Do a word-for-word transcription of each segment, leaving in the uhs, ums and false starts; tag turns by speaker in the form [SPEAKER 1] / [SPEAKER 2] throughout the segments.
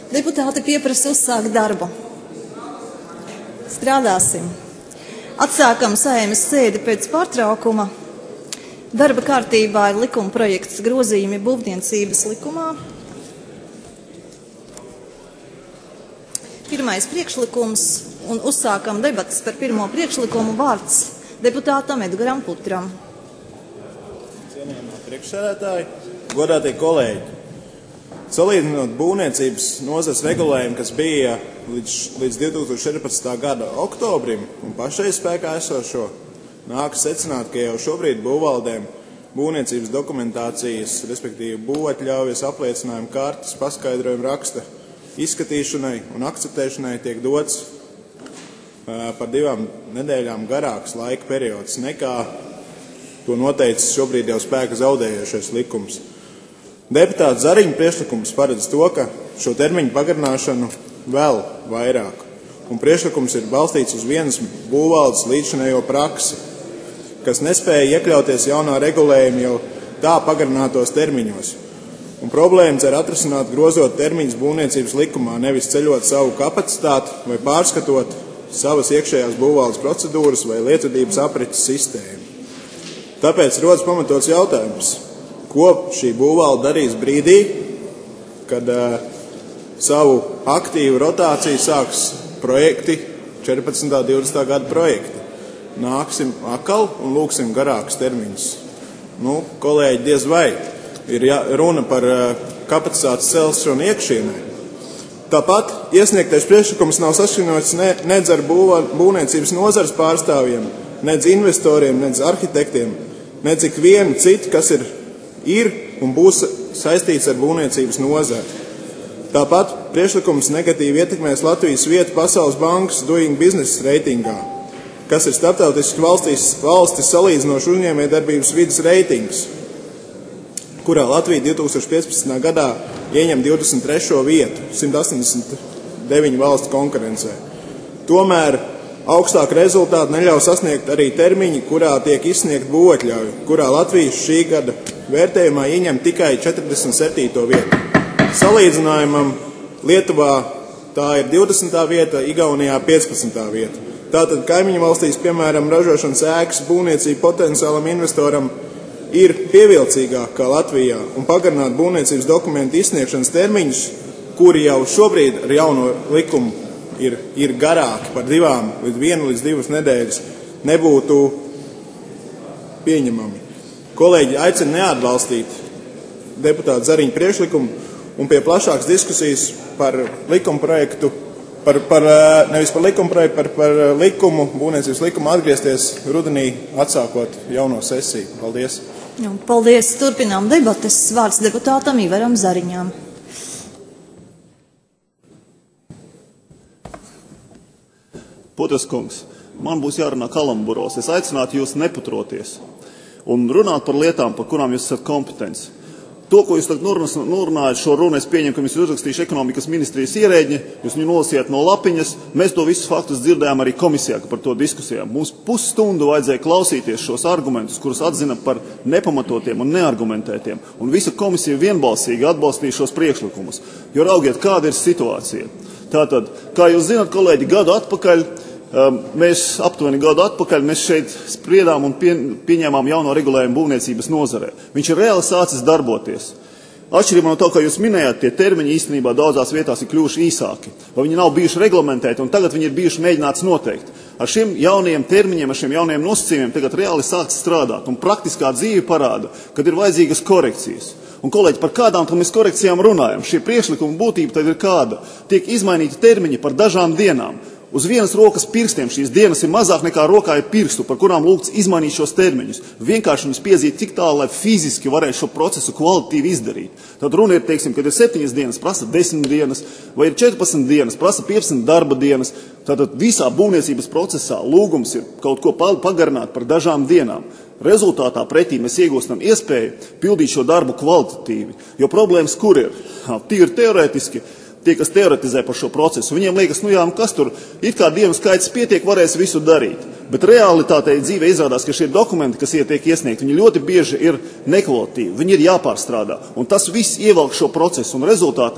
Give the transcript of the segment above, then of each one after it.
[SPEAKER 1] Deputāti pieprasa uzsākt darbu. Strādāsim. Atsākam Saeimas sēdi pēc pārtraukuma. Darba kārtībā ir likuma projekts grozījumi būvniecības likumā. Pirmais priekšlikums un uzsākam debatas par pirmo priekšlikumu. Vārds deputātam Edgaram Putram.
[SPEAKER 2] Cienījamā priekšsēdētāji, godātie kolēģi. Salīdzinot būvniecības nozares regulējumu, kas bija līdz, līdz divi tūkstoši četrpadsmitā gada oktobrim un pašreiz spēkā esošo, nākas secināt, ka jau šobrīd būvvaldēm būvniecības dokumentācijas, respektīvi būvatļaujas, apliecinājumu kartes, paskaidrojumu raksta izskatīšanai un akceptēšanai tiek dots uh, par divām nedēļām garāks laika periods nekā to noteicis šobrīd jau spēka zaudējošais likums. Deputāta Zariņa priekšlikums paredz to, ka šo termiņu pagarināšanu vēl vairāk, un priekšlikums ir balstīts uz vienas būvvaldes līdzinējo praksi, kas nespēja iekļauties jaunā regulējuma jau tā pagarinātos termiņos. Un problēma cer atrisināt grozot termiņus būvniecības likumā, nevis ceļot savu kapacitāti vai pārskatot savas iekšējās būvvaldes procedūras vai lietvedības aprites sistēmu. Tāpēc rodas pamatots jautājums, ko šī būvvalde darīs brīdī, kad uh, savu aktīvu rotāciju sāks projekti, četrpadsmitā divdesmitā gada projekti. Nāksim akal un lūksim garākus termiņus. Nu, kolēģi, diez vai ir jā, runa par uh, kapacitātes celšanu iekšienē. Tāpat iesniegtais priekšlikums nav saskaņots ne, nedz ar būvā, būvniecības nozares pārstāvjiem, nedz investoriem, nedz arhitektiem, nedz ik vienu citu, kas ir ir un būs saistīts ar būvniecības nozari. Tāpat priekšlikums negatīvi ietekmēs Latvijas vietu Pasaules bankas Doing Business reitingā, kas ir starptautisks valstis, valstis salīdzinoši uzņēmējdarbības vides reitings, kurā Latvija divi tūkstoši piecpadsmitā gadā ieņem divdesmit trešo vietu, simt astoņdesmit deviņu valstu konkurencē. Tomēr augstāku rezultātu neļauj sasniegt arī termiņi, kurā tiek izsniegt būvatļauju, kurā Latvija šī gada vērtējumā ieņem tikai četrdesmit septīto vietu. Salīdzinājumam Lietuvā tā ir divdesmitā vieta, Igaunijā piecpadsmitā vieta. Tātad kaimiņu valstīs, piemēram, ražošanas ēkas būvniecība potenciālam investoram ir pievilcīgāk kā Latvijā, un pagarināt būvniecības dokumentu izsniegšanas termiņus, kuri jau šobrīd ar jauno likumu ir, ir garāki par divām līdz vienu līdz divas nedēļas, nebūtu pieņemami. Kolēģi aicina neatbalstīt deputāta Zariņa priekšlikumu un pie plašākas diskusijas par likuma projektu, par, par, nevis par likuma projektu, par, par likumu, būvniecības likumu atgriezties rudenī atsākot jauno sesiju. Paldies.
[SPEAKER 1] Paldies. Turpinām debates. Vārds deputātam Ivaram Zariņām.
[SPEAKER 3] Putras kungs, man būs jārunā kalamburos. Es aicinātu jūs neputroties un runāt par lietām, par kurām jūs esat kompetents. To, ko jūs tagad norunājat, šo runu es pieņemu, ka jūs uzrakstījuši ekonomikas ministrijas ierēģi, jūs viņu nolasījāt no lapiņas, mēs to visus faktus dzirdējām arī komisijā, ka par to diskusijām. Mums pusstundu vajadzēja klausīties šos argumentus, kurus atzina par nepamatotiem un neargumentētiem, un visa komisija vienbalsīgi atbalstīja šos priekšlikumus. Jo raugiet, kāda ir situācija. Tātad, kā jūs zināt, kolēģi, gadu atpakaļ, Mēs aptuveni gadu atpakaļ mēs šeit spriedām un pie, pieņēmām jauno regulējumu būvniecības nozarē. Viņš ir reāli sācis darboties. Atšķirībā no to, kā jūs minējāt, tie termiņi īstenībā daudzās vietās ir kļuvuši īsāki, vai viņi nav bijuši reglamentēti, un tagad viņi ir bijuši mēģināts noteikt. Ar šiem jaunajiem termiņiem, ar šiem jaunajiem nosacījumiem tagad reāli sāks strādāt, un praktiskā dzīve parāda, kad ir vajadzīgas korekcijas. Un, kolēģi, par kādām tam mēs korekcijām runājam? Šie priekšlikumi būtība tad ir kāda. Tiek izmainīti termiņi par dažām dienām. Uz vienas rokas pirkstiem šīs dienas ir mazāk nekā rokā ir pirkstu, par kurām lūgts izmainīt šos termiņus. Vienkārši viņus piezīt tik tālu, lai fiziski varētu šo procesu kvalitatīvi izdarīt. Tad runa ir, teiksim, kad ir septiņas dienas, prasa desmit dienas, vai ir četrpadsmit dienas, prasa piecpadsmit darba dienas. Tātad visā būvniecības procesā lūgums ir kaut ko pagarināt par dažām dienām. Rezultātā pretī mēs iegūstam iespēju pildīt šo darbu kvalitatīvi. Jo problēmas kur ir? Tīri teorētiski. Tie, kas teoretizē par šo procesu, viņiem liekas, nu jā, nu kas tur, it kā dienu skaits pietiek, varēs visu darīt. Bet realitātei dzīve izrādās, ka šie dokumenti, kas tiek iesniegti, viņi ļoti bieži ir nekvalitīvi, viņi ir jāpārstrādā. Un tas viss ievelk šo procesu, un rezultātā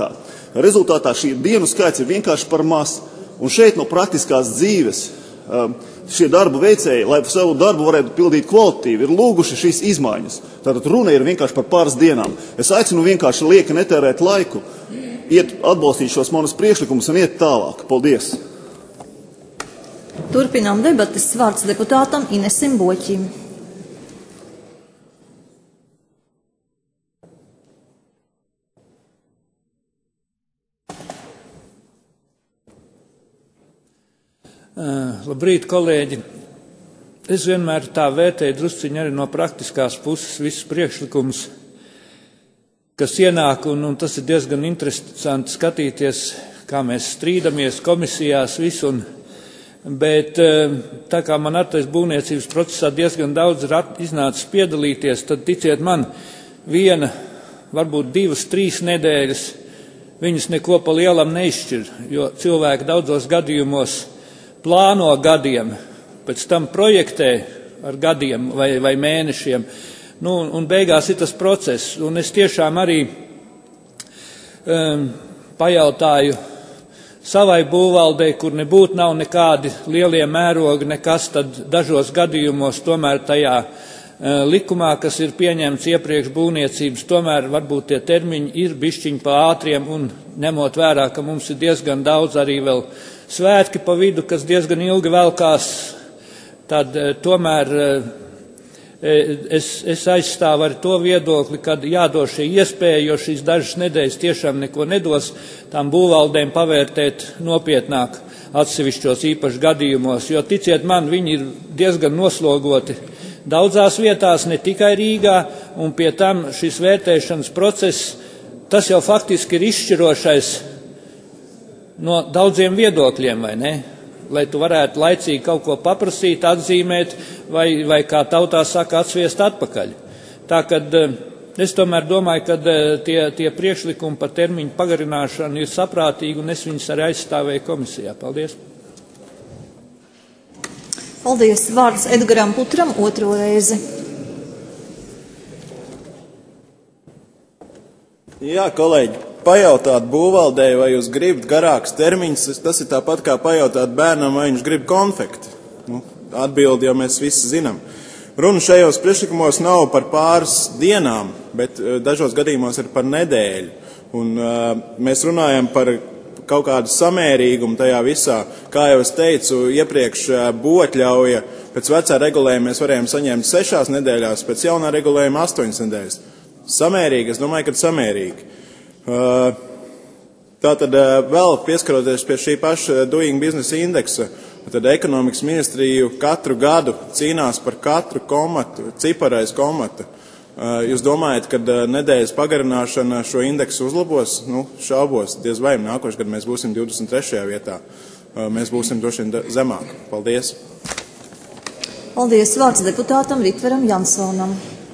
[SPEAKER 3] Rezultātā šī dienu skaits ir vienkārši par maz. Un šeit no praktiskās dzīves šie darbu veicēji, lai savu darbu varētu pildīt kvalitatīvi, ir lūguši šīs izmaiņas. Tātad runa ir vienkārši par pāris dienām. Es aicinu vienkārši lieki netērēt laiku, iet atbalstīt šos manus priekšlikumus un iet tālāk. Paldies!
[SPEAKER 1] Turpinām debates. Vārds deputātam Inesim Boķim.
[SPEAKER 4] Uh, labrīt, kolēģi! Es vienmēr tā vērtēju drusciņi arī no praktiskās puses visus priekšlikumus, kas ienāk, un, un tas ir diezgan interesanti skatīties, kā mēs strīdamies komisijās visu, un, bet uh, tā kā man ar tais būvniecības procesā diezgan daudz ir iznācis piedalīties, tad ticiet man, viena, varbūt divas, trīs nedēļas, viņas neko pa lielam neizšķir, jo cilvēki daudzos gadījumos plāno gadiem, pēc tam projektē ar gadiem vai, vai mēnešiem, nu, un beigās ir tas process. Un es tiešām arī um, pajautāju savai būvvaldei, kur nebūtu nav nekādi lielie mērogi, nekas, tad dažos gadījumos tomēr tajā uh, likumā, kas ir pieņemts iepriekš būvniecības, tomēr varbūt tie termiņi ir bišķiņi pa ātriem, un ņemot vērā, ka mums ir diezgan daudz arī vēl svētki pa vidu, kas diezgan ilgi velkās, tad e, tomēr e, es, es aizstāvu ar to viedokli, kad jādod šī iespēja, jo šīs dažas nedēļas tiešām neko nedos tām būvvaldēm pavērtēt nopietnāk atsevišķos īpaši gadījumos, jo ticiet man, viņi ir diezgan noslogoti daudzās vietās, ne tikai Rīgā, un pie tam šis vērtēšanas process, tas jau faktiski ir izšķirošais no daudziem viedokļiem, vai ne? Lai tu varētu laicīgi kaut ko paprasīt, atzīmēt, vai, vai kā tautā saka, atsviest atpakaļ. Tā kad es tomēr domāju, ka tie, tie priekšlikumi par termiņu pagarināšanu ir saprātīgi, un es viņus arī aizstāvēju komisijā. Paldies!
[SPEAKER 1] Paldies! Vārds Edgaram Putram otro reizi.
[SPEAKER 2] Jā, kolēģi! Pajautāt būvvaldei, vai jūs gribat garāks termiņus, tas ir tāpat kā pajautāt bērnam, vai viņš grib konfekti. Nu, atbildi jau mēs visi zinām. Runa šajos priekšlikumos nav par pāris dienām, bet dažos gadījumos ir par nedēļu. Un uh, mēs runājam par kaut kādu samērīgumu tajā visā. Kā jau es teicu, iepriekš uh, būvotļauja pēc vecā regulējuma mēs varējām saņemt sešās nedēļās, pēc jaunā regulējuma astoņas nedēļas. Samērīgi, es domāju, ka samērīgi. Tātad vēl pieskaroties pie šī paša Doing Business indeksa, tad ekonomikas ministriju katru gadu cīnās par katru komatu, ciparais komatu. Jūs domājat, ka nedēļas pagarināšana šo indeksu uzlabos? Nu, šaubos, diez vai nākošais, kad mēs būsim divdesmit trešajā vietā. Mēs būsim droši vien zemāk. Paldies!
[SPEAKER 1] Paldies! Vārds deputātam Ritveram Jansonam.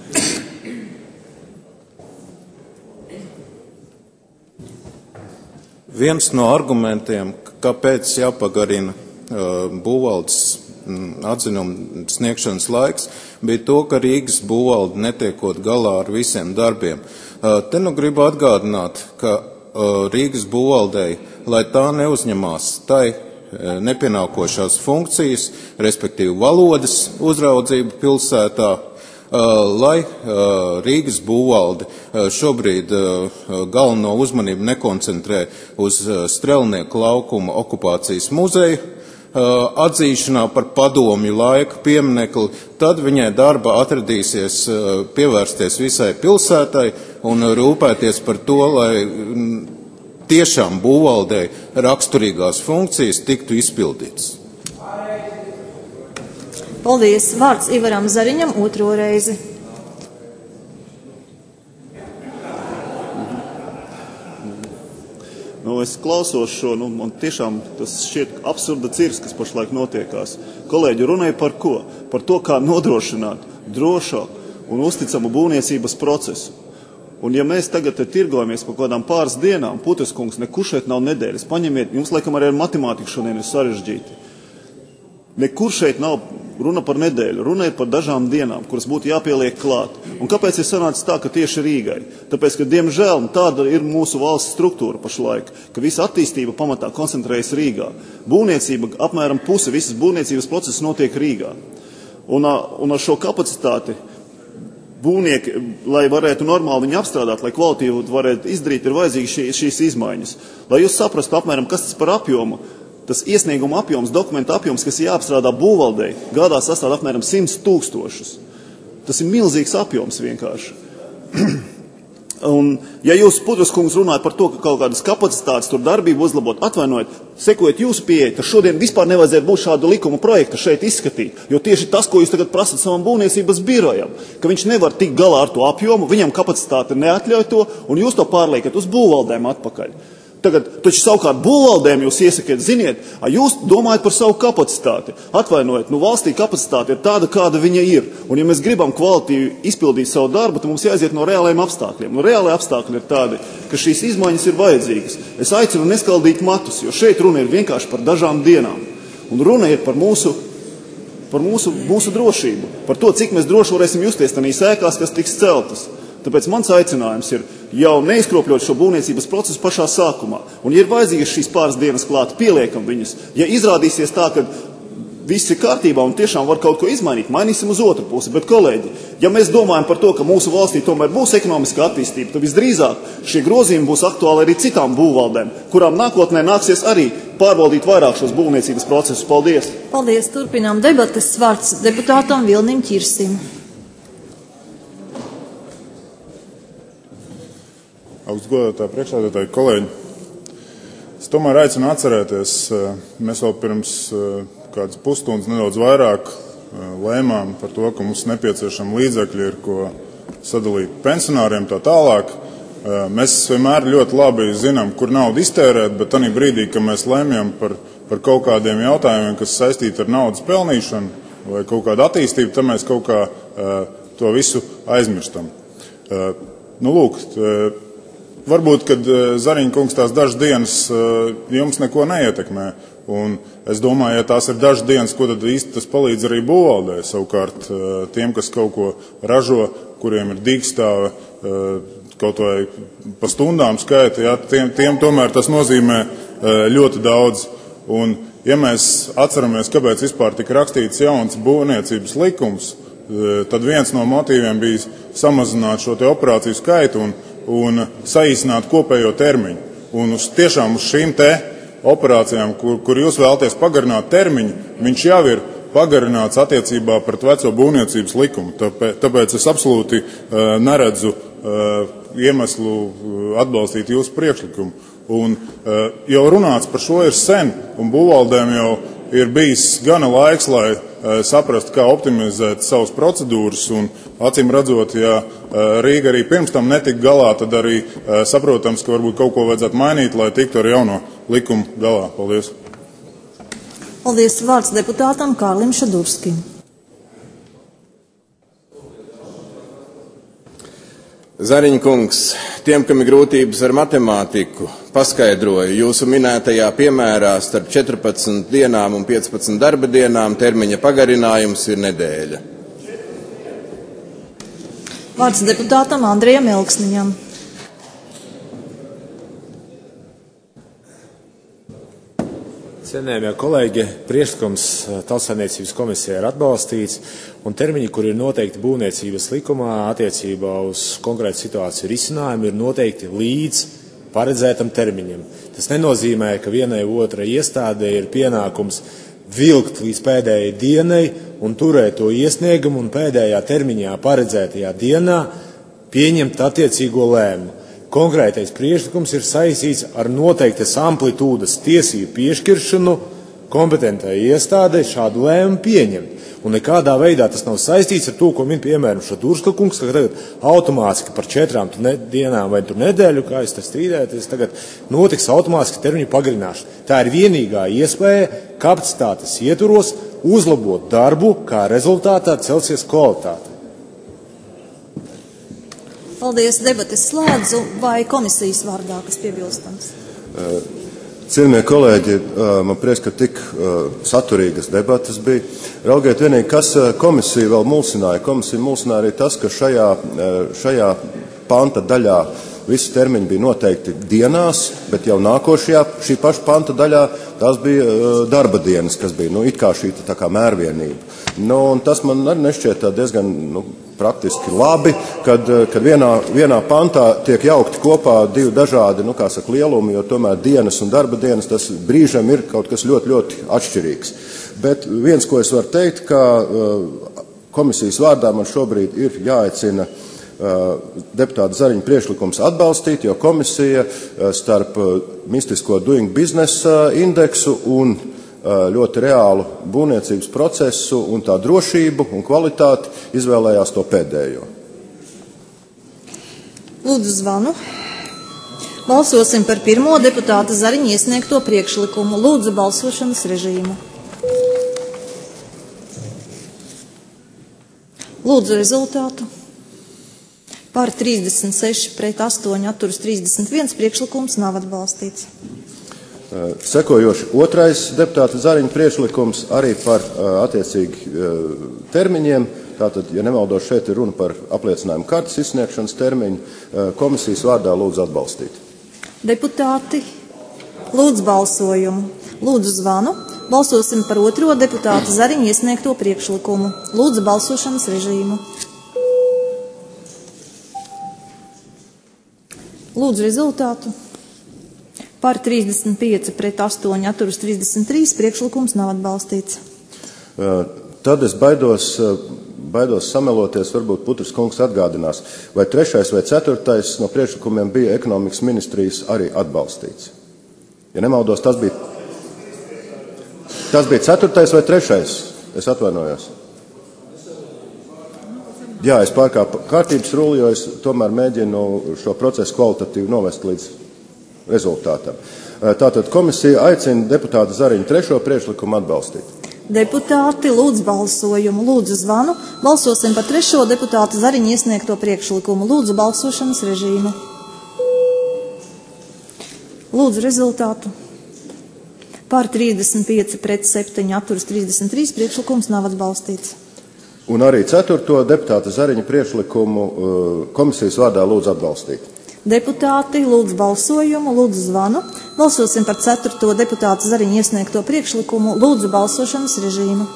[SPEAKER 5] Viens no argumentiem, kāpēc jāpagarina būvvaldes atzinuma sniegšanas laiks, bija to, ka Rīgas būvvalde netiekot galā ar visiem darbiem. Te nu gribu atgādināt, ka Rīgas būvvaldei, lai tā neuzņemās tai nepienākošās funkcijas, respektīvi valodas uzraudzību pilsētā, lai Rīgas būvvalde šobrīd galveno uzmanību nekoncentrē uz Strelnieku laukuma okupācijas muzeju atzīšanā par padomju laika pieminekli, tad viņai darba atradīsies pievērsties visai pilsētai un rūpēties par to, lai tiešām būvvaldei raksturīgās funkcijas tiktu izpildītas.
[SPEAKER 1] Paldies! Vārds Ivaram Zariņam otro reizi.
[SPEAKER 3] Nu, es klausos šo, nu, man tiešām tas šķiet absurda cirks, kas pašlaik notiekās. Kolēģi runāja par ko? Par to, kā nodrošināt drošāku un uzticamu būvniecības procesu. Un ja mēs tagad te tirgojamies par kādām pāris dienām, Putas kungs, nekur šeit nav nedēļas, paņemiet, jums laikam arī ar matemātiku šodien ir sarežģīti. Nekur šeit nav runa par nedēļu, runa ir par dažām dienām, kuras būtu jāpieliek klāt. Un kāpēc ir sanācis tā, ka tieši Rīgai? Tāpēc, ka, diemžēl, tāda ir mūsu valsts struktūra pašlaik, ka visa attīstība pamatā koncentrējas Rīgā. Būvniecība, apmēram puse visas būvniecības procesas notiek Rīgā. Un, un ar šo kapacitāti būvnieki, lai varētu normāli viņu apstrādāt, lai kvalitīvi varētu izdarīt, ir vajadzīgi šī, šīs izmaiņas. Lai jūs saprastu apmēram, kas tas par apjomu, tas iesnieguma apjoms, dokumenta apjoms, kas ir jāapstrādā būvvaldei, gadā sastāv apmēram simts tūkstošus. Tas ir milzīgs apjoms vienkārši. Un, ja jūs, Pudras kungs, runājat par to, ka kaut kādas kapacitātes tur darbību uzlabot, atvainojiet, sekojot jūsu pieeja, tad šodien vispār nevajadzētu būt šādu likuma projektu šeit izskatīt. Jo tieši tas, ko jūs tagad prasat savam būvniecības birojam, ka viņš nevar tikt galā ar to apjomu, viņam kapacitāte neatļauj to, un jūs to pārliekat uz būvvaldēm atpakaļ. Tagad, taču savukārt būvvaldēm jūs iesakiet, ziniet, a jūs domājat par savu kapacitāti. Atvainojiet, nu valstī kapacitāte ir tāda, kāda viņa ir. Un ja mēs gribam kvalitīvi izpildīt savu darbu, tad mums jāiziet no reālajiem apstākļiem. Nu, reālai apstākļi ir tādi, ka šīs izmaiņas ir vajadzīgas. Es aicinu neskaldīt matus, jo šeit runa ir vienkārši par dažām dienām. Un runa ir par mūsu, par mūsu, mūsu drošību, par to, cik mēs droši varēsim justies tanīs ēkās, kas tiks celtas. Tāpēc mans aicinājums ir jau neizkropļot šo būvniecības procesu pašā sākumā. Un, ja ir vajadzīgas šīs pāris dienas klāt, pieliekam viņas. Ja izrādīsies tā, ka viss ir kārtībā un tiešām var kaut ko izmainīt, mainīsim uz otru pusi. Bet, kolēģi, ja mēs domājam par to, ka mūsu valstī tomēr būs ekonomiska attīstība, tad visdrīzāk šie grozījumi būs aktuāli arī citām būvvaldēm, kurām nākotnē nāksies arī pārvaldīt vairāk šos būvniecības procesus. Paldies!
[SPEAKER 1] Paldies! Turpinām debates. Vārds deputātam Vilnim Ķirsim.
[SPEAKER 6] Augstgodātā priekšsēdētāji, kolēģi, es tomēr aicinu atcerēties, mēs vēl pirms kādas pusstundas nedaudz vairāk lēmām par to, ka mums nepieciešami līdzekļi ir, ko sadalīt pensionāriem tā tālāk. Mēs vienmēr ļoti labi zinām, kur naudu iztērēt, bet tanī brīdī, ka mēs lēmjam par, par kaut kādiem jautājumiem, kas saistīti ar naudas pelnīšanu vai kaut kādu attīstību, tad mēs kaut kā to visu aizmirstam. Nu, lūk, varbūt, kad Zariņa kungs tās dažas dienas jums neko neietekmē. Un es domāju, ja tās ir dažas dienas, ko tad īsti tas palīdz arī būvvaldē. Savukārt tiem, kas kaut ko ražo, kuriem ir dīkstāve, kaut vai pa stundām skaita, ja, tiem, tiem tomēr tas nozīmē ļoti daudz. Un ja mēs atceramies, kāpēc vispār tika rakstīts jauns būvniecības likums, tad viens no motīviem bija samazināt šo te operāciju skaitu un un saīsināt kopējo termiņu. Un uz, tiešām uz šīm te operācijām, kur, kur jūs vēlaties pagarināt termiņu, viņš jau ir pagarināts attiecībā pret veco būvniecības likumu. Tāpēc, tāpēc es absolūti uh, neredzu uh, iemeslu atbalstīt jūsu priekšlikumu. Un uh, jau runāts par šo ir sen, un būvvaldēm jau ir bijis gana laiks, lai uh, saprast, kā optimizēt savas procedūras, un acīm redzot, ja uh, Rīga arī pirms tam netika galā, tad arī uh, saprotams, ka varbūt kaut ko vajadzētu mainīt, lai tiktu ar jauno likumu galā. Paldies.
[SPEAKER 1] Paldies. Vārds deputātam Kārlim Šadurskim.
[SPEAKER 7] Zariņa kungs, tiem, kam ir grūtības ar matemātiku, paskaidroju, jūsu minētajā piemērā starp četrpadsmit dienām un piecpadsmit darba dienām termiņa pagarinājums ir nedēļa.
[SPEAKER 1] Vārds deputātam Andrijam Elksniņam.
[SPEAKER 8] Cienējamie kolēģi, priekšlikums Tautsaimniecības komisijā ir atbalstīts, un termiņi, kur ir noteikti būvniecības likumā attiecībā uz konkrētu situāciju risinājumu, ir noteikti līdz paredzētam termiņam. Tas nenozīmē, ka vienai otrai iestādē ir pienākums vilkt līdz pēdējai dienai un turēt to iesniegumu un pēdējā termiņā paredzētajā dienā pieņemt attiecīgo lēmumu. Konkrētais priekšlikums ir saistīts ar noteiktas amplitūdas tiesību piešķiršanu kompetentai iestādei šādu lēmumu pieņemt. Un nekādā veidā tas nav saistīts ar to, ko min piemēram Šadurska kungs, ka tagad automātiski par četrām dienām vai tur nedēļu, kā es te strīdēties, tagad notiks automātiski termiņu pagarināšana. Tā ir vienīgā iespēja kapacitātes ietvaros uzlabot darbu, kā rezultātā celsies kvalitāte.
[SPEAKER 1] Paldies, debates slēdzu. Vai komisijas vārdā, kas piebilstams?
[SPEAKER 9] Cienījamie kolēģi, man prieks, ka tik saturīgas debatas bija. Raugiet vienīgi, kas komisija vēl mulsināja. Komisija mulsināja arī tas, ka šajā, šajā panta daļā visi termiņi bija noteikti dienās, bet jau nākošajā šī paša panta daļā tās bija darba dienas, kas bija, nu, it kā šī tā kā mērvienība. Nu, un tas man arī nešķiet diezgan, nu, praktiski labi, kad, kad vienā, vienā pantā tiek jaukti kopā divi dažādi, nu, kā saka, lielumi, jo tomēr dienas un darba dienas, tas brīžam ir kaut kas ļoti, ļoti atšķirīgs. Bet viens, ko es varu teikt, ka komisijas vārdā man šobrīd ir jāaicina deputāta Zariņa priekšlikums atbalstīt, jo komisija starp mistisko Doing Business indeksu un ļoti reālu būvniecības procesu un tā drošību un kvalitāti izvēlējās to pēdējo.
[SPEAKER 1] Lūdzu zvanu. Balsosim par pirmo deputāta Zariņa iesniegto priekšlikumu. Lūdzu balsošanas režīmu. Lūdzu rezultātu. Par trīsdesmit seši pret astoņi atturas trīsdesmit viens priekšlikums nav atbalstīts.
[SPEAKER 9] Sekojoši otrais deputāta Zariņa priekšlikums arī par attiecīgi termiņiem. Tātad, ja nemaldos, šeit ir runa par apliecinājumu kartes izsniegšanas termiņu. Komisijas vārdā lūdzu atbalstīt.
[SPEAKER 1] Deputāti, lūdzu balsojumu. Lūdzu zvanu. Balsosim par otro deputāta Zariņa iesniegto priekšlikumu. Lūdzu balsošanas režīmu. Lūdzu rezultātu. Par trīsdesmit pieci pret astoņi atturas trīsdesmit trīs priekšlikums nav atbalstīts.
[SPEAKER 9] Tad es baidos, baidos sameloties, varbūt Putras kungs atgādinās, vai trešais vai ceturtais no priekšlikumiem bija ekonomikas ministrijas arī atbalstīts. Ja nemaldos, tas bija, tas bija ceturtais vai trešais? Es atvainojos. Jā, es pārkāpu kārtības ruli, jo es tomēr mēģinu šo procesu kvalitatīvi novest līdz rezultātam. Tātad komisija aicina deputāta Zariņa trešo priekšlikumu atbalstīt.
[SPEAKER 1] Deputāti, lūdzu balsojumu. Lūdzu zvanu. Balsosim par trešo deputāta Zariņa iesniegto priekšlikumu. Lūdzu balsošanas režīmu. Lūdzu rezultātu. Par trīsdesmit pieci pret septiņi atturas trīsdesmit trīs priekšlikums nav atbalstīts.
[SPEAKER 9] Un arī ceturto deputāta Zariņa priekšlikumu komisijas vārdā lūdzu atbalstīt.
[SPEAKER 1] Deputāti, lūdzu balsojumu, lūdzu zvanu. Balsosim par ceturto deputāta Zariņa iesniegto priekšlikumu. Lūdzu balsošanas režīmu.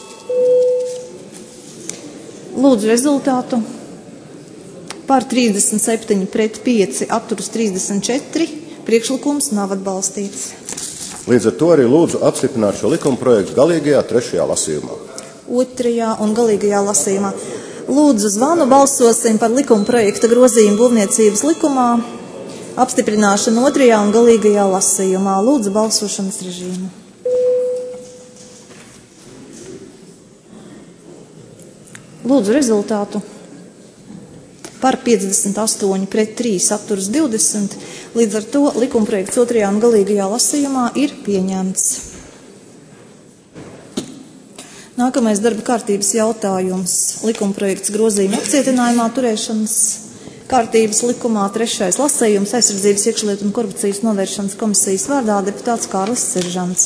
[SPEAKER 1] Lūdzu rezultātu. Par trīsdesmit septiņi pret pieci atturas trīsdesmit četri priekšlikums nav atbalstīts.
[SPEAKER 9] Līdz ar to arī lūdzu apstiprināt šo likuma projektu galīgajā trešajā lasījumā.
[SPEAKER 1] Otrajā un galīgajā lasījumā. Lūdzu zvanu, balsosim par likuma projekta grozījumu būvniecības likumā, apstiprināšanu otrajā un galīgajā lasījumā. Lūdzu balsošanas režīmu. Lūdzu rezultātu. Par piecdesmit astoņi pret trīs atturas divdesmit. Līdz ar to likuma projekts otrajā un galīgajā lasījumā ir pieņemts. Nākamais darba kārtības jautājums. Likuma projekts grozījuma apcietinājumā turēšanas kārtības likumā. Trešais lasējums aizsardzības iekšlietu un korupcijas novēršanas komisijas vārdā deputāts Kārlis Seržants.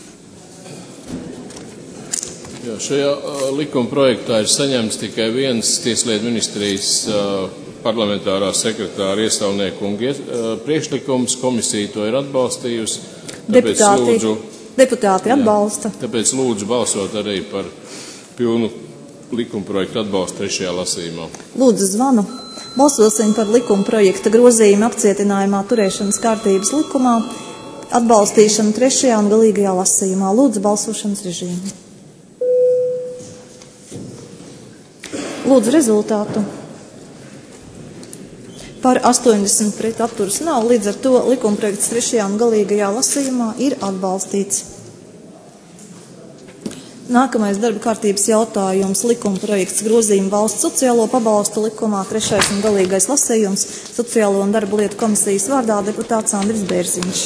[SPEAKER 10] Jā, šajā uh, likuma projektā ir saņemts tikai viens Tieslietu ministrijas uh, parlamentārā sekretāra iestāvnieku un uh, priekšlikums. Komisija to ir atbalstījusi.
[SPEAKER 1] Deputāti. Lūdzu, Deputāti atbalsta.
[SPEAKER 10] Jā, tāpēc lūdzu balsot arī par pilnu likuma projektu atbalstu trešajā lasījumā.
[SPEAKER 1] Lūdzu zvanu. Balsosim par likuma projekta grozījumu apcietinājumā turēšanas kārtības likumā, atbalstīšanu trešajā un galīgajā lasījumā. Lūdzu balsošanas režīmu. Lūdzu rezultātu. Par astoņdesmit pret atturas nav, līdz ar to likuma projekts trešajā un galīgajā lasījumā ir atbalstīts. Nākamais darba kārtības jautājums - likuma projekts grozījuma valsts sociālo pabalstu likumā, trešais un galīgais lasījums Sociālo un darba lietu komisijas vārdā deputāts Andris Bērziņš.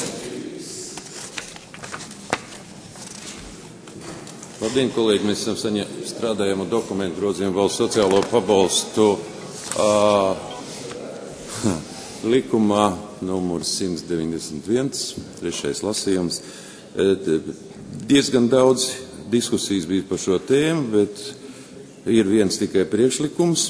[SPEAKER 11] Labdien, kolēģi, mēs esam saņem, strādājam ar dokumentu grozījumu valsts sociālo pabalstu uh, likumā numurs simts deviņdesmit viens, trešais lasījums. Diezgan daudz diskusijas bija par šo tēmu, bet ir viens tikai priekšlikums,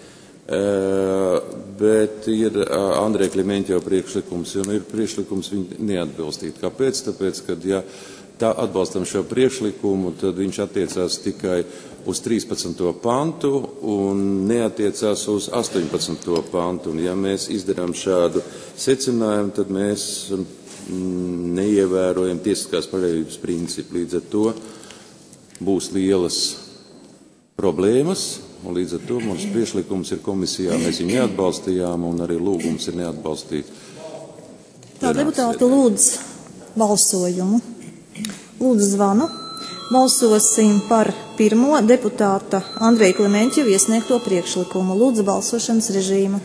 [SPEAKER 11] bet ir Andreja Klimeņķeva priekšlikums, un ir priekšlikums viņu neatbalstīt. Kāpēc? Tāpēc, ka, ja tā atbalstam šo priekšlikumu, tad viņš attiecās tikai uz trīspadsmito pantu un neatiecās uz astoņpadsmito pantu. Un ja mēs izdarām šādu secinājumu, tad mēs neievērojam tiesiskās paļāvības principu. Līdz ar to būs lielas problēmas, un līdz ar to mums priekšlikums ir komisijā, mēs viņu neatbalstījām, un arī lūgums ir neatbalstīt.
[SPEAKER 1] Tā deputāta lūdz balsojumu. Lūdzu zvanu. Balsosim par pirmo deputāta Andreja Klimeņķeva iesniegto priekšlikumu. Lūdzu balsošanas režīmu.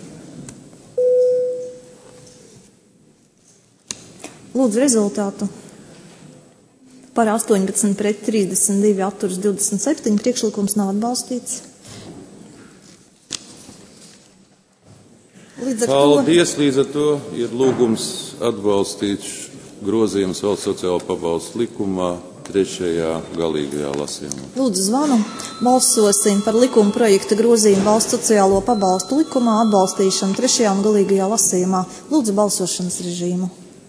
[SPEAKER 1] Lūdzu rezultātu. Par astoņpadsmit pret trīsdesmit divi atturas divdesmit septiņi. Priekšlikums nav atbalstīts. Līdz ar
[SPEAKER 11] Paldies, to... līdz ar to ir lūgums atbalstīt grozījums valsts sociālo pabalstu likumā trešajā galīgajā lasījumā.
[SPEAKER 1] Lūdzu zvanu. Balsosim par likuma projekta grozījumu valsts sociālo pabalstu likumā atbalstīšanu trešajā un galīgajā lasījumā. Lūdzu balsošanas režīmu.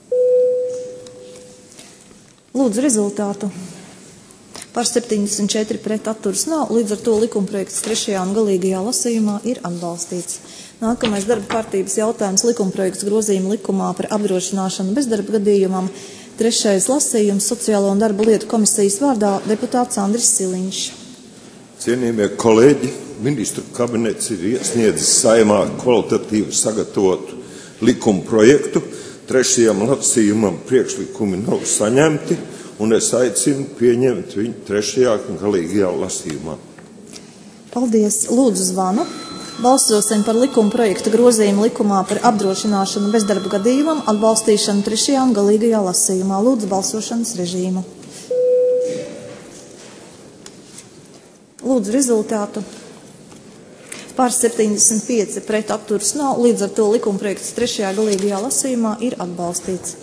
[SPEAKER 1] Lūdzu rezultātu. Par septiņdesmit četri pret atturas nav, līdz ar to likuma projekts trešajā un galīgajā lasījumā ir atbalstīts. Nākamais darba kārtības jautājums likuma projekts grozījuma likumā par apdrošināšanu bezdarba gadījumam. Trešais lasījums Sociālo un darba lietu komisijas vārdā deputāts Andris Siliņš.
[SPEAKER 12] Cienījamie kolēģi, ministru kabinets ir iesniedzis Saeimā kvalitatīvi sagatavotu likuma projektu. Trešajam lasījumam priekšlikumi nav saņemti, un es aicinu pieņemt viņu trešajā un galīgajā lasījumā.
[SPEAKER 1] Paldies. Lūdzu zvanu. Balsosim par likuma projekta grozījumu likumā par apdrošināšanu bezdarba gadījumam atbalstīšanu trešajā un galīgajā lasījumā. Lūdzu balsošanas režīmu. Lūdzu rezultātu. Par septiņdesmit pieci pret atturas nav, līdz ar to likuma projekts trešajā galīgajā lasījumā ir atbalstīts.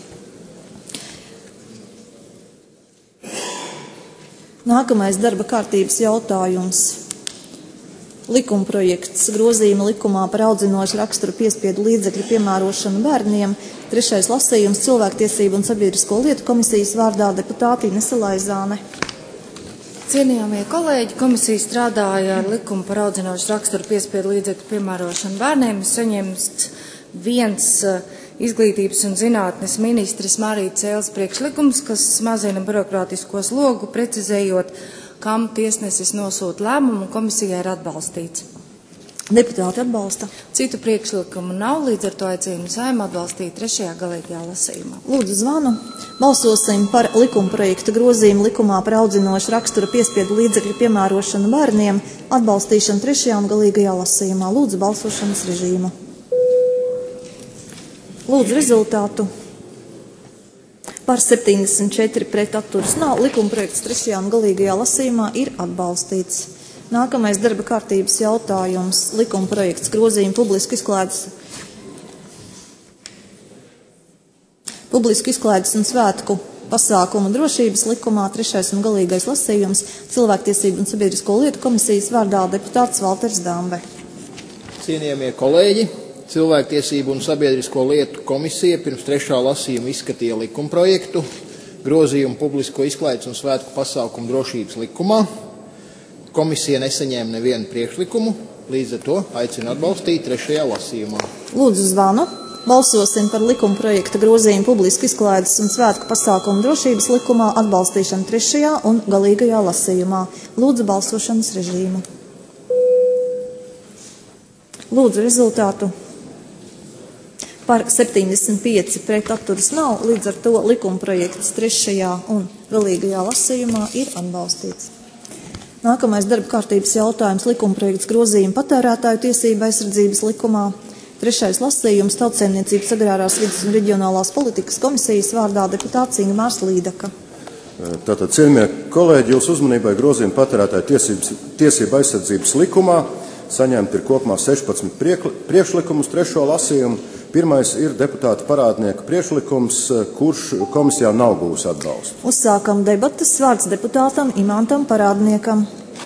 [SPEAKER 1] Nākamais darba kārtības jautājums. Likuma projekts grozījuma likumā par audzinošu raksturu piespiedu līdzekļu piemērošanu bērniem. Trešais lasījums Cilvēktiesību un sabiedrisko lietu komisijas vārdā deputāte Inese Laizāne.
[SPEAKER 13] Cienījamie kolēģi, komisija strādāja ar likumu par audzinošu raksturu piespiedu līdzekļu piemērošanu bērniem. Saņemts viens izglītības un zinātnes ministres Marītas Cēles priekšlikums, kas mazina birokrātisko slogu, precizējot, kam tiesnesis nosūta lēmumu, un komisijai ir atbalstīts.
[SPEAKER 1] Deputāti atbalsta.
[SPEAKER 13] Citu priekšlikumu nav, līdz ar to aicinu Saeimu atbalstīt trešajā galīgajā lasījumā.
[SPEAKER 1] Lūdzu zvanu. Balsosim par likuma projekta grozījumu likumā par audzinošu raksturu piespiedu līdzekļu piemērošanu bērniem atbalstīšanu trešajā un galīgajā lasījumā. Lūdzu balsošanas režīmu. Lūdzu rezultātu. Par septiņdesmit četri pret atturas nav, likuma projekts trešajā un galīgajā lasījumā ir atbalstīts. Nākamais darba kārtības jautājums - likuma projekts grozījuma publisku izklaides, publisku izklaides un svētku pasākumu drošības likumā trešais un galīgais lasījums Cilvēktiesību un sabiedrisko lietu komisijas vārdā deputāts Valters Dambe.
[SPEAKER 14] Cienījamie kolēģi, Cilvēktiesību un sabiedrisko lietu komisija pirms trešā lasījuma izskatīja likumprojektu grozījumu publisko izklaides un svētku pasākumu drošības likumā. Komisija nesaņēma nevienu priekšlikumu, līdz ar to aicinu atbalstīt trešajā lasījumā.
[SPEAKER 1] Lūdzu zvanu. Balsosim par likumprojekta grozījumu publisku izklaides un svētku pasākumu drošības likumā atbalstīšanu trešajā un galīgajā lasījumā. Lūdzu balsošanas režīmu. Lūdzu rezultātu. Par septiņdesmit pieci pret atturas nav, līdz ar to likumprojekts trešajā un galīgajā lasījumā ir atbalstīts. Nākamais darba kārtības jautājums - likumprojekts grozījuma patērētāju tiesību aizsardzības likumā. Trešais lasījums Tautsaimniecības agrārās vides un reģionālās politikas komisijas vārdā deputāts Ingmārs Līdaka.
[SPEAKER 9] Tātad, cienījamie kolēģi, jūsu uzmanībai grozījuma patērētāju tiesību aizsardzības likumā saņemt ir kopumā sešpadsmit priekšlikumus trešo lasījumu. Pirmais ir deputāta parādnieka priekšlikums, kurš komisijā nav gūs atbalstu.
[SPEAKER 1] Uzsākam debatas. Vārds deputātam Imantam Parādniekam.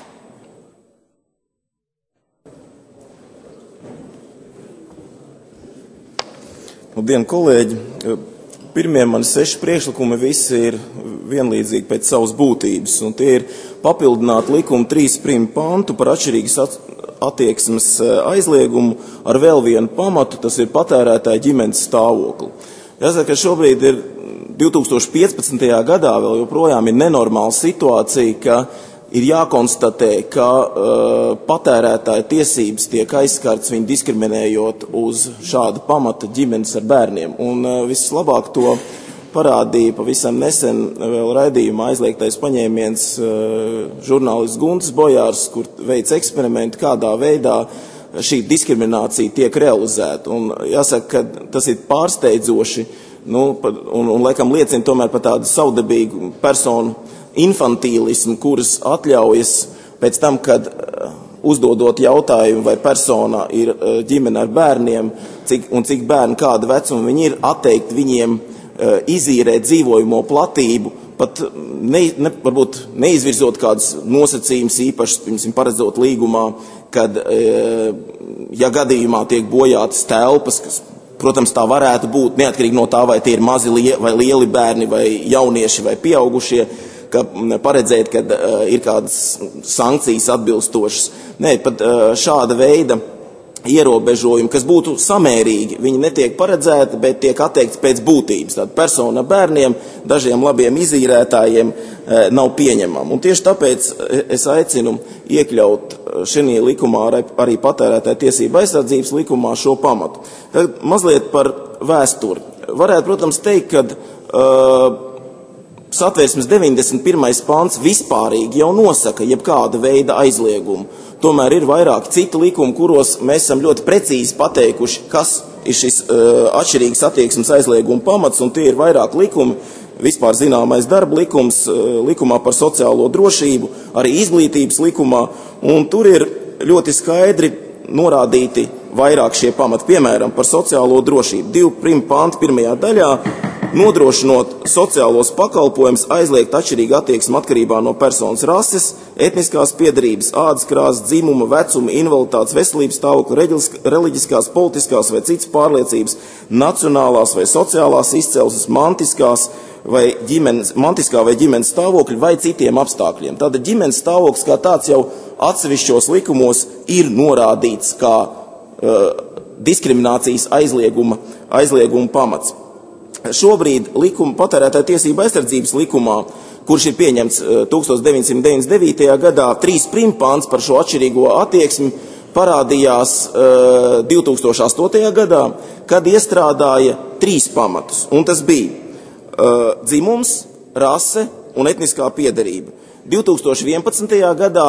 [SPEAKER 15] Labdien, kolēģi! Pirmie mani seši priekšlikumi visi ir vienlīdzīgi pēc savas būtības, un tie ir papildināt likumu trīs prim pantu par atšķirīgas attieksmes aizliegumu ar vēl vienu pamatu, tas ir patērētāja ģimenes stāvokli. Jāsaka, ka šobrīd ir divi tūkstoši piecpadsmitajā gadā vēl joprojām ir nenormāla situācija, ka ir jākonstatē, ka uh, patērētāja tiesības tiek aizskarts viņu diskriminējot uz šādu pamata ģimenes ar bērniem. Un uh, vislabāk to parādīja pavisam nesen vēl raidījumā aizliegtais paņēmiens uh, žurnālists Guntis Bojārs, kur veic eksperimentu, kādā veidā šī diskriminācija tiek realizēta. Un jāsaka, ka tas ir pārsteidzoši, nu, un, un laikam liecina tomēr par tādu savdabīgu personu infantīlismu, kuras atļaujas pēc tam, kad uh, uzdodot jautājumu, vai persona ir uh, ģimene ar bērniem, cik, un cik bērni kāda vecuma viņi ir, atteikt viņiem uh, izīrēt dzīvojamo platību, pat ne, ne, varbūt neizvirzot kādas nosacījumus īpašas, piemēram, paredzot līgumā, kad, uh, ja gadījumā tiek bojātas telpas, kas, protams, tā varētu būt, neatkarīgi no tā, vai tie ir mazi lie, vai lieli bērni, vai jaunieši, vai pieaugušie, ka paredzēt, ka uh, ir kādas sankcijas atbilstošas. Nē, pat uh, šāda veida ierobežojumi, kas būtu samērīgi, viņi netiek paredzēti, bet tiek atteikts pēc būtības. Tāda persona bērniem, dažiem labiem izīrētājiem uh, nav pieņemama. Un tieši tāpēc es aicinu iekļaut šajā likumā arī patērētāju tiesību aizsardzības likumā šo pamatu. Tad mazliet par vēsturi. Varētu, protams, teikt, ka uh, Satversmes deviņdesmit pirmais pants vispārīgi jau nosaka jebkāda veida aizliegumu. Tomēr ir vairāk citi likumi, kuros mēs esam ļoti precīzi pateikuši, kas ir šis uh, atšķirīgas attieksmes aizlieguma pamats, un tie ir vairāk likumi, vispār zināmais darba likums, uh, likumā par sociālo drošību, arī izglītības likumā, un tur ir ļoti skaidri norādīti vairāk šie pamati, piemēram, par sociālo drošību. Divu prim pantu pirmajā daļā nodrošinot sociālos pakalpojumus, aizliegt atšķirīgu attieksmi atkarībā no personas rases, etniskās piedarības, ādas krāsas, dzimuma, vecuma, invaliditātes, veselības stāvokļa, reliģiskās, politiskās vai citas pārliecības, nacionālās vai sociālās izcelsmes, mantiskās vai ģimenes, mantiskā vai ģimenes stāvokļa vai citiem apstākļiem. Tātad ģimenes stāvoklis kā tāds jau atsevišķos likumos ir norādīts kā uh, diskriminācijas aizlieguma, aizlieguma pamats. Šobrīd likuma, patērētāju tiesību aizsardzības likumā, kurš ir pieņemts tukstovs deviņsimt deviņdesmit devītajā gadā, trīs prim pants par šo atšķirīgo attieksmi parādījās uh, divi tūkstoši astotajā gadā, kad iestrādāja trīs pamatus. Un tas bija uh, dzimums, rase un etniskā piedarība. divi tūkstoši vienpadsmitajā gadā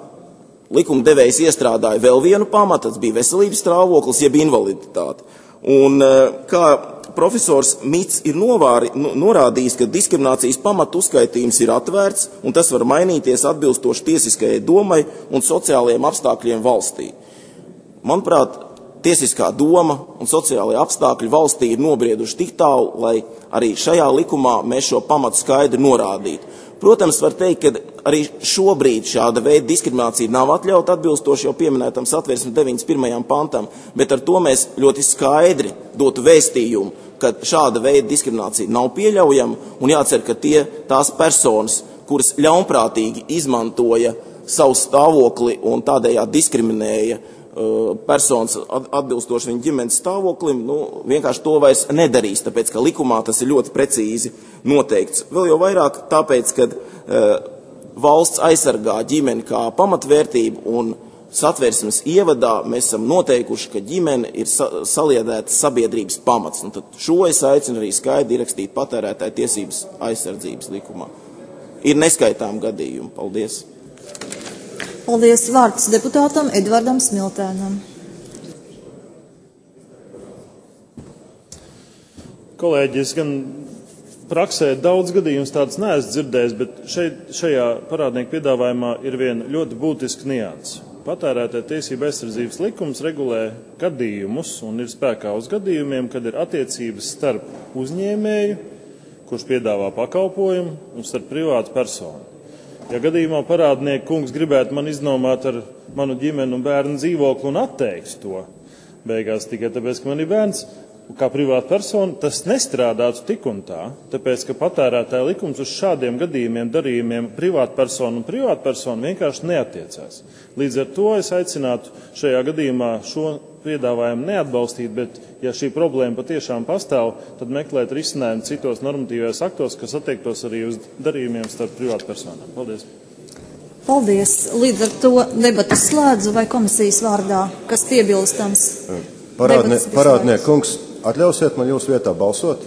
[SPEAKER 15] likumdevējs iestrādāja vēl vienu pamatu, tas bija veselības stāvoklis, jeb invaliditāte. Un uh, kā profesors Mits ir novāri, nu, norādījis, ka diskriminācijas pamatu uzskaitījums ir atvērts, un tas var mainīties atbilstoši tiesiskajai domai un sociālajiem apstākļiem valstī. Manuprāt, tiesiskā doma un sociālajie apstākļi valstī ir nobrieduši tik tālu, lai arī šajā likumā mēs šo pamatu skaidri norādītu. Protams, var teikt, ka arī šobrīd šāda veida diskriminācija nav atļauta atbilstoši jau pieminētam Satversmes deviņdesmit pirmajam pantam, bet ar to mēs ļoti skaidri dotu vēstījumu, ka šāda veida diskriminācija nav pieļaujama, un jācer, ka tie, tās personas, kuras ļaunprātīgi izmantoja savu stāvokli un tādējādi diskriminēja uh, personas atbilstoši viņa ģimenes stāvoklim, nu, vienkārši to vairs nedarīs, tāpēc, ka likumā tas ir ļoti precīzi noteikts. Vēl jau vairāk tāpēc, ka uh, valsts aizsargā ģimeni kā pamatvērtību, un Satversmes ievadā mēs esam noteikuši, ka ģimene ir sa saliedēta sabiedrības pamats. Un tad šo es aicinu arī skaidri ierakstīt patērētāju tiesības aizsardzības likumā. Ir neskaitām gadījumi. Paldies.
[SPEAKER 1] Paldies. Vārds deputātam Edvardam Smiltēnam.
[SPEAKER 16] Kolēģi, es gan praksē daudz gadījumus tādus neesmu dzirdējis, bet šeit, šajā parādnieku piedāvājumā ir viena ļoti būtiska nianse. patērētāja tiesība aizsardzības likums regulē gadījumus un ir spēkā uz gadījumiem, kad ir attiecības starp uzņēmēju, kurš piedāvā pakalpojumu, un starp privātu personu. Ja gadījumā parādnieku kungs gribētu man iznomāt ar manu ģimeni un bērnu dzīvokli un atteiks to beigās tikai tāpēc, ka man ir bērns, kā privāta persona, tas nestrādātu tik un tā, tāpēc, ka patērētāja likums uz šādiem gadījumiem, darījumiem privāta persona un privāta persona vienkārši neatiecās. Līdz ar to es aicinātu šajā gadījumā šo piedāvājumu neatbalstīt, bet, ja šī problēma patiešām pastāv, tad meklēt risinājumu citos normatīvajos aktos, kas attiektos arī uz darījumiem starp privātu personām. Paldies!
[SPEAKER 1] Paldies! Līdz ar to debatas slēdzu vai komisijas vārdā, kas piebilstams?
[SPEAKER 9] Parādnie, parādnieku kungs, atļausiet man jūsu vietā balsot?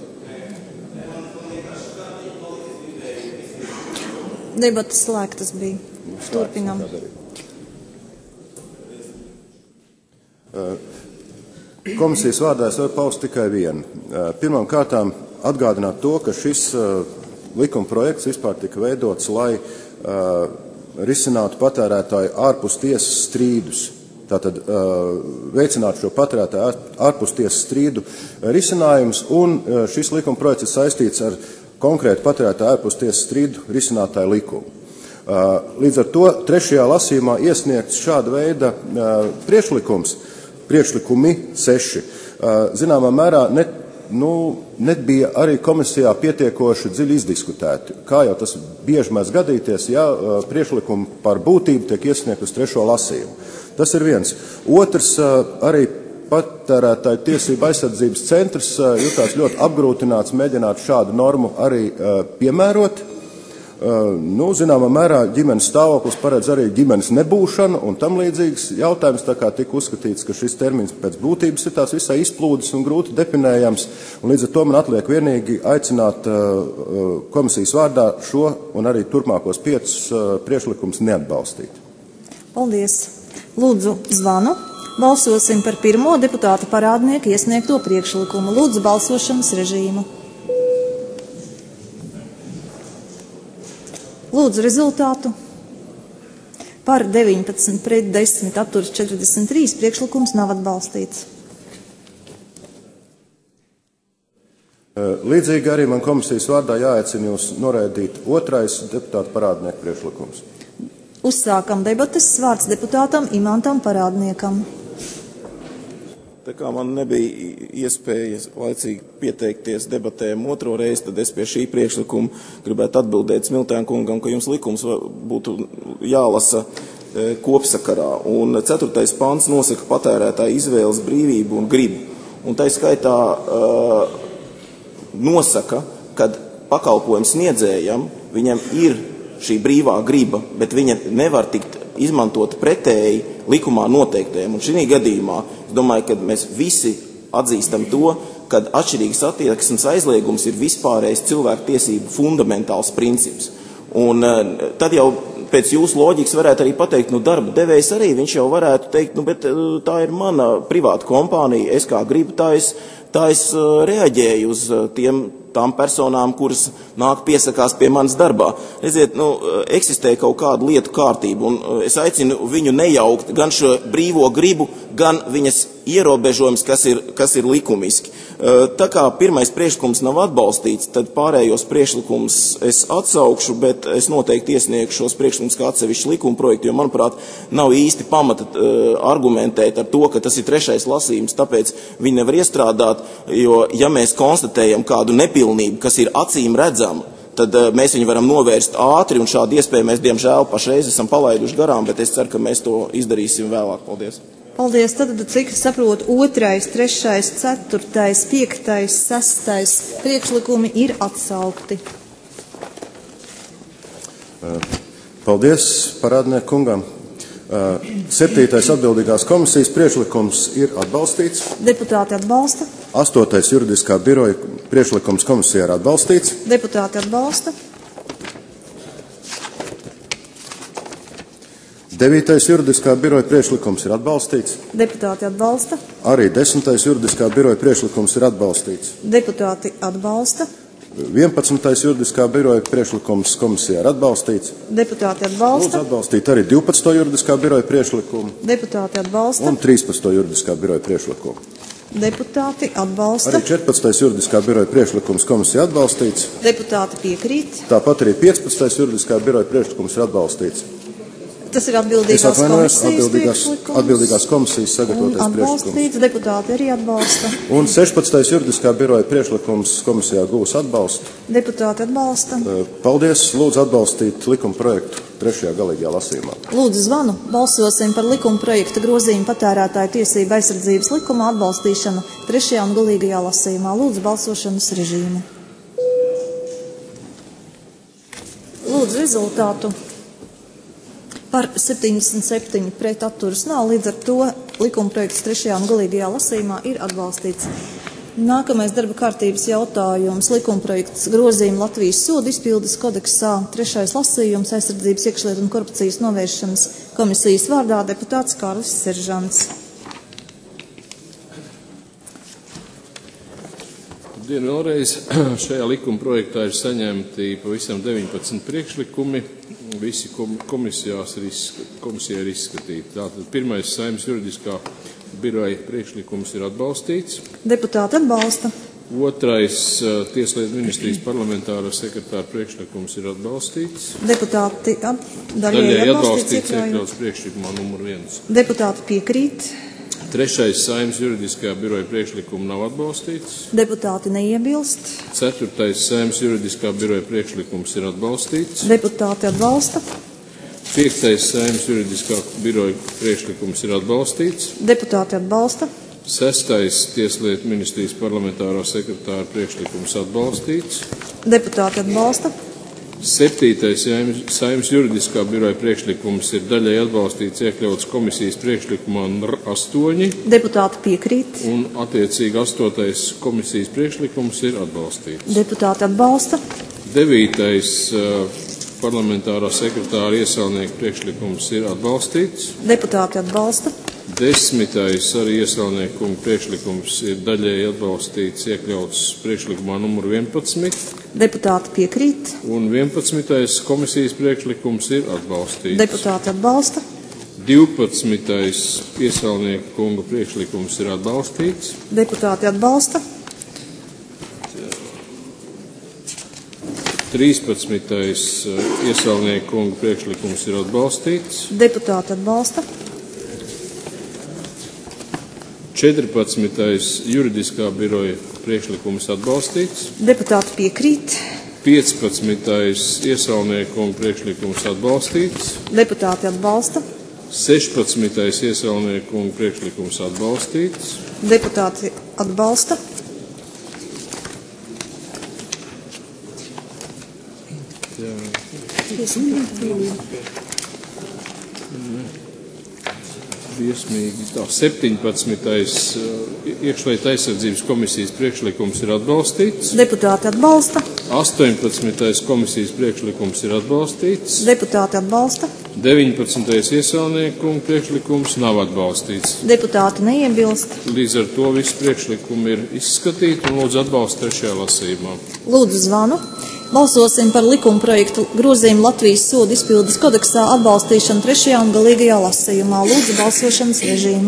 [SPEAKER 1] Debatas slēgtas bija. Turpinam.
[SPEAKER 9] Komisijas vārdā es varu paust tikai vienu. Pirmām kārtām atgādināt to, ka šis likuma projekts vispār tika veidots, lai risinātu patērētāju ārpus tiesas strīdus. Tātad veicināt šo patērētāju ārpus tiesas strīdu risinājumus, un šis likuma projekts ir saistīts ar konkrētu patērētāju ārpus tiesas strīdu risinātāju likumu. Līdz ar to trešajā lasījumā iesniegts šāda veida priekšlikums, priekšlikumi seši. Zināmā mērā ne, nu, nebija arī komisijā pietiekoši dziļi izdiskutēti. Kā jau tas bieži mēs gadīties, ja priekšlikumi par būtību tiek iesniegt uz trešo lasījumu. Tas ir viens. Otrs, arī patērētāju tiesību aizsardzības centrs jutās ļoti apgrūtināts mēģināt šādu normu arī piemērot. Nu, zināmā mērā ģimenes stāvoklis paredz arī ģimenes nebūšanu un tam līdzīgs jautājums, tā kā tika uzskatīts, ka šis termins pēc būtības ir tās visai izplūdes un grūti definējams, un līdz ar to man atliek vienīgi aicināt komisijas vārdā šo un arī turpmākos piecus priekšlikumus neatbalstīt.
[SPEAKER 1] Paldies! Lūdzu, zvanu. Balsosim par pirmo deputāta parādnieku iesniegto priekšlikumu. Lūdzu, balsošanas režīmu. Lūdzu, rezultātu. Par deviņpadsmit pret desmit atturas četrdesmit trīs priekšlikums nav atbalstīts.
[SPEAKER 9] Līdzīgi arī man komisijas vārdā jāaicina jūs noraidīt otrais deputāta parādnieku priekšlikums.
[SPEAKER 1] Uzsākam debates, vārds deputātam Imantam Parādniekam.
[SPEAKER 15] Tā kā man nebija iespējas laicīgi pieteikties debatēm otro reizi, tad es pie šī priekšlikuma gribētu atbildēt Smiltēna kungam, ka jums likums būtu jālasa kopsakarā. Un ceturtais pants nosaka patērētāju izvēles brīvību un gribu. Un tā skaitā uh, nosaka, kad pakalpojums sniedzējam, viņam ir šī brīvā griba, bet viņa nevar tikt izmantot pretēji likumā noteiktajiem. Un šī gadījumā, es domāju, ka mēs visi atzīstam to, ka atšķirīgas attieksmes aizliegums ir vispārējais cilvēku tiesību fundamentāls princips. Un tad jau pēc jūsu loģikas varētu arī pateikt, nu darba devējs arī, viņš jau varētu teikt, nu bet tā ir mana privāta kompānija, es kā gribu, tā es, tā es reaģēju uz tiem tām personām, kuras nāk piesakās pie manas darbā. Redziet, nu, eksistē kaut kāda lietu kārtība, un es aicinu viņu nejaukt gan šo brīvo gribu, gan viņas ierobežojums, kas ir, kas ir likumiski. Tā kā pirmais priekšlikums nav atbalstīts, tad pārējos priekšlikumus es atsaukšu, bet es noteikti iesniegšu šos priekšlikumus kā atsevišķu likuma projektu, jo, manuprāt, nav īsti pamata uh, argumentēt ar to, ka tas ir trešais lasījums, tāpēc viņi nevar iestrādāt, jo, ja mēs konstatējam kādu nepilnību, kas ir acīm redzama, tad uh, mēs viņu varam novērst ātri, un šādu iespēju mēs, diemžēl, pašreiz esam palaiduši garām, bet es ceru, ka mēs to izdarīsim vēlāk. Paldies!
[SPEAKER 1] Paldies. Tad, cik es saprotu, otrais, trešais, ceturtais, piektais, sestais priekšlikumi ir atsaukti.
[SPEAKER 9] Paldies parādnieku kungam. Septītais atbildīgās komisijas priekšlikums ir atbalstīts.
[SPEAKER 1] Deputāti atbalsta.
[SPEAKER 9] Astotais juridiskā biroja priekšlikums komisijā ir atbalstīts.
[SPEAKER 1] Deputāti atbalsta.
[SPEAKER 9] Devītais juridiskā biroja priekšlikums ir atbalstīts.
[SPEAKER 1] Deputāti atbalsta.
[SPEAKER 9] Arī desmitais juridiskā biroja priekšlikums ir atbalstīts.
[SPEAKER 1] Deputāti atbalsta.
[SPEAKER 9] vienpadsmitais juridiskā biroja priekšlikums komisijā ir atbalstīts.
[SPEAKER 1] Deputāti atbalsta.
[SPEAKER 9] Lūdzu atbalstīt arī divpadsmito juridiskā biroja priekšlikumu.
[SPEAKER 1] Deputāti atbalsta.
[SPEAKER 9] Un trīspadsmito juridiskā biroja priekšlikumu.
[SPEAKER 1] Deputāti atbalsta.
[SPEAKER 9] Arī četrpadsmitais juridiskā biroja priekšlikums komisijā atbalstīts.
[SPEAKER 1] Deputāti piekrīt.
[SPEAKER 9] Tāpat arī piecpadsmitais juridiskā biroja priekšlikums ir atbalstīts.
[SPEAKER 1] Tas ir atbildīgās komisijas
[SPEAKER 9] atbildīgās, atbildīgās komisijas sagatavotais priekšlikums.
[SPEAKER 1] Atbalstīts, deputāti arī atbalsta.
[SPEAKER 9] Un sešpadsmitais juridiskā biroja priekšlikums komisijā gūs atbalstu.
[SPEAKER 1] Deputāti atbalsta.
[SPEAKER 9] Paldies. Lūdzu atbalstīt likuma projektu trešajā galīgajā lasījumā.
[SPEAKER 1] Lūdzu zvanu. Balsosim par likuma projekta grozījumu patērētāju tiesību aizsardzības likumā atbalstīšanu trešajā un galīgajā lasījumā. Lūdzu balsošanas režīmu. Lūdzu rezultātu. Par septiņdesmit septiņi pret atturas nav, līdz ar to likuma projekts trešajā un galīgajā lasījumā ir atbalstīts. Nākamais darba kārtības jautājums - likuma projekts grozījuma Latvijas sodu izpildes kodeksā, trešais lasījums, aizsardzības iekšlietu un korupcijas novēršanas komisijas vārdā deputāts Kārlis Seržants.
[SPEAKER 10] Labdien vēlreiz. Šajā likuma projektā ir saņemti pavisam deviņpadsmit priekšlikumi. Visi komisijās ir, komisijā ir izskatīti. Tātad pirmais Saeimas juridiskā biroja priekšlikums ir atbalstīts.
[SPEAKER 1] Deputāti atbalsta.
[SPEAKER 10] Otrais Tieslietu ministrijas parlamentāra sekretāra priekšlikums ir atbalstīts.
[SPEAKER 1] Deputāti at,
[SPEAKER 10] daļai atbalstīts iekļauts priekšlikumā numur viens.
[SPEAKER 1] Deputāti piekrīt.
[SPEAKER 10] Trešais Saeimas juridiskā biroja priekšlikuma nav atbalstīts.
[SPEAKER 1] Deputāti neiebilst.
[SPEAKER 10] Ceturtais Saeimas juridiskā biroja priekšlikums ir atbalstīts.
[SPEAKER 1] Deputāti atbalsta.
[SPEAKER 10] Piektais Saeimas juridiskā biroja priekšlikums ir atbalstīts.
[SPEAKER 1] Deputāti atbalsta.
[SPEAKER 10] Sestais Tieslietu ministrijas parlamentārā sekretāra priekšlikums atbalstīts.
[SPEAKER 1] Deputāti atbalsta.
[SPEAKER 10] Septītais Saeimas juridiskā biroja priekšlikums ir daļai atbalstīts iekļauts komisijas priekšlikumā numur astoņi.
[SPEAKER 1] Deputāti piekrīt.
[SPEAKER 10] Un attiecīgi astotais komisijas priekšlikums ir atbalstīts.
[SPEAKER 1] Deputāti atbalsta.
[SPEAKER 10] Devītais uh, parlamentārā sekretāra iesaulnieka priekšlikums ir atbalstīts.
[SPEAKER 1] Deputāti atbalsta.
[SPEAKER 10] Desmitais arī iesaulnieka kunga priekšlikums ir daļēji atbalstīts iekļauts priekšlikumā numur vienpadsmit.
[SPEAKER 1] Deputāti piekrīt.
[SPEAKER 10] Un vienpadsmitais komisijas priekšlikums ir atbalstīts.
[SPEAKER 1] Deputāti atbalsta.
[SPEAKER 10] divpadsmitais iesaulnieka kunga priekšlikums ir atbalstīts.
[SPEAKER 1] Deputāti atbalsta.
[SPEAKER 10] trīspadsmitais iesaulnieka kunga priekšlikums ir atbalstīts.
[SPEAKER 1] Deputāti atbalsta.
[SPEAKER 10] četrpadsmitais juridiskā biroja priekšlikums atbalstīts.
[SPEAKER 1] Deputāti piekrīt.
[SPEAKER 10] piecpadsmitais iesaulnieka kunga priekšlikums atbalstīts.
[SPEAKER 1] Deputāti atbalsta.
[SPEAKER 10] sešpadsmitais iesaulnieka kunga priekšlikums atbalstīts.
[SPEAKER 1] Deputāti atbalsta. Briesmīgi. Tā, septiņpadsmitais iekšlietu aizsardzības komisijas priekšlikums ir atbalstīts. Deputāti atbalsta.
[SPEAKER 10] astoņpadsmitais komisijas priekšlikums ir atbalstīts.
[SPEAKER 1] Deputāti atbalsta.
[SPEAKER 10] deviņpadsmitais iesaulnieka kunga priekšlikums nav atbalstīts.
[SPEAKER 1] Deputāti neiebilst.
[SPEAKER 10] Līdz ar to visi priekšlikumi ir izskatīti un lūdzu atbalstu trešajā lasījumā.
[SPEAKER 1] Lūdzu zvanu. Balsosim par likuma projektu grozījumu Latvijas sodu izpildes kodeksā atbalstīšanu trešajā un galīgajā lasījumā. Lūdzu balsošanas režīmu.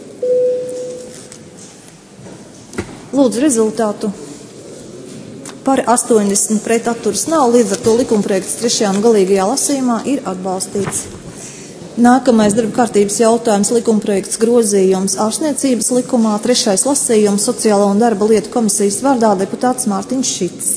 [SPEAKER 1] Lūdzu rezultātu. Par astoņdesmit pret atturas nav, līdz ar to likuma projekts trešajā un galīgajā lasījumā ir atbalstīts. Nākamais darba kārtības jautājums - likuma projekts grozījums ārstniecības likumā, trešais lasījums Sociālo un darba lietu komisijas vārdā deputāts Mārtiņš Šits.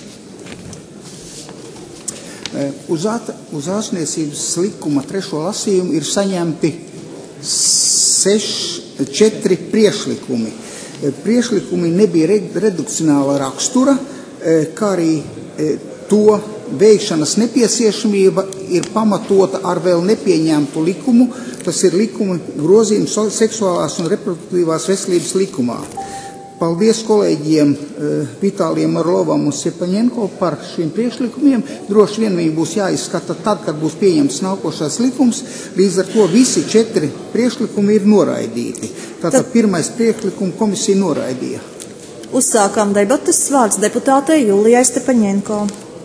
[SPEAKER 17] Uz, at, uz ārstniecības likuma trešo lasījumu ir saņemti seš, četri priekšlikumi. Priekšlikumi nebija redukcionāla rakstura, kā arī to veikšanas nepieciešamība ir pamatota ar vēl nepieņemtu likumu, tas ir likuma grozījums seksuālās un reproduktīvās veselības likumā. Paldies kolēģiem Vitālijam Orlovam un Sepaņenko par šiem priekšlikumiem. Droši vien viņi būs jāizskata tad, kad būs pieņemts nākošais likums. Līdz ar to visi četri priekšlikumi ir noraidīti. Tātad pirmais priekšlikumu komisija noraidīja.
[SPEAKER 1] Uzsākām debatas. Vārds deputātei Julijai Stepaņenko.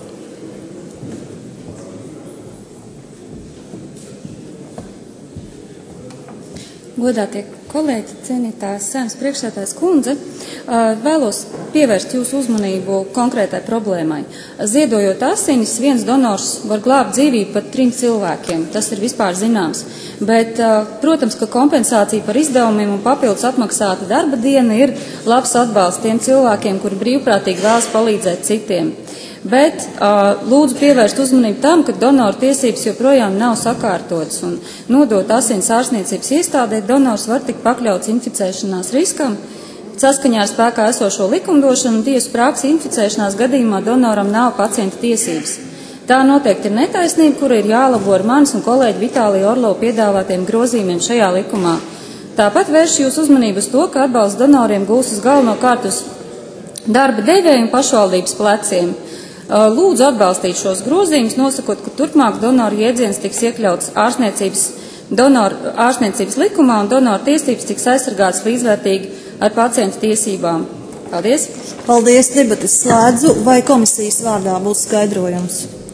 [SPEAKER 18] Godātie kolēģi, cienītās Saeimas priekšsēdētājas kundze, vēlos pievērst jūsu uzmanību konkrētai problēmai. Ziedojot asinis, viens donors var glābt dzīvību pat trim cilvēkiem. Tas ir vispār zināms. Bet, protams, ka kompensācija par izdevumiem un papildus atmaksāta darba diena ir labs atbalsts tiem cilvēkiem, kuri brīvprātīgi vēlas palīdzēt citiem. Bet uh, lūdzu pievērst uzmanību tam, ka donoru tiesības joprojām nav sakārtotas un nodot asins ārstniecības iestādē, donors var tikt pakļauts inficēšanās riskam. Saskaņā ar spēkā esošo likumdošanu tiesu praksi inficēšanās gadījumā donoram nav pacienta tiesības. Tā noteikti ir netaisnība, kura ir jālabo ar manis un kolēģi Vitālija Orlova piedāvātiem grozījumiem šajā likumā. Tāpat vērš jūs uzmanību uz to, ka atbalsts donoriem gūstas galvenokārt uz darba devēju un pašvaldības pleciem. Lūdzu atbalstīt šos grozījumus, nosakot, ka turpmāk donoru jēdziens tiks iekļauts ārstniecības, donoru, ārstniecības likumā un donoru tiesības tiks aizsargātas līdzvērtīgi ar pacientu tiesībām. Paldies!
[SPEAKER 1] Paldies, debates slēdzu. Vai komisijas vārdā būs skaidrojums?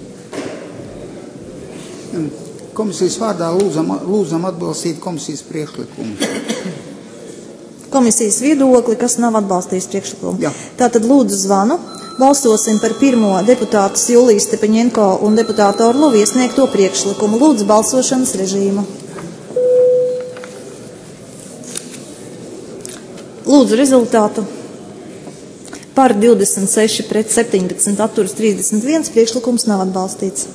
[SPEAKER 17] Komisijas vārdā lūdzam, lūdzam atbalstīt komisijas priekšlikumu.
[SPEAKER 1] Komisijas viedokli, kas nav atbalstījis priekšlikumu.
[SPEAKER 17] Jā.
[SPEAKER 1] Tātad lūdzu zvanu. Balsosim par pirmo deputātas Julijas Stepaņenko un deputāta Orlova iesniegto priekšlikumu. Lūdzu balsošanas režīmu. Lūdzu rezultātu. Par divdesmit seši pret septiņpadsmit atturas trīsdesmit viens priekšlikums nav atbalstīts.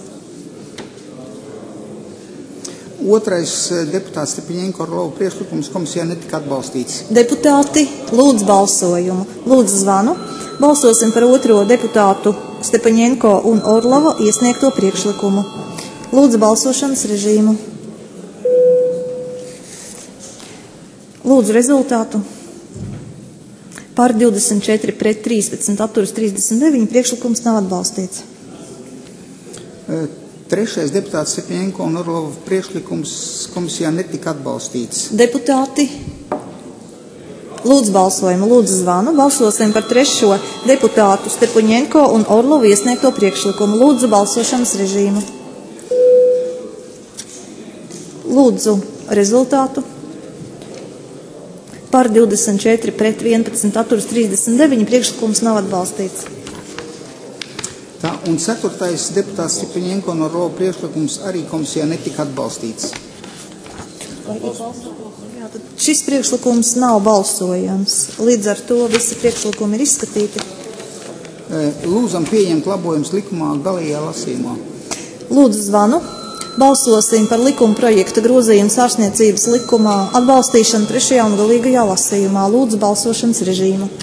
[SPEAKER 17] Otrais deputāts Stepaņenko Orlova priekšlikums komisijā netika atbalstīts.
[SPEAKER 1] Deputāti, lūdzu balsojumu. Lūdzu zvanu. Balsosim par otro deputātu Stepaņenko un Orlova iesniegto priekšlikumu. Lūdzu balsošanas režīmu. Lūdzu rezultātu. Par divdesmit četri pret trīspadsmit atturas trīsdesmit deviņi priekšlikums nav atbalstīts.
[SPEAKER 17] Trešais deputāts Stepaņenko un Orlova priekšlikums komisijā netika atbalstīts.
[SPEAKER 1] Deputāti, lūdzu balsojumu, lūdzu zvanu. Balsosim par trešo deputātu Stepaņenko un Orlovu iesniegto priekšlikumu. Lūdzu balsošanas režīmu. Lūdzu rezultātu. Par divdesmit četri pret vienpadsmit atturas trīsdesmit deviņi priekšlikums nav atbalstīts.
[SPEAKER 17] Tā, un ceturtais deputāts Stepaņenko un Orlova priekšlikums arī komisijā netika atbalstīts.
[SPEAKER 1] Jā, tad šis priekšlikums nav balsojams. Līdz ar to visi priekšlikumi ir izskatīti.
[SPEAKER 17] Lūdzam pieņemt labojumus likumā galīgajā lasījumā.
[SPEAKER 1] Lūdzu zvanu. Balsosim par likuma projekta grozījumu ārstniecības likumā atbalstīšanu trešajā un galīgajā lasījumā. Lūdzu balsošanas režīmu.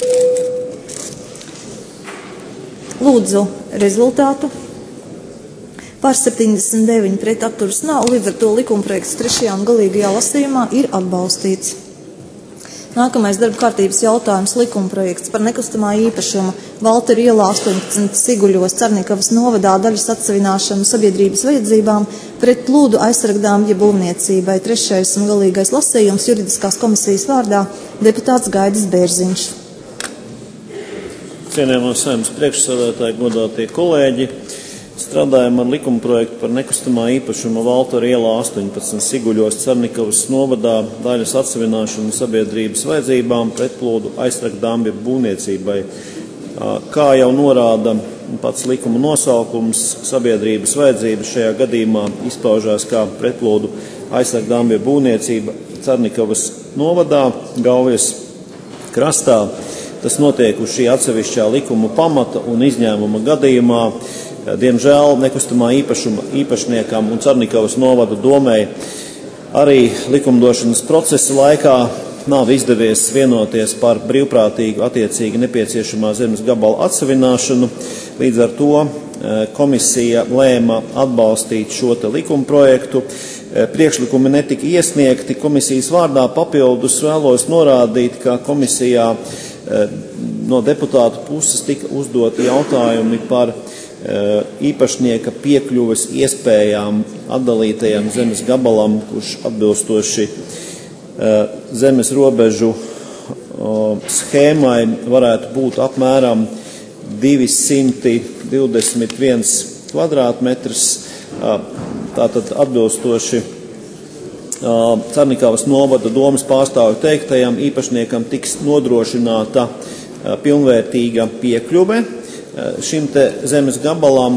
[SPEAKER 1] Lūdzu rezultātu. Par septiņdesmit deviņi pret atturas nav, līdz ar to likumprojekts trešajā un galīgajā lasījumā ir atbalstīts. Nākamais darba kārtības jautājums - likumprojekts par nekustamā īpašuma Valteru ielā astoņpadsmit Siguļos Carnikavas novadā daļas atsavināšanu sabiedrības vajadzībām pret plūdu aizsargdāmju būvniecībai. Trešais un galīgais lasījums juridiskās komisijas vārdā deputāts Gaidis Bērziņš.
[SPEAKER 16] Cienījamās Saeimas priekšsēdētāji, godātie kolēģi, strādājam ar likumprojektu par nekustamā īpašuma Valteru ielā astoņpadsmit Siguļos Carnikavas novadā daļas atsavināšanu sabiedrības vajadzībām pretplūdu aizsargdāmju būvniecībai. Kā jau norāda pats likuma nosaukums, sabiedrības vajadzības šajā gadījumā izpaužās kā pretplūdu aizsargdāmju būvniecība Carnikavas novadā, Gauvijas krastā. Tas notiek uz šī atsevišķā likuma pamata un izņēmuma gadījumā. Diemžēl nekustamā īpašuma īpašniekam un Carnikavas novada domei arī likumdošanas procesa laikā nav izdevies vienoties par brīvprātīgu attiecīgi nepieciešamā zemes gabala atsavināšanu. Līdz ar to komisija lēma atbalstīt šo te likumprojektu. Priekšlikumi netika iesniegti komisijas vārdā. Papildus vēlos norādīt, ka komisijā no deputātu puses tika uzdoti jautājumi par īpašnieka piekļuves iespējām atdalītajam zemes gabalam, kurš atbilstoši zemes robežu
[SPEAKER 19] schēmai varētu būt apmēram divsimt divdesmit viens kvadrātmetrs, tātad atbilstoši Carnikavas novada domes pārstāvju teiktajam, īpašniekam tiks nodrošināta pilnvērtīga piekļuve šim te zemes gabalam.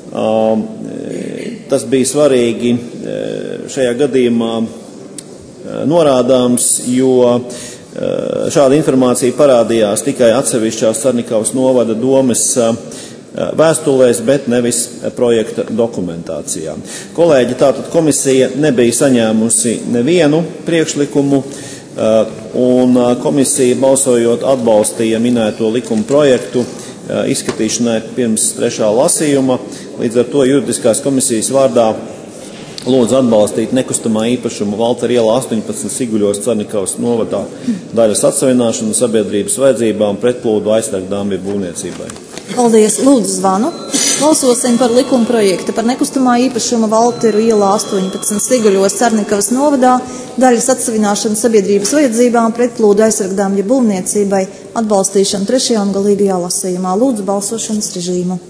[SPEAKER 19] Tas bija svarīgi šajā gadījumā norādāms, jo šāda informācija parādījās tikai atsevišķās Carnikavas novada domes vēstulēs, bet nevis projekta dokumentācijā. Kolēģi, tātad komisija nebija saņēmusi nevienu priekšlikumu, un komisija balsojot atbalstīja minēto likuma projektu izskatīšanai pirms trešā lasījuma. Līdz ar to juridiskās komisijas vārdā lūdzu atbalstīt nekustamā īpašuma Valtera ielā astoņpadsmit Siguļos Carnikavas novadā daļas atsavināšanu sabiedrības vajadzībām pretplūdu aizsargdāmju būvniecībai.
[SPEAKER 1] Paldies, lūdzu zvanu. Balsosim par likuma projektu par nekustamā īpašuma Valteru ielā astoņpadsmit Siguļos Carnikavas novadā daļas atsavināšanu sabiedrības vajadzībām pretplūdu aizsargdāmju būvniecībai atbalstīšanu trešajā un galīgajā lasījumā. Lūdzu balsošanas režīmu.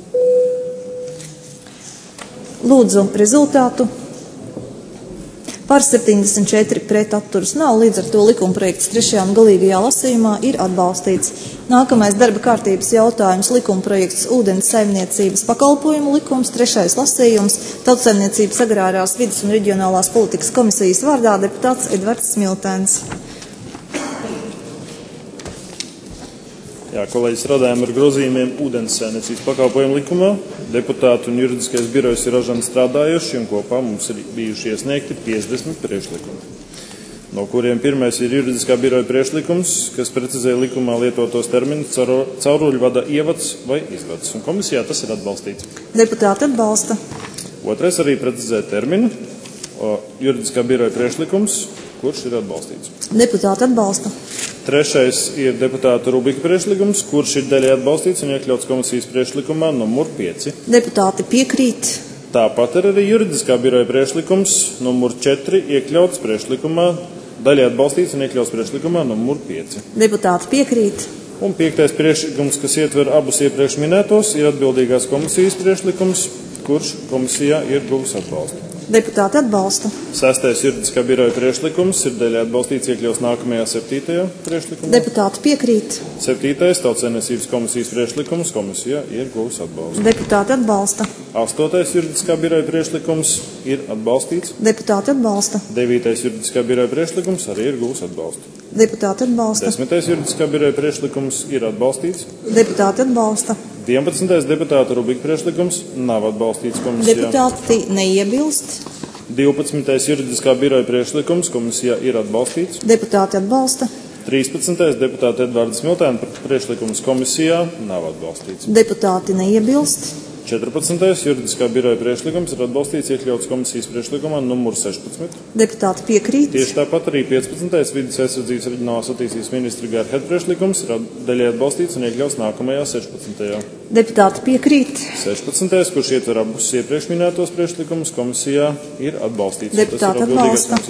[SPEAKER 1] Lūdzu rezultātu. Par septiņdesmit četri pret atturas nav, līdz ar to likuma projekts trešajā un galīgajā lasījumā ir atbalstīts. Nākamais darba kārtības jautājums - likuma projekts ūdens saimniecības pakalpojumu likums, trešais lasījums, Tautsaimniecības agrārās vides un reģionālās politikas komisijas vārdā deputāts Edvards Smiltēns.
[SPEAKER 16] Jā, kolēģi, strādājam ar grozījumiem ūdens saimniecības pakalpojumu likumā. Deputāti un juridiskais birojs ir ražani strādājuši, un kopā mums ir bijuši iesniegti piecdesmit priekšlikumi, no kuriem pirmais ir juridiskā biroja priekšlikums, kas precizē likumā lietotos terminus cauruļvada ievads vai izvads, un komisijā tas ir atbalstīts.
[SPEAKER 1] Deputāti atbalsta.
[SPEAKER 16] Otrais arī precizē terminu, juridiskā biroja priekšlikums, kurš ir atbalstīts.
[SPEAKER 1] Deputāti atbalsta.
[SPEAKER 16] Trešais ir deputāta Rubika priekšlikums, kurš ir daļai atbalstīts un iekļauts komisijas priekšlikumā numur pieci.
[SPEAKER 1] Deputāti piekrīt.
[SPEAKER 16] Tāpat ir arī juridiskā biroja priekšlikums numur četri iekļauts priekšlikumā, daļai atbalstīts un iekļauts priekšlikumā numur pieci.
[SPEAKER 1] Deputāti piekrīt.
[SPEAKER 16] Un piektais priekšlikums, kas ietver abus iepriekš minētos, ir atbildīgās komisijas priekšlikums, kurš komisijā ir guvis atbalstu.
[SPEAKER 1] Deputāti atbalsta.
[SPEAKER 16] Sestais juridiskā biroja priekšlikums ir daļai atbalstīts iekļaus nākamajā septītajā priekšlikumā.
[SPEAKER 1] Deputāti piekrīt.
[SPEAKER 16] Septītais Tautsaimniecības komisijas priekšlikums komisijā ir guvis atbalstu.
[SPEAKER 1] Deputāti atbalsta.
[SPEAKER 16] Astotais juridiskā biroja priekšlikums ir atbalstīts.
[SPEAKER 1] Deputāti atbalsta.
[SPEAKER 16] Devītais juridiskā biroja priekšlikums arī ir guvis atbalstu.
[SPEAKER 1] Deputāti atbalsta.
[SPEAKER 16] Desmitais juridiskā biroja priekšlikums ir atbalstīts.
[SPEAKER 1] Deputāti atbalsta.
[SPEAKER 16] Vienpadsmitais deputāta Rubika priekšlikums nav atbalstīts komisijā.
[SPEAKER 1] Deputāti neiebilst.
[SPEAKER 16] Divpadsmitais juridiskā biroja priekšlikums komisijā ir atbalstīts.
[SPEAKER 1] Deputāti atbalsta.
[SPEAKER 16] Trīspadsmitais deputāta Edvarda Smiltēna priekšlikums komisijā nav atbalstīts.
[SPEAKER 1] Deputāti neiebilst.
[SPEAKER 16] četrpadsmitais juridiskā biroja priekšlikums ir atbalstīts iekļauts komisijas priekšlikumā numur sešpadsmit.
[SPEAKER 1] Deputāti piekrīt.
[SPEAKER 16] Tieši tāpat arī piecpadsmitais vides aizsardzības reģionālās attīstības ministra Gerhard priekšlikums ir daļai atbalstīts un iekļauts nākamajā sešpadsmitajā.
[SPEAKER 1] Deputāti piekrīt.
[SPEAKER 16] sešpadsmitais, kurš ietver abus iepriekš minētos priekšlikumus, komisijā ir atbalstīts.
[SPEAKER 1] Deputāti atbalsta.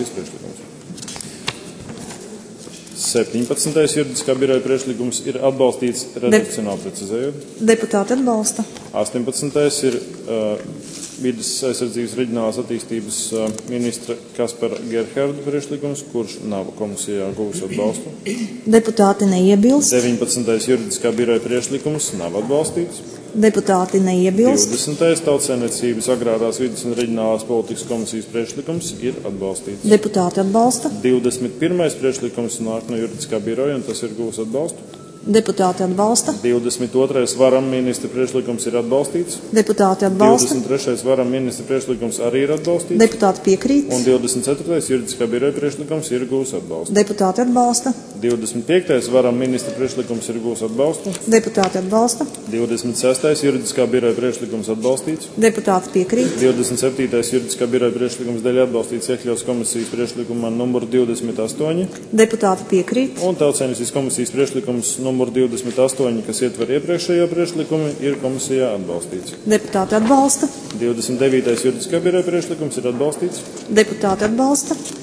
[SPEAKER 16] septiņpadsmitais juridiskā biroja priekšlikums ir atbalstīts redakcionāli precizējot.
[SPEAKER 1] Deputāti atbalsta.
[SPEAKER 16] astoņpadsmitais ir uh, vides aizsardzības reģionālās attīstības uh, ministra Kaspara Gerharda priekšlikums, kurš nav komisijā guvis atbalstu.
[SPEAKER 1] Deputāti neiebilst.
[SPEAKER 16] deviņpadsmitais juridiskā biroja priekšlikums nav atbalstīts.
[SPEAKER 1] Deputāti neiebilst.
[SPEAKER 16] divdesmitais Tautsaimniecības agrārās vides un reģionālās politikas komisijas priekšlikums ir atbalstīts.
[SPEAKER 1] Deputāti atbalsta.
[SPEAKER 16] divdesmit pirmais priekšlikums nāk no juridiskā biroja, un tas ir guvis atbalstu.
[SPEAKER 1] Deputāti atbalsta.
[SPEAKER 16] divdesmit otrais varam ministra priekšlikums ir atbalstīts.
[SPEAKER 1] Deputāti atbalsta.
[SPEAKER 16] divdesmit trešais varam ministra priekšlikums arī ir atbalstīts.
[SPEAKER 1] Deputāti piekrīt.
[SPEAKER 16] Un divdesmit ceturtais juridiskā biroja priekšlikums ir guvis atbalstu.
[SPEAKER 1] Deputāti atbalsta.
[SPEAKER 16] divdesmit piektais varam ministra priekšlikums ir guvis atbalstu.
[SPEAKER 1] Deputāti atbalsta.
[SPEAKER 16] divdesmit sestais juridiskā biroja priekšlikums atbalstīts.
[SPEAKER 1] Deputāti piekrīt.
[SPEAKER 16] divdesmit septītais juridiskā biroja priekšlikums daļai atbalstīts iekļauts komisijas priekšlikumā numur divdesmit astoņi.
[SPEAKER 1] Deputāti piekrīt.
[SPEAKER 16] Un Tautsaimniecības komisijas priekšlikums numur divdesmit astoņi, kas ietver iepriekšējo priekšlikumu, ir komisijā atbalstīts.
[SPEAKER 1] Deputāti atbalsta.
[SPEAKER 16] divdesmit devītais juridiskā biroja priekšlikums ir atbalstīts.
[SPEAKER 1] Deputāti atbalsta.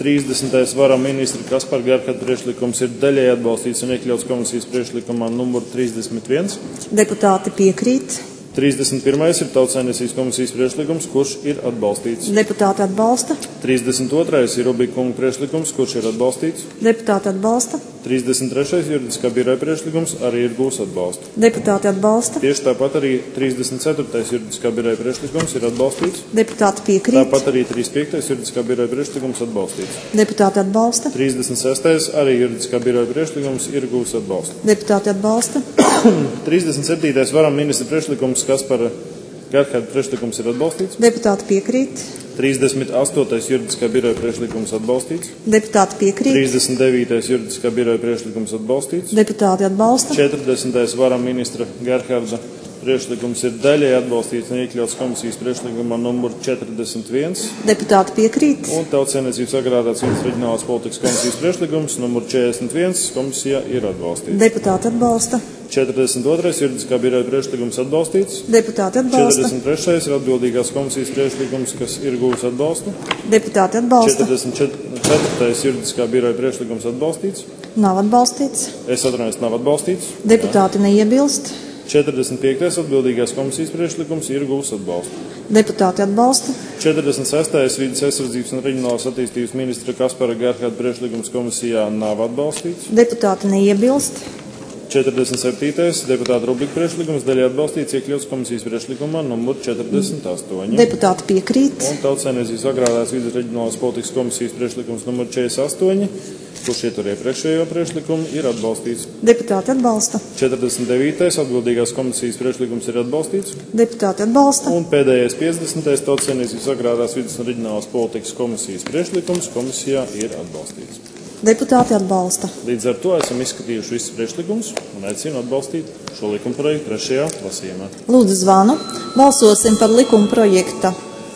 [SPEAKER 16] trīsdesmitais Vara ministra Kaspara Garkata priekšlikums ir daļēji atbalstīts un iekļauts komisijas priekšlikumā numur trīsdesmit viens.
[SPEAKER 1] Deputāti piekrīt.
[SPEAKER 16] trīsdesmit pirmais ir Tautsaimniecības komisijas priekšlikums, kurš ir atbalstīts.
[SPEAKER 1] Deputāti atbalsta.
[SPEAKER 16] trīsdesmit otrais ir Rubika kunga priekšlikums, kurš ir atbalstīts.
[SPEAKER 1] Deputāti atbalsta.
[SPEAKER 16] trīsdesmit trešais juridiskā biroja priekšlikums arī ir gūs atbalstu.
[SPEAKER 1] Deputāti atbalsta.
[SPEAKER 16] Tieši tāpat arī trīsdesmit ceturtais juridiskā biroja priekšlikums ir atbalstīts.
[SPEAKER 1] Deputāti piekrīt.
[SPEAKER 16] Tāpat arī trīsdesmit piektais juridiskā biroja priekšlikums atbalstīts.
[SPEAKER 1] Deputāti atbalsta.
[SPEAKER 16] trīsdesmit sestais arī juridiskā biroja priekšlikums ir gūs atbalstu.
[SPEAKER 1] Deputāti atbalsta.
[SPEAKER 16] trīsdesmit septītais Vara ministra priekšlikums, kas par Garkata priekšlikums ir atbalstīts.
[SPEAKER 1] Deputāti piekrīt.
[SPEAKER 16] trīsdesmit astotais juridiskā biroja priekšlikums atbalstīts.
[SPEAKER 1] Deputāti piekrīt.
[SPEAKER 16] trīsdesmit devītais juridiskā biroja priekšlikums atbalstīts.
[SPEAKER 1] Deputāti atbalsta.
[SPEAKER 16] četrdesmitais Vara ministra Garkata priekšlikums ir daļēji atbalstīts un iekļauts komisijas priekšlikumā numur četrdesmit viens.
[SPEAKER 1] Deputāti piekrīt.
[SPEAKER 16] Un Tautsaimniecības agrārās vidas reģionālās politikas komisijas priekšlikums numur četrdesmit viens komisijā ir atbalstīts.
[SPEAKER 1] Deputāti atbalsta.
[SPEAKER 16] četrdesmit otrais juridiskā biroja priekšlikums atbalstīts.
[SPEAKER 1] Deputāti atbalsta.
[SPEAKER 16] četrdesmit trešais ir atbildīgās komisijas priekšlikums, kas ir guvis atbalstu.
[SPEAKER 1] Deputāti atbalsta.
[SPEAKER 16] četrdesmit ceturtais juridiskā biroja priekšlikums atbalstīts.
[SPEAKER 1] Nav atbalstīts.
[SPEAKER 16] Es atvainojos, nav atbalstīts.
[SPEAKER 1] Deputāti neiebilst.
[SPEAKER 16] četrdesmit piektais atbildīgās komisijas priekšlikums ir guvis atbalstu.
[SPEAKER 1] Deputāti atbalsta.
[SPEAKER 16] četrdesmit sestais vides aizsardzības un reģionālās attīstības ministra Kaspara Garkata priekšlikums komisijā nav atbalstīts.
[SPEAKER 1] Deputāti neiebilst.
[SPEAKER 16] četrdesmit septītais deputāta Rubika priekšlikums daļai atbalstīts, iekļauts komisijas priekšlikumā numur četrdesmit astoņi.
[SPEAKER 1] Deputāti piekrīt.
[SPEAKER 16] Un Tautsaimniecības agrārās vides reģionālās politikas komisijas priekšlikums numur četrdesmit astoņi, kurš ietur iepriekšējo priekšlikumu, ir atbalstīts.
[SPEAKER 1] Deputāti atbalsta.
[SPEAKER 16] četrdesmit devītais atbildīgās komisijas priekšlikums ir atbalstīts.
[SPEAKER 1] Deputāti atbalsta.
[SPEAKER 16] Un pēdējais piecdesmitais Tautsaimniecības agrārās vides un reģionālās politikas komisijas priekšlikums komisijā ir atbalstīts.
[SPEAKER 1] Deputāti atbalsta.
[SPEAKER 16] Līdz ar to esam izskatījuši visus priekšlikumus un aicinu atbalstīt šo likumprojektu trešajā lasījumā.
[SPEAKER 1] Lūdzu zvanu. Balsosim par likumprojekta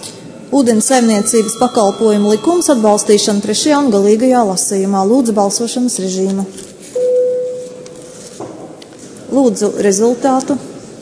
[SPEAKER 1] ūdens saimniecības pakalpojumu likums atbalstīšanu trešajā un galīgajā lasījumā. Lūdzu balsošanas režīmu. Lūdzu rezultātu.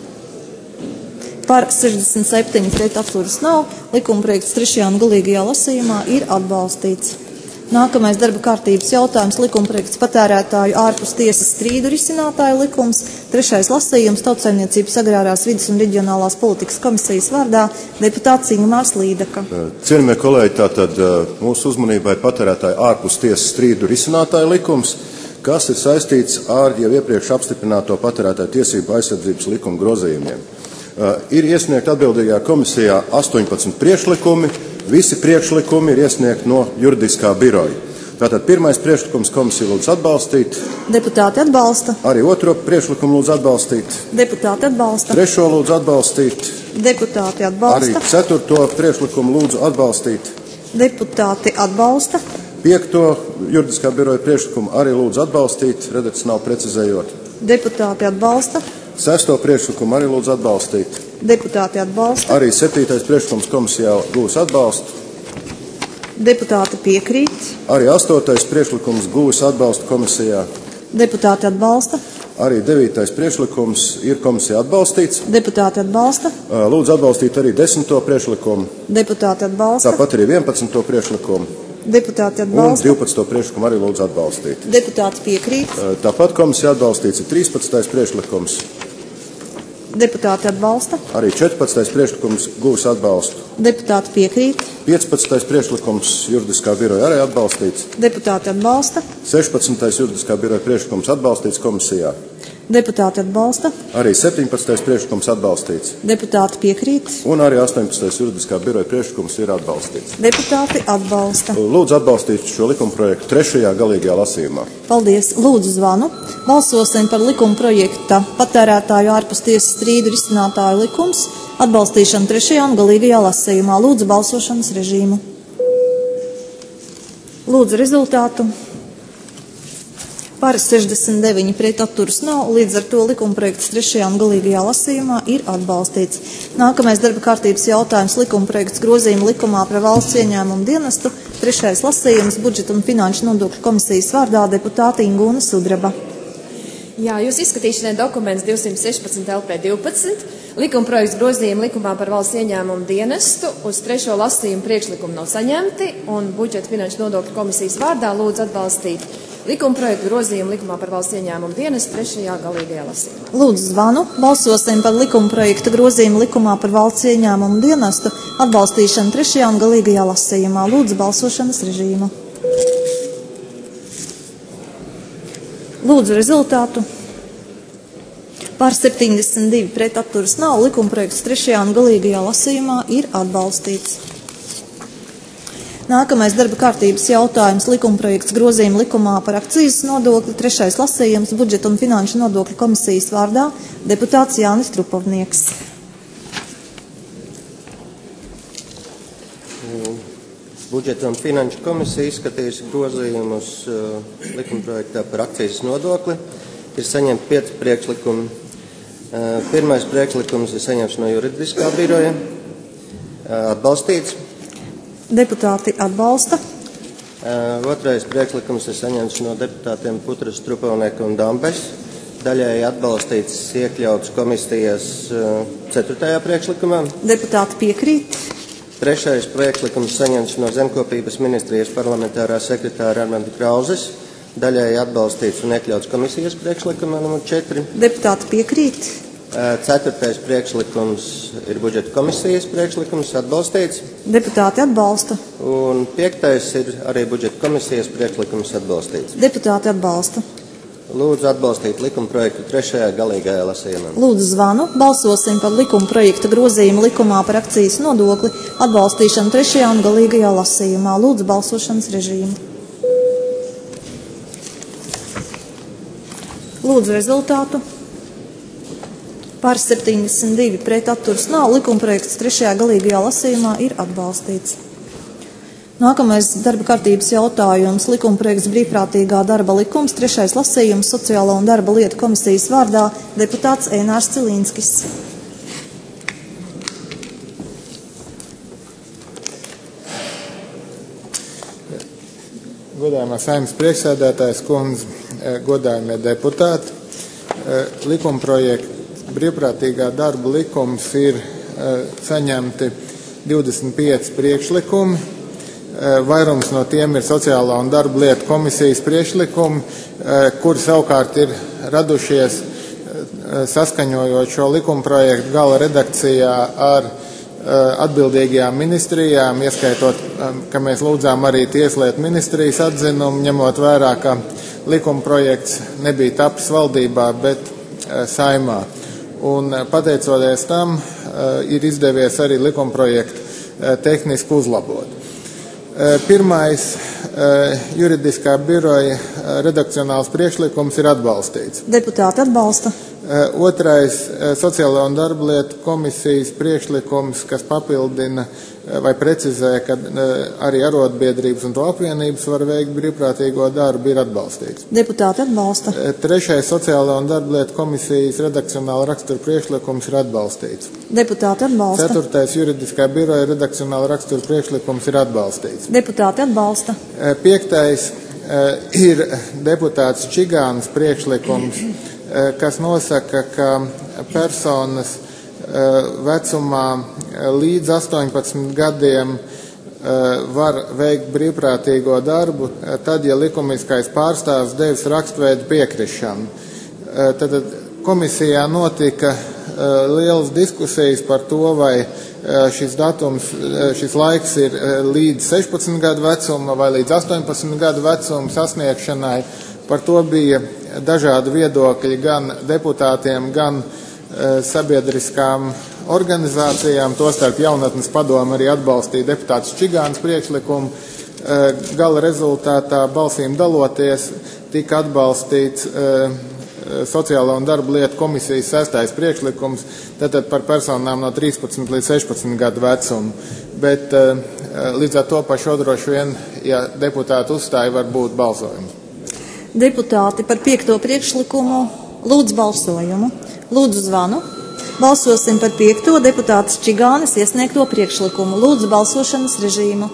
[SPEAKER 1] Par sešdesmit septiņi pret atturas nav. Likumprojekts trešajā un galīgajā lasījumā ir atbalstīts. Nākamais darba kārtības jautājums - likumprojekts patērētāju ārpus tiesas strīdu risinātāju likums. Trešais lasījums - Tautsaimniecības agrārās vides un reģionālās politikas komisijas vārdā deputāts Ingmārs Līdaka.
[SPEAKER 9] Cienījamie kolēģi, tātad mūsu uzmanībai patērētāju ārpus tiesas strīdu risinātāju likums, kas ir saistīts ar jau iepriekš apstiprināto patērētāju tiesību aizsardzības likuma grozījumiem. Ir iesniegt atbildīgajā komisijā astoņpadsmit priekšlikumi. Visi priekšlikumi ir iesniegti no juridiskā biroja. Tātad pirmais priekšlikums komisija lūdz atbalstīt.
[SPEAKER 1] Deputāti atbalsta.
[SPEAKER 9] Arī otro priekšlikumu lūdz atbalstīt.
[SPEAKER 1] Deputāti atbalsta.
[SPEAKER 9] Trešo lūdzu atbalstīt.
[SPEAKER 1] Deputāti atbalsta.
[SPEAKER 9] Arī ceturto priekšlikumu lūdzu atbalstīt.
[SPEAKER 1] Deputāti atbalsta.
[SPEAKER 9] Piekto juridiskā biroja priekšlikumu arī lūdzu atbalstīt. Redakts nav precizējot.
[SPEAKER 1] Deputāti atbalsta.
[SPEAKER 9] Sesto priekšlikumu arī lūdzu atbalstīt.
[SPEAKER 1] Deputāti atbalsta.
[SPEAKER 9] Arī septītais priekšlikums komisijā gūs atbalstu.
[SPEAKER 1] Deputāti piekrīt.
[SPEAKER 9] Arī astotais priekšlikums gūs atbalstu komisijā.
[SPEAKER 1] Deputāti atbalsta.
[SPEAKER 9] Arī devītais priekšlikums ir komisijā atbalstīts.
[SPEAKER 1] Deputāti atbalsta.
[SPEAKER 9] Lūdzu atbalstīt arī desmito priekšlikumu.
[SPEAKER 1] Deputāti atbalsta.
[SPEAKER 9] Tāpat arī vienpadsmito priekšlikumu.
[SPEAKER 1] Deputāti
[SPEAKER 9] Un
[SPEAKER 1] atbalsta.
[SPEAKER 9] divpadsmito priekšlikumu arī lūdzu atbalstīt.
[SPEAKER 1] Deputāti piekrīt.
[SPEAKER 9] Tāpat komisijā atbalstīts ir trīspadsmitais priekšlikums.
[SPEAKER 1] Deputāti atbalsta.
[SPEAKER 9] Arī četrpadsmitais priekšlikums gūs atbalstu.
[SPEAKER 1] Deputāti piekrīt.
[SPEAKER 9] piecpadsmitais priekšlikums juridiskā biroja arī atbalstīts.
[SPEAKER 1] Deputāti atbalsta.
[SPEAKER 9] sešpadsmitais juridiskā biroja priekšlikums atbalstīts komisijā.
[SPEAKER 1] Deputāti atbalsta.
[SPEAKER 9] Arī septiņpadsmitais priekšlikums atbalstīts.
[SPEAKER 1] Deputāti piekrīt.
[SPEAKER 9] Un arī astoņpadsmitais juridiskā biroja priekšlikums ir atbalstīts.
[SPEAKER 1] Deputāti atbalsta.
[SPEAKER 9] Lūdzu atbalstīt šo likumprojektu trešajā galīgajā lasījumā.
[SPEAKER 1] Paldies. Lūdzu zvanu. Balsosim par likumprojekta patērētāju ārpus tiesas strīdu risinātāju likums atbalstīšanu trešajā un galīgajā lasījumā. Lūdzu balsošanas režīmu. Lūdzu rezultātu. Par sešdesmit deviņi pret atturas nav, līdz ar to likumprojekts trešajā un galīgajā lasījumā ir atbalstīts. Nākamais darba kārtības jautājums - likumprojekts grozījuma likumā par valsts ieņēmumu dienestu. Trešais lasījums - budžeta un finanšu nodokļu komisijas vārdā deputāte Ingūna Sudraba.
[SPEAKER 20] Jā, jūs izskatīšanai dokuments divsimt sešpadsmit L P divpadsmit, Likumprojekts grozījuma likumā par valsts ieņēmumu dienestu uz trešo lasījumu priekšlikumu nav saņemti, un budžeta finanšu nodokļu komisijas vārdā lūdzu atbalstīt likumprojektu grozījumu likumā par valsts ieņēmumu dienestu trešajā galīgajā lasījumā.
[SPEAKER 1] Lūdzu zvanu. Balsosim par likumprojektu grozījumu likumā par valsts ieņēmumu dienestu atbalstīšanu trešajā un galīgajā lasījumā. Lūdzu balsošanas režīmu. Lūdzu rezultātu. Par septiņdesmit divi pret atturas nav, likumprojekts trešajā un galīgajā lasījumā ir atbalstīts. Nākamais darba kārtības jautājums - likumprojekts grozījuma likumā par akcīzes nodokli, trešais lasījums, budžeta un finanšu nodokļu komisijas vārdā deputāts Jānis Trupovnieks.
[SPEAKER 21] Budžeta un finanšu komisija izskatījusi grozījumus uh, likumprojektā par akcīzes nodokli. Ir saņemti pieci priekšlikumi. Uh, pirmais priekšlikums ir saņemts no juridiskā biroja. Uh, atbalstīts.
[SPEAKER 1] Deputāti atbalsta.
[SPEAKER 21] Uh, otrais priekšlikums ir saņemts no deputātiem Putras, Trupelnieka un Dambes. Daļēji atbalstīts iekļauts komisijas uh, ceturtajā priekšlikumā.
[SPEAKER 1] Deputāti piekrīt.
[SPEAKER 21] Trešais priekšlikums saņemts no Zemkopības ministrijas parlamentārā sekretāra Armanda Krauzes. Daļēji atbalstīts un iekļauts komisijas priekšlikumā numur četri.
[SPEAKER 1] Deputāti piekrīt.
[SPEAKER 21] Ceturtais priekšlikums ir budžeta komisijas priekšlikums, atbalstīts.
[SPEAKER 1] Deputāti atbalsta.
[SPEAKER 21] Un piektais ir arī budžeta komisijas priekšlikums, atbalstīts.
[SPEAKER 1] Deputāti atbalsta.
[SPEAKER 21] Lūdzu atbalstīt likumprojektu trešajā galīgajā lasījumā.
[SPEAKER 1] Lūdzu zvanu. Balsosim par likumprojekta grozījumu likumā par akcijas nodokli atbalstīšanu trešajā un galīgajā lasījumā. Lūdzu balsošanas režīmu. Lūdzu rezultātu. Par septiņdesmit divi pret atturas nav, likumprojekts trešajā galīgajā lasījumā ir atbalstīts. Nākamais darba kārtības jautājums - likumprojekts brīvprātīgā darba likums, trešais lasījums Sociālo un darba lietu komisijas vārdā deputāts Einārs Cilīnskis.
[SPEAKER 22] Godājumā Saeimas priekšsēdētājs kundze, godājumie deputāti, likumprojekts brīvprātīgā darba likums ir saņemti divdesmit pieci priekšlikumi. Vairums no tiem ir Sociālā un darba lietu komisijas priekšlikumi, kuri savukārt ir radušies saskaņojot šo likumprojektu gala redakcijā ar atbildīgajām ministrijām, ieskaitot, ka mēs lūdzām arī Tieslietu ministrijas atzinumu, ņemot vērā, ka likumprojekts nebija tapis valdībā, bet Saimā. Un pateicoties tam, ir izdevies arī likumprojektu tehniski uzlabot. Pirmais juridiskā biroja redakcionāls priekšlikums ir atbalstīts.
[SPEAKER 1] Deputāti atbalsta.
[SPEAKER 22] Otrais Sociālo un darba lietu komisijas priekšlikums, kas papildina vai precizē, ka arī arotbiedrības un to apvienības var veikt brīvprātīgo darbu, ir atbalstīts.
[SPEAKER 1] Deputāti atbalsta.
[SPEAKER 22] Trešais Sociālo un darba lietu komisijas redakcionāla rakstura priekšlikums ir atbalstīts.
[SPEAKER 1] Deputāti atbalsta.
[SPEAKER 22] Ceturtais juridiskā biroja redakcionāla rakstura priekšlikums ir atbalstīts.
[SPEAKER 1] Deputāti atbalsta.
[SPEAKER 22] Piektais ir deputāts Čigānas priekšlikums, kas nosaka, ka personas vecumā līdz astoņpadsmit gadiem var veikt brīvprātīgo darbu, tad, ja likumiskais pārstāvs devis rakstveidu piekrišanu. Tad komisijā notika lielas diskusijas par to, vai šis datums, šis laiks ir līdz sešpadsmit gadu vecuma vai līdz astoņpadsmit gadu vecuma sasniegšanai. Par to bija dažādi viedokļi gan deputātiem, gan sabiedriskām organizācijām, tostarp Jaunatnes padome arī atbalstīja deputāts Čigānas priekšlikumu. Gala rezultātā balsīm daloties tika atbalstīts Sociālo un darba lietu komisijas sestais priekšlikums, tātad par personām no trīspadsmit līdz sešpadsmit gadu vecumu. Bet līdz ar to pašodroši vien, ja deputāti uzstāja, var būt balsojums.
[SPEAKER 1] Deputāti par piekto priekšlikumu lūdzu balsojumu. Lūdzu zvanu. Balsosim par piekto deputātas Čigānes iesniegto priekšlikumu. Lūdzu balsošanas režīmu.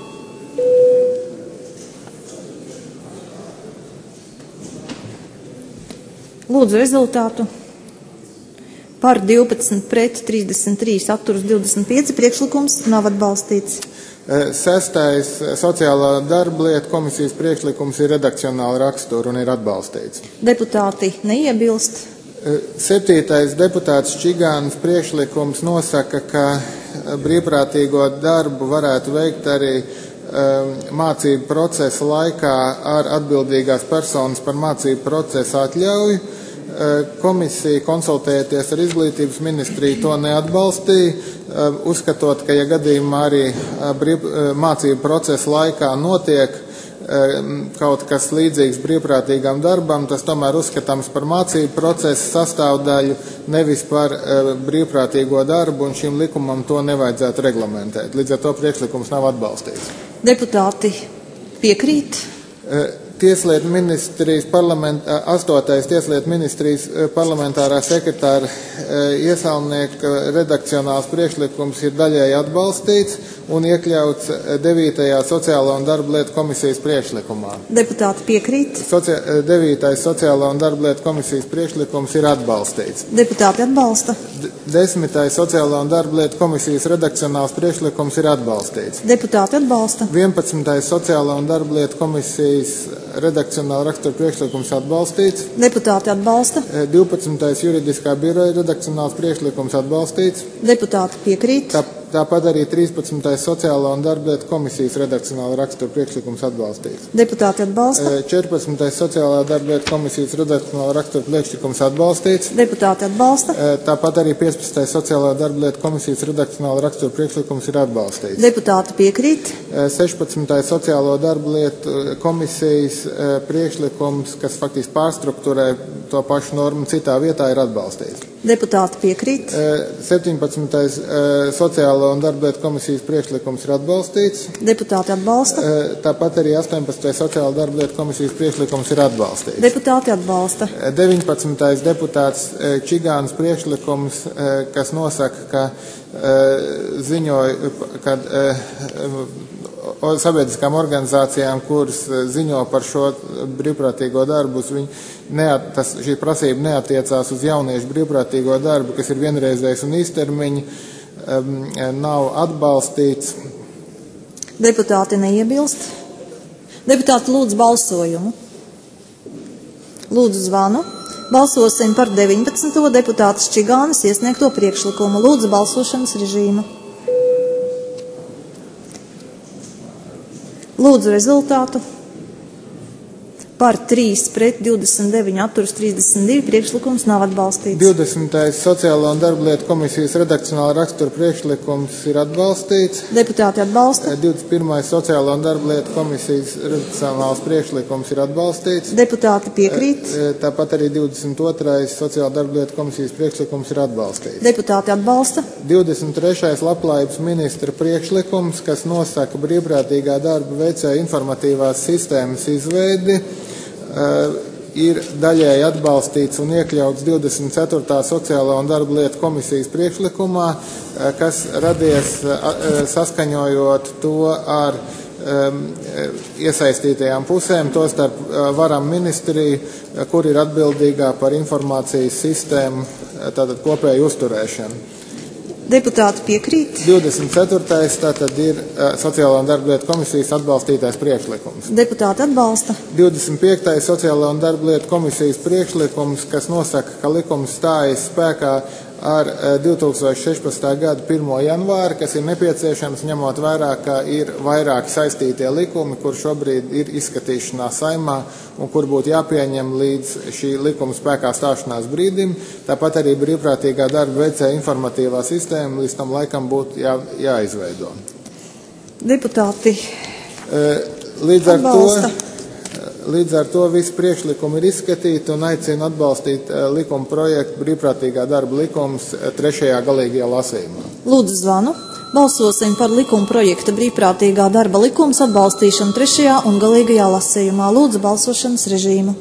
[SPEAKER 1] Lūdzu rezultātu. Par divpadsmit pret trīsdesmit trīs atturas divdesmit pieci priekšlikums nav atbalstīts.
[SPEAKER 22] Sestais sociālā darba lietu komisijas priekšlikums ir redakcionāla rakstura un ir atbalstīts.
[SPEAKER 1] Deputāti neiebilst.
[SPEAKER 22] Septītais deputāts Čigānas priekšlikums nosaka, ka brīvprātīgo darbu varētu veikt arī um, mācību procesa laikā ar atbildīgās personas par mācību procesa atļauju. Komisija, konsultējoties ar izglītības ministriju, to neatbalstīja, uzskatot, ka, ja gadījumā arī brīv, mācību procesa laikā notiek kaut kas līdzīgs brīvprātīgam darbam, tas tomēr uzskatāms par mācību procesa sastāvdaļu, nevis par brīvprātīgo darbu, un šim likumam to nevajadzētu reglamentēt. Līdz ar to priekšlikums nav atbalstīts.
[SPEAKER 1] Deputāti piekrīt?
[SPEAKER 22] Tieslietu ministrijas parlamentā, astotais Tieslietu ministrijas parlamentārā sekretāra iesaimnieka redakcionāls priekšlikums ir daļēji atbalstīts un iekļauts devītajā sociālo un darba lietu komisijas priekšlikumā.
[SPEAKER 1] Deputāti piekrīt?
[SPEAKER 22] Soci... devītais sociālo un darba lietu komisijas priekšlikums ir atbalstīts.
[SPEAKER 1] Deputāti atbalsta?
[SPEAKER 22] D desmitais sociālo un darba lietu komisijas redakcionāls priekšlikums ir atbalstīts.
[SPEAKER 1] Deputāti atbalsta?
[SPEAKER 22] vienpadsmitais sociālo un darba lietu komisijas redakcionāla rakstura priekšlikums atbalstīts.
[SPEAKER 1] Deputāti atbalsta?
[SPEAKER 22] divpadsmitais juridiskā biroja redakcionāls priekšlikums atbalstīts.
[SPEAKER 1] Deputāti piekrīt?
[SPEAKER 22] Tā, tāpat arī trīspadsmitais sociālā un darba lietu komisijas redakcionāla rakstura priekšlikums atbalstīts.
[SPEAKER 1] Deputāti atbalsta?
[SPEAKER 22] četrpadsmitais sociālā darba lietu komisijas redakcionāla rakstura priekšlikums atbalstīts.
[SPEAKER 1] Deputāti atbalsta?
[SPEAKER 22] Tāpat arī piecpadsmitais sociālā darba lietu komisijas redakcionāla rakstura priekšlikums ir atbalstīts.
[SPEAKER 1] Deputāti piekrīt?
[SPEAKER 22] sešpadsmitais sociālo darba lietu komisijas priekšlikums, kas faktiski pārstruktūrē to pašu normu citā vietā, ir atbalstīts.
[SPEAKER 1] Deputāti piekrīt?
[SPEAKER 22] septiņpadsmitais sociālo un darba lietu komisijas priekšlikums ir atbalstīts.
[SPEAKER 1] Deputāti atbalsta?
[SPEAKER 22] Tāpat arī astoņpadsmitais sociālo darba lietu komisijas priekšlikums ir atbalstīts.
[SPEAKER 1] Deputāti atbalsta?
[SPEAKER 22] deviņpadsmitais deputāts Čigānas priekšlikums, kas nosaka, ka ziņoja, kad sabiedriskām organizācijām, kuras ziņo par šo brīvprātīgo darbu, neat, tas, šī prasība neatiecās uz jauniešu brīvprātīgo darbu, kas ir vienreizējs un īstermiņa, um, nav atbalstīts.
[SPEAKER 1] Deputāti neiebilst. Deputāti lūdzu balsojumu. Lūdzu zvanu. Balsosim par deviņpadsmito deputātas Čigānas iesniegto priekšlikumu. Lūdzu balsošanas režīmu. Lūdzu rezultātu. Par trīs pret divdesmit deviņi atturas trīsdesmit divi priekšlikums nav atbalstīts.
[SPEAKER 22] divdesmitais sociālo un darba lietu komisijas redakcionāla rakstura priekšlikums ir atbalstīts.
[SPEAKER 1] Deputāti atbalsta.
[SPEAKER 22] divdesmit pirmais sociālo un darba lietu komisijas redakcionāls priekšlikums ir atbalstīts.
[SPEAKER 1] Deputāti piekrīt.
[SPEAKER 22] Tāpat arī divdesmit otrais sociālo darba lietu komisijas priekšlikums ir atbalstīts.
[SPEAKER 1] Deputāti atbalsta.
[SPEAKER 22] divdesmit trešais labklājības ministra priekšlikums, kas nosaka brīvprātīgā darba veicēja informatīvās sistēmas izveidi, Uh, ir daļēji atbalstīts un iekļauts divdesmit ceturtā sociālā un darba lietu komisijas priekšlikumā, uh, kas radies uh, saskaņojot to ar um, iesaistītajām pusēm, tostarp uh, varam ministriju, uh, kur ir atbildīgā par informācijas sistēmu, uh, tātad kopēju uzturēšanu.
[SPEAKER 1] Deputāti piekrīt.
[SPEAKER 22] divdesmit ceturtais tātad ir uh, sociālā un darba lietu komisijas atbalstītais priekšlikums.
[SPEAKER 1] Deputāti atbalsta.
[SPEAKER 22] divdesmit piektais sociālā un darba lietu komisijas priekšlikums, kas nosaka, ka likums stājas spēkā ar uh, divi tūkstoši sešpadsmitā gada pirmo janvāri, kas ir nepieciešams ņemot vērā, ka ir vairāki saistītie likumi, kur šobrīd ir izskatīšanā Saeimā un kur būtu jāpieņem līdz šī likuma spēkā stāšanās brīdim. Tāpat arī brīvprātīgā darba veicēja informatīvā sistēma līdz tam laikam būtu jā, jāizveido.
[SPEAKER 1] Deputāti
[SPEAKER 22] līdz ar
[SPEAKER 1] atbalsta.
[SPEAKER 22] to, līdz ar to visi priekšlikumi ir izskatīti un aicina atbalstīt likuma projektu brīvprātīgā darba likums trešajā galīgajā lasījumā.
[SPEAKER 1] Lūdzu zvanu. Balsosim par likuma projekta brīvprātīgā darba likums atbalstīšanu trešajā un galīgajā lasījumā. Lūdzu balsošanas režīmu.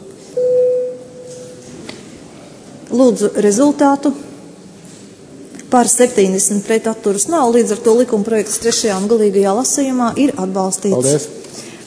[SPEAKER 1] Lūdzu rezultātu. Par septiņdesmit pret atturas nav, līdz ar to likuma projekts trešajā un galīgajā lasījumā ir atbalstīts.
[SPEAKER 22] Paldies.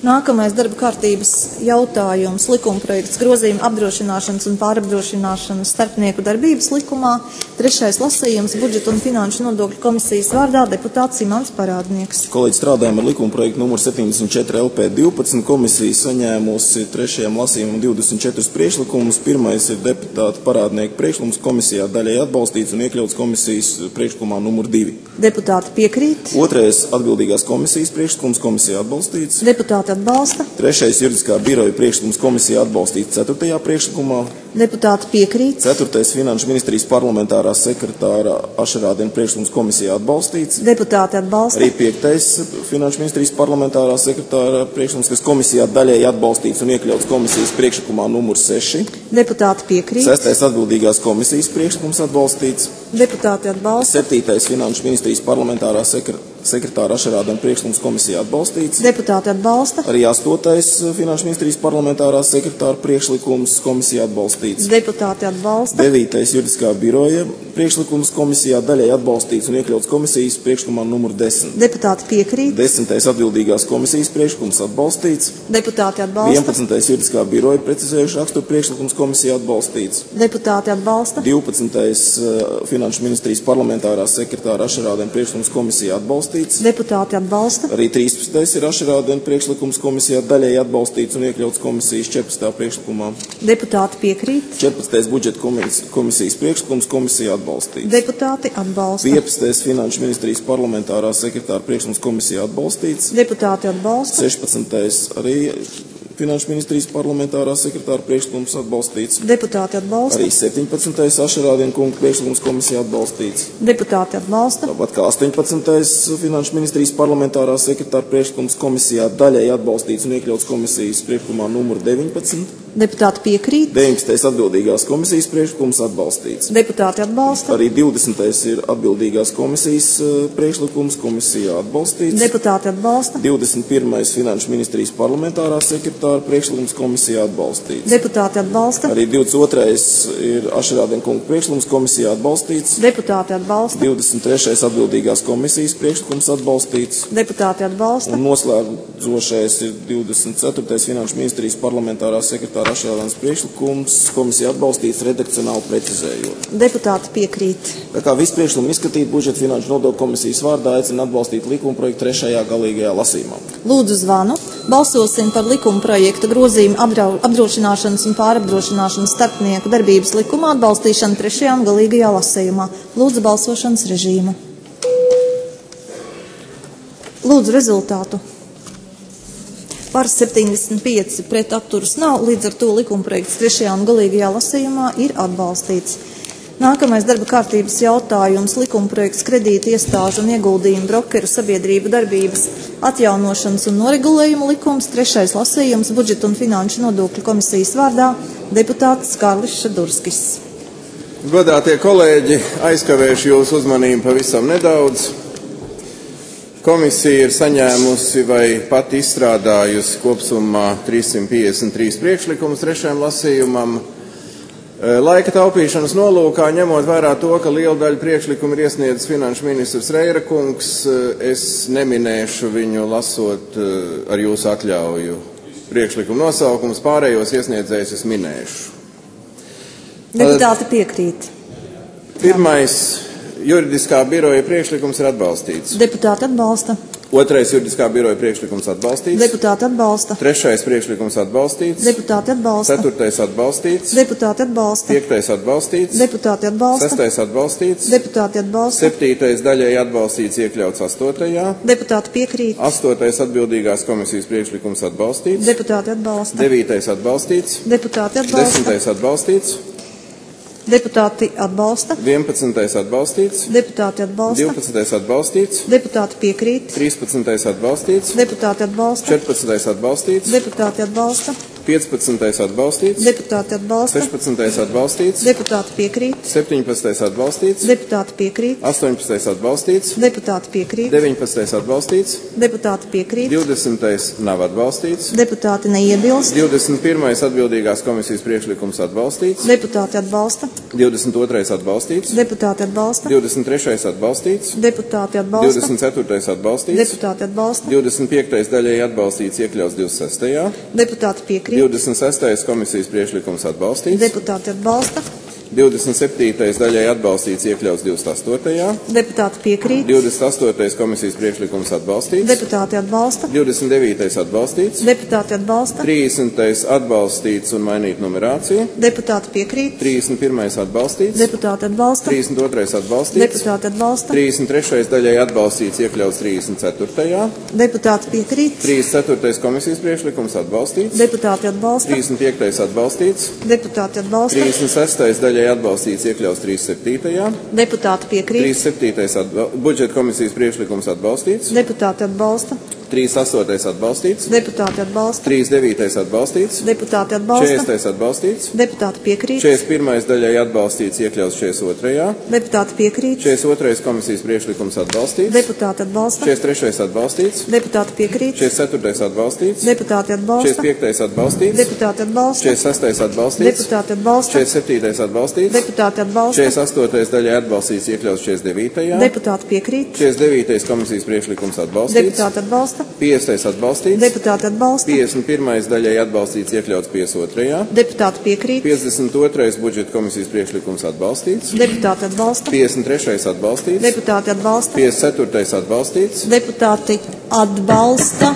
[SPEAKER 1] Nākamais darba kārtības jautājums - likumprojekts grozījuma apdrošināšanas un pārapdrošināšanas starpnieku darbības likumā. Trešais lasījums - budžeta un finanšu nodokļu komisijas vārdā deputāts Imants Parādnieks.
[SPEAKER 15] Kolēģi, strādājam ar likumprojektu numur septiņdesmit četri L P divpadsmit. Komisija saņēmusi trešajam lasījumam divdesmit četrus priekšlikumus. Pirmais ir deputāta Parādnieka priekšlikums, komisijā daļēji atbalstīts un iekļauts komisijas priekšlikumā numur divi.
[SPEAKER 1] Deputāti piekrīt.
[SPEAKER 15] Otrais atbildīgās komisijas priekšlikums, komisijā atbalstīts.
[SPEAKER 1] Deputāti atbalsta.
[SPEAKER 15] Trešais juridiskā biroja priekšlikums, komisijā atbalstīts ceturtajā priekšlikumā.
[SPEAKER 1] Deputāti piekrīt.
[SPEAKER 15] Ceturtais finanšu ministrijas parlamentārā sekretāra Ašerādena priekšlikums, komisijā atbalstīts.
[SPEAKER 1] Deputāti atbalsta.
[SPEAKER 15] Arī piektais finanšu ministrijas parlamentārā sekretāra priekšlikums, kas komisijā daļēji atbalstīts un iekļauts komisijas priekšlikumā numur seši.
[SPEAKER 1] Deputāti piekrīt.
[SPEAKER 15] Sestais atbildīgās komisijas priekšlikums atbalstīts.
[SPEAKER 1] Deputāti atbalsta.
[SPEAKER 15] Septītais finanšu ministrijas parlamentārā sekretāra sekretāra Ašerādena priekšlikums, komisijā atbalstīts.
[SPEAKER 1] Deputāti atbalsta.
[SPEAKER 15] Arī astotais finanšu ministrijas parlamentārā sekretāra priekšlikums, komisijā atbalstīts.
[SPEAKER 1] Deputāti atbalsta.
[SPEAKER 15] Devītais juridiskā biroja priekšlikums, komisijā daļēji atbalstīts un iekļauts komisijas priekšlikumā numur desmit.
[SPEAKER 1] Deputāti piekrīt.
[SPEAKER 15] Desmitais atbildīgās komisijas priekšlikums atbalstīts.
[SPEAKER 1] Deputāti atbalsta.
[SPEAKER 15] Vienpadsmitais juridiskā biroja precizējuši raksturu priekšlikums, komisijā atbalstīts.
[SPEAKER 1] Deputāti atbalsta.
[SPEAKER 15] Divpadsmitais uh, finanšu ministrijas parlamentārā sekretāra Ašerādena priekšlikums, komisijā atbalstīts.
[SPEAKER 1] Deputāti atbalsta.
[SPEAKER 15] Arī trīspadsmitais ir Ašerādena priekšlikums, komisijā daļēji atbalstīts un iekļauts komisijas četrpadsmitajā priekšlikumā.
[SPEAKER 1] Deputāti piekrīt.
[SPEAKER 15] četrpadsmitais budžeta komisijas priekšlikums, komisijā atbalstīts.
[SPEAKER 1] Deputāti atbalsta.
[SPEAKER 15] piecpadsmitais finanšu ministrijas parlamentārā sekretāra priekšlikums, komisijā atbalstīts.
[SPEAKER 1] Deputāti atbalsta.
[SPEAKER 15] sešpadsmitais arī finanšu ministrijas parlamentārā sekretāra priekšlikums atbalstīts.
[SPEAKER 1] Deputāti atbalsta.
[SPEAKER 15] Arī septiņpadsmitais Ašerādena kunga priekšlikums, komisijā atbalstīts.
[SPEAKER 1] Deputāti atbalsta.
[SPEAKER 15] Tāpat kā astoņpadsmitais finanšu ministrijas parlamentārā sekretāra priekšlikums, komisijā daļēji atbalstīts un iekļauts komisijas priekšlikumā numur deviņpadsmit.
[SPEAKER 1] Deputāti piekrīt.
[SPEAKER 15] deviņpadsmitais atbildīgās komisijas priekšlikums atbalstīts.
[SPEAKER 1] Deputāti atbalsta.
[SPEAKER 15] Arī divdesmitais ir atbildīgās komisijas priekšlikums, komisijā atbalstīts.
[SPEAKER 1] Deputāti atbalsta.
[SPEAKER 15] divdesmit pirmais finanšu ministrijas parlamentārā sekretāra priekšlikums, komisijā atbalstīts.
[SPEAKER 1] Deputāti atbalsta.
[SPEAKER 15] Arī divdesmit otrais ir Ašerādena kunga priekšlikums, komisijā atbalstīts.
[SPEAKER 1] Deputāti atbalsta.
[SPEAKER 15] divdesmit trešais atbildīgās komisijas priekšlikums atbalstīts.
[SPEAKER 1] Deputāti atbalsta.
[SPEAKER 15] Un noslēdzošais ir divdesmit ceturtais finanšu ministrijas parlamentārā sekretāra Ašerādenas priekšlikums, komisija atbalstīts redakcionāli precizējot.
[SPEAKER 1] Deputāti piekrīt.
[SPEAKER 15] Tā kā visu priekšlikumu izskatīt, budžeta finanšu nodokļu komisijas vārdā aicina atbalstīt likumprojektu trešajā galīgajā lasījumā.
[SPEAKER 1] Lūdzu zvanu. Balsosim par likumprojekta grozījumu apdrošināšanas un pārapdrošināšanas starpnieku darbības likumā atbalstīšanu trešajā un galīgajā lasījumā. Lūdzu balsošanas režīmu. Lūdzu rezultātu. Par septiņdesmit pieci pret atturas nav, līdz ar to likumprojekts trešajā un galīgajā lasījumā ir atbalstīts. Nākamais darba kārtības jautājums - likumprojekts kredīta iestāžu un ieguldījumu brokeru sabiedrību darbības atjaunošanas un noregulējuma likums, trešais lasījums, budžeta un finanšu nodokļu komisijas vārdā deputāts Kārlis Šadurskis.
[SPEAKER 7] Godātie kolēģi, aizkavēšu jūsu uzmanību pavisam nedaudz. Komisija ir saņēmusi vai pat izstrādājusi kopsumā trīssimt piecdesmit trīs priekšlikumus trešajam lasījumam. Laika taupīšanas nolūkā, ņemot vērā to, ka liela daļa priekšlikumu ir iesniedzis finanšu ministrs Reira kungs, es neminēšu viņu lasot ar jūsu atļauju priekšlikumu nosaukums, pārējos iesniedzējus es minēšu.
[SPEAKER 1] Deputāti piekrīt.
[SPEAKER 7] Pirmais juridiskā biroja priekšlikums ir atbalstīts.
[SPEAKER 1] Deputāti atbalsta.
[SPEAKER 7] Otrais juridiskā biroja priekšlikums atbalstīts.
[SPEAKER 1] Deputāti atbalsta.
[SPEAKER 7] Trešais priekšlikums atbalstīts.
[SPEAKER 1] Deputāti atbalsta.
[SPEAKER 7] Ceturtais atbalstīts.
[SPEAKER 1] Deputāti atbalsta.
[SPEAKER 7] Piektais atbalstīts.
[SPEAKER 1] Deputāti atbalsta.
[SPEAKER 7] Sestais atbalstīts.
[SPEAKER 1] Deputāti atbalsta.
[SPEAKER 7] Septītais daļai atbalstīts, iekļauts astotajā.
[SPEAKER 1] Deputāti piekrīt.
[SPEAKER 7] Astotais atbildīgās komisijas priekšlikums atbalstīts.
[SPEAKER 1] Deputāti atbalsta.
[SPEAKER 7] Devītais atbalstīts.
[SPEAKER 1] Deputāti atbalsta.
[SPEAKER 7] Desmitais atbalstīts.
[SPEAKER 1] Deputāti atbalsta.
[SPEAKER 7] vienpadsmitais atbalstīts.
[SPEAKER 1] Deputāti atbalsta.
[SPEAKER 7] divpadsmitais atbalstīts.
[SPEAKER 1] Deputāti piekrīt.
[SPEAKER 7] trīspadsmitais atbalstīts.
[SPEAKER 1] Deputāti atbalsta.
[SPEAKER 7] četrpadsmitais atbalstīts.
[SPEAKER 1] Deputāti atbalsta.
[SPEAKER 7] piecpadsmitais atbalstīts.
[SPEAKER 1] Deputāti atbalsta.
[SPEAKER 7] sešpadsmitais atbalstīts.
[SPEAKER 1] Deputāti piekrīt.
[SPEAKER 7] septiņpadsmitais atbalstīts.
[SPEAKER 1] Deputāti piekrīt.
[SPEAKER 7] astoņpadsmitais atbalstīts.
[SPEAKER 1] Deputāti piekrīt.
[SPEAKER 7] deviņpadsmitais atbalstīts.
[SPEAKER 1] Deputāti piekrīt.
[SPEAKER 7] divdesmitais nav atbalstīts.
[SPEAKER 1] Deputāti neiebilst.
[SPEAKER 7] divdesmit pirmais atbildīgās komisijas priekšlikums atbalstīts.
[SPEAKER 1] Deputāti atbalsta.
[SPEAKER 7] divdesmit otrais atbalstīts.
[SPEAKER 1] Deputāti atbalsta.
[SPEAKER 7] divdesmit trešais atbalstīts.
[SPEAKER 1] Deputāti atbalsta.
[SPEAKER 7] divdesmit ceturtais atbalstīts.
[SPEAKER 1] Deputāti atbalsta.
[SPEAKER 7] divdesmit piektais daļēji atbalstīts, iekļauts divdesmit sestajā.
[SPEAKER 1] Deputāti piekrīt.
[SPEAKER 7] divdesmit sestais komisijas priekšlikums atbalstīts.
[SPEAKER 1] Deputāti atbalsta.
[SPEAKER 7] divdesmit septītais daļēji atbalstīts, iekļauts divdesmit astotajā.
[SPEAKER 1] Deputāti piekrīt.
[SPEAKER 7] divdesmit astotais komisijas priekšlikums atbalstīts.
[SPEAKER 1] Deputāti atbalsta.
[SPEAKER 7] divdesmit devītais atbalstīts.
[SPEAKER 1] Deputāti atbalsta.
[SPEAKER 7] trīsdesmitais atbalstīts un mainīt numerāciju.
[SPEAKER 1] Deputāti piekrīt.
[SPEAKER 7] trīsdesmit pirmais atbalstīts.
[SPEAKER 1] Deputāti atbalsta.
[SPEAKER 7] trīsdesmit otrais atbalstīts.
[SPEAKER 1] Deputāti atbalsta.
[SPEAKER 7] trīsdesmit trešais daļēji atbalstīts, iekļauts trīsdesmit ceturtajā.
[SPEAKER 1] Deputāti piekrīt.
[SPEAKER 7] trīsdesmit ceturtais komisijas priekšlikums atbalstīts.
[SPEAKER 1] Deputāti atbalsta.
[SPEAKER 7] trīsdesmit piektais atbalstīts.
[SPEAKER 1] Deputāti atbalsta.
[SPEAKER 7] trīsdesmit sestais daļēji atbalstīts, iekļauts trīsdesmit septītajā.
[SPEAKER 1] Deputāti piekrīt.
[SPEAKER 7] trīsdesmit septītais atbal... budžeta komisijas priekšlikums atbalstīts.
[SPEAKER 1] Deputāti atbalsta.
[SPEAKER 7] trīsdesmit astotais atbalstīts.
[SPEAKER 1] Deputāti atbalsta.
[SPEAKER 7] trīsdesmit devītais atbalstīts.
[SPEAKER 1] Deputāti atbalsta.
[SPEAKER 7] četrdesmitais atbalstīts.
[SPEAKER 1] Deputāti piekrīt.
[SPEAKER 7] četrdesmit pirmais daļai atbalstīts, iekļauts četrdesmit otrajā.
[SPEAKER 1] Deputāti piekrīt.
[SPEAKER 7] četrdesmit otrais komisijas priekšlikums atbalstīts.
[SPEAKER 1] Deputāti atbalsta.
[SPEAKER 7] četrdesmit trešais atbalstīts.
[SPEAKER 1] Deputāti piekrīt.
[SPEAKER 7] četrdesmit ceturtais atbalstīts.
[SPEAKER 1] Deputāti atbalsta.
[SPEAKER 7] četrdesmit piektais atbalstīts.
[SPEAKER 1] Deputāti atbalsta.
[SPEAKER 7] četrdesmit sestais atbalstīts.
[SPEAKER 1] Deputāti atbalsta.
[SPEAKER 7] četrdesmit septītais atbalstīts.
[SPEAKER 1] Deputāti atbalsta.
[SPEAKER 7] četrdesmit astotais daļai atbalstīts, iekļauts četrdesmit devītajā.
[SPEAKER 1] Deputāti piekrīt.
[SPEAKER 7] četrdesmit devītais komisijas priekšlikums atbalstīts.
[SPEAKER 1] Deputāti atbalsta.
[SPEAKER 7] piecdesmitais atbalstīts.
[SPEAKER 1] Deputāti atbalsta.
[SPEAKER 7] piecdesmit pirmais daļai atbalstīts, iekļauts piecdesmit otrajā.
[SPEAKER 1] Deputāti piekrīt.
[SPEAKER 7] piecdesmit otrais budžeta komisijas priekšlikums atbalstīts.
[SPEAKER 1] Deputāti atbalsta.
[SPEAKER 7] piecdesmit trešais atbalstīts.
[SPEAKER 1] Deputāti atbalsta.
[SPEAKER 7] piecdesmit ceturtais atbalstīts.
[SPEAKER 1] Deputāti atbalsta.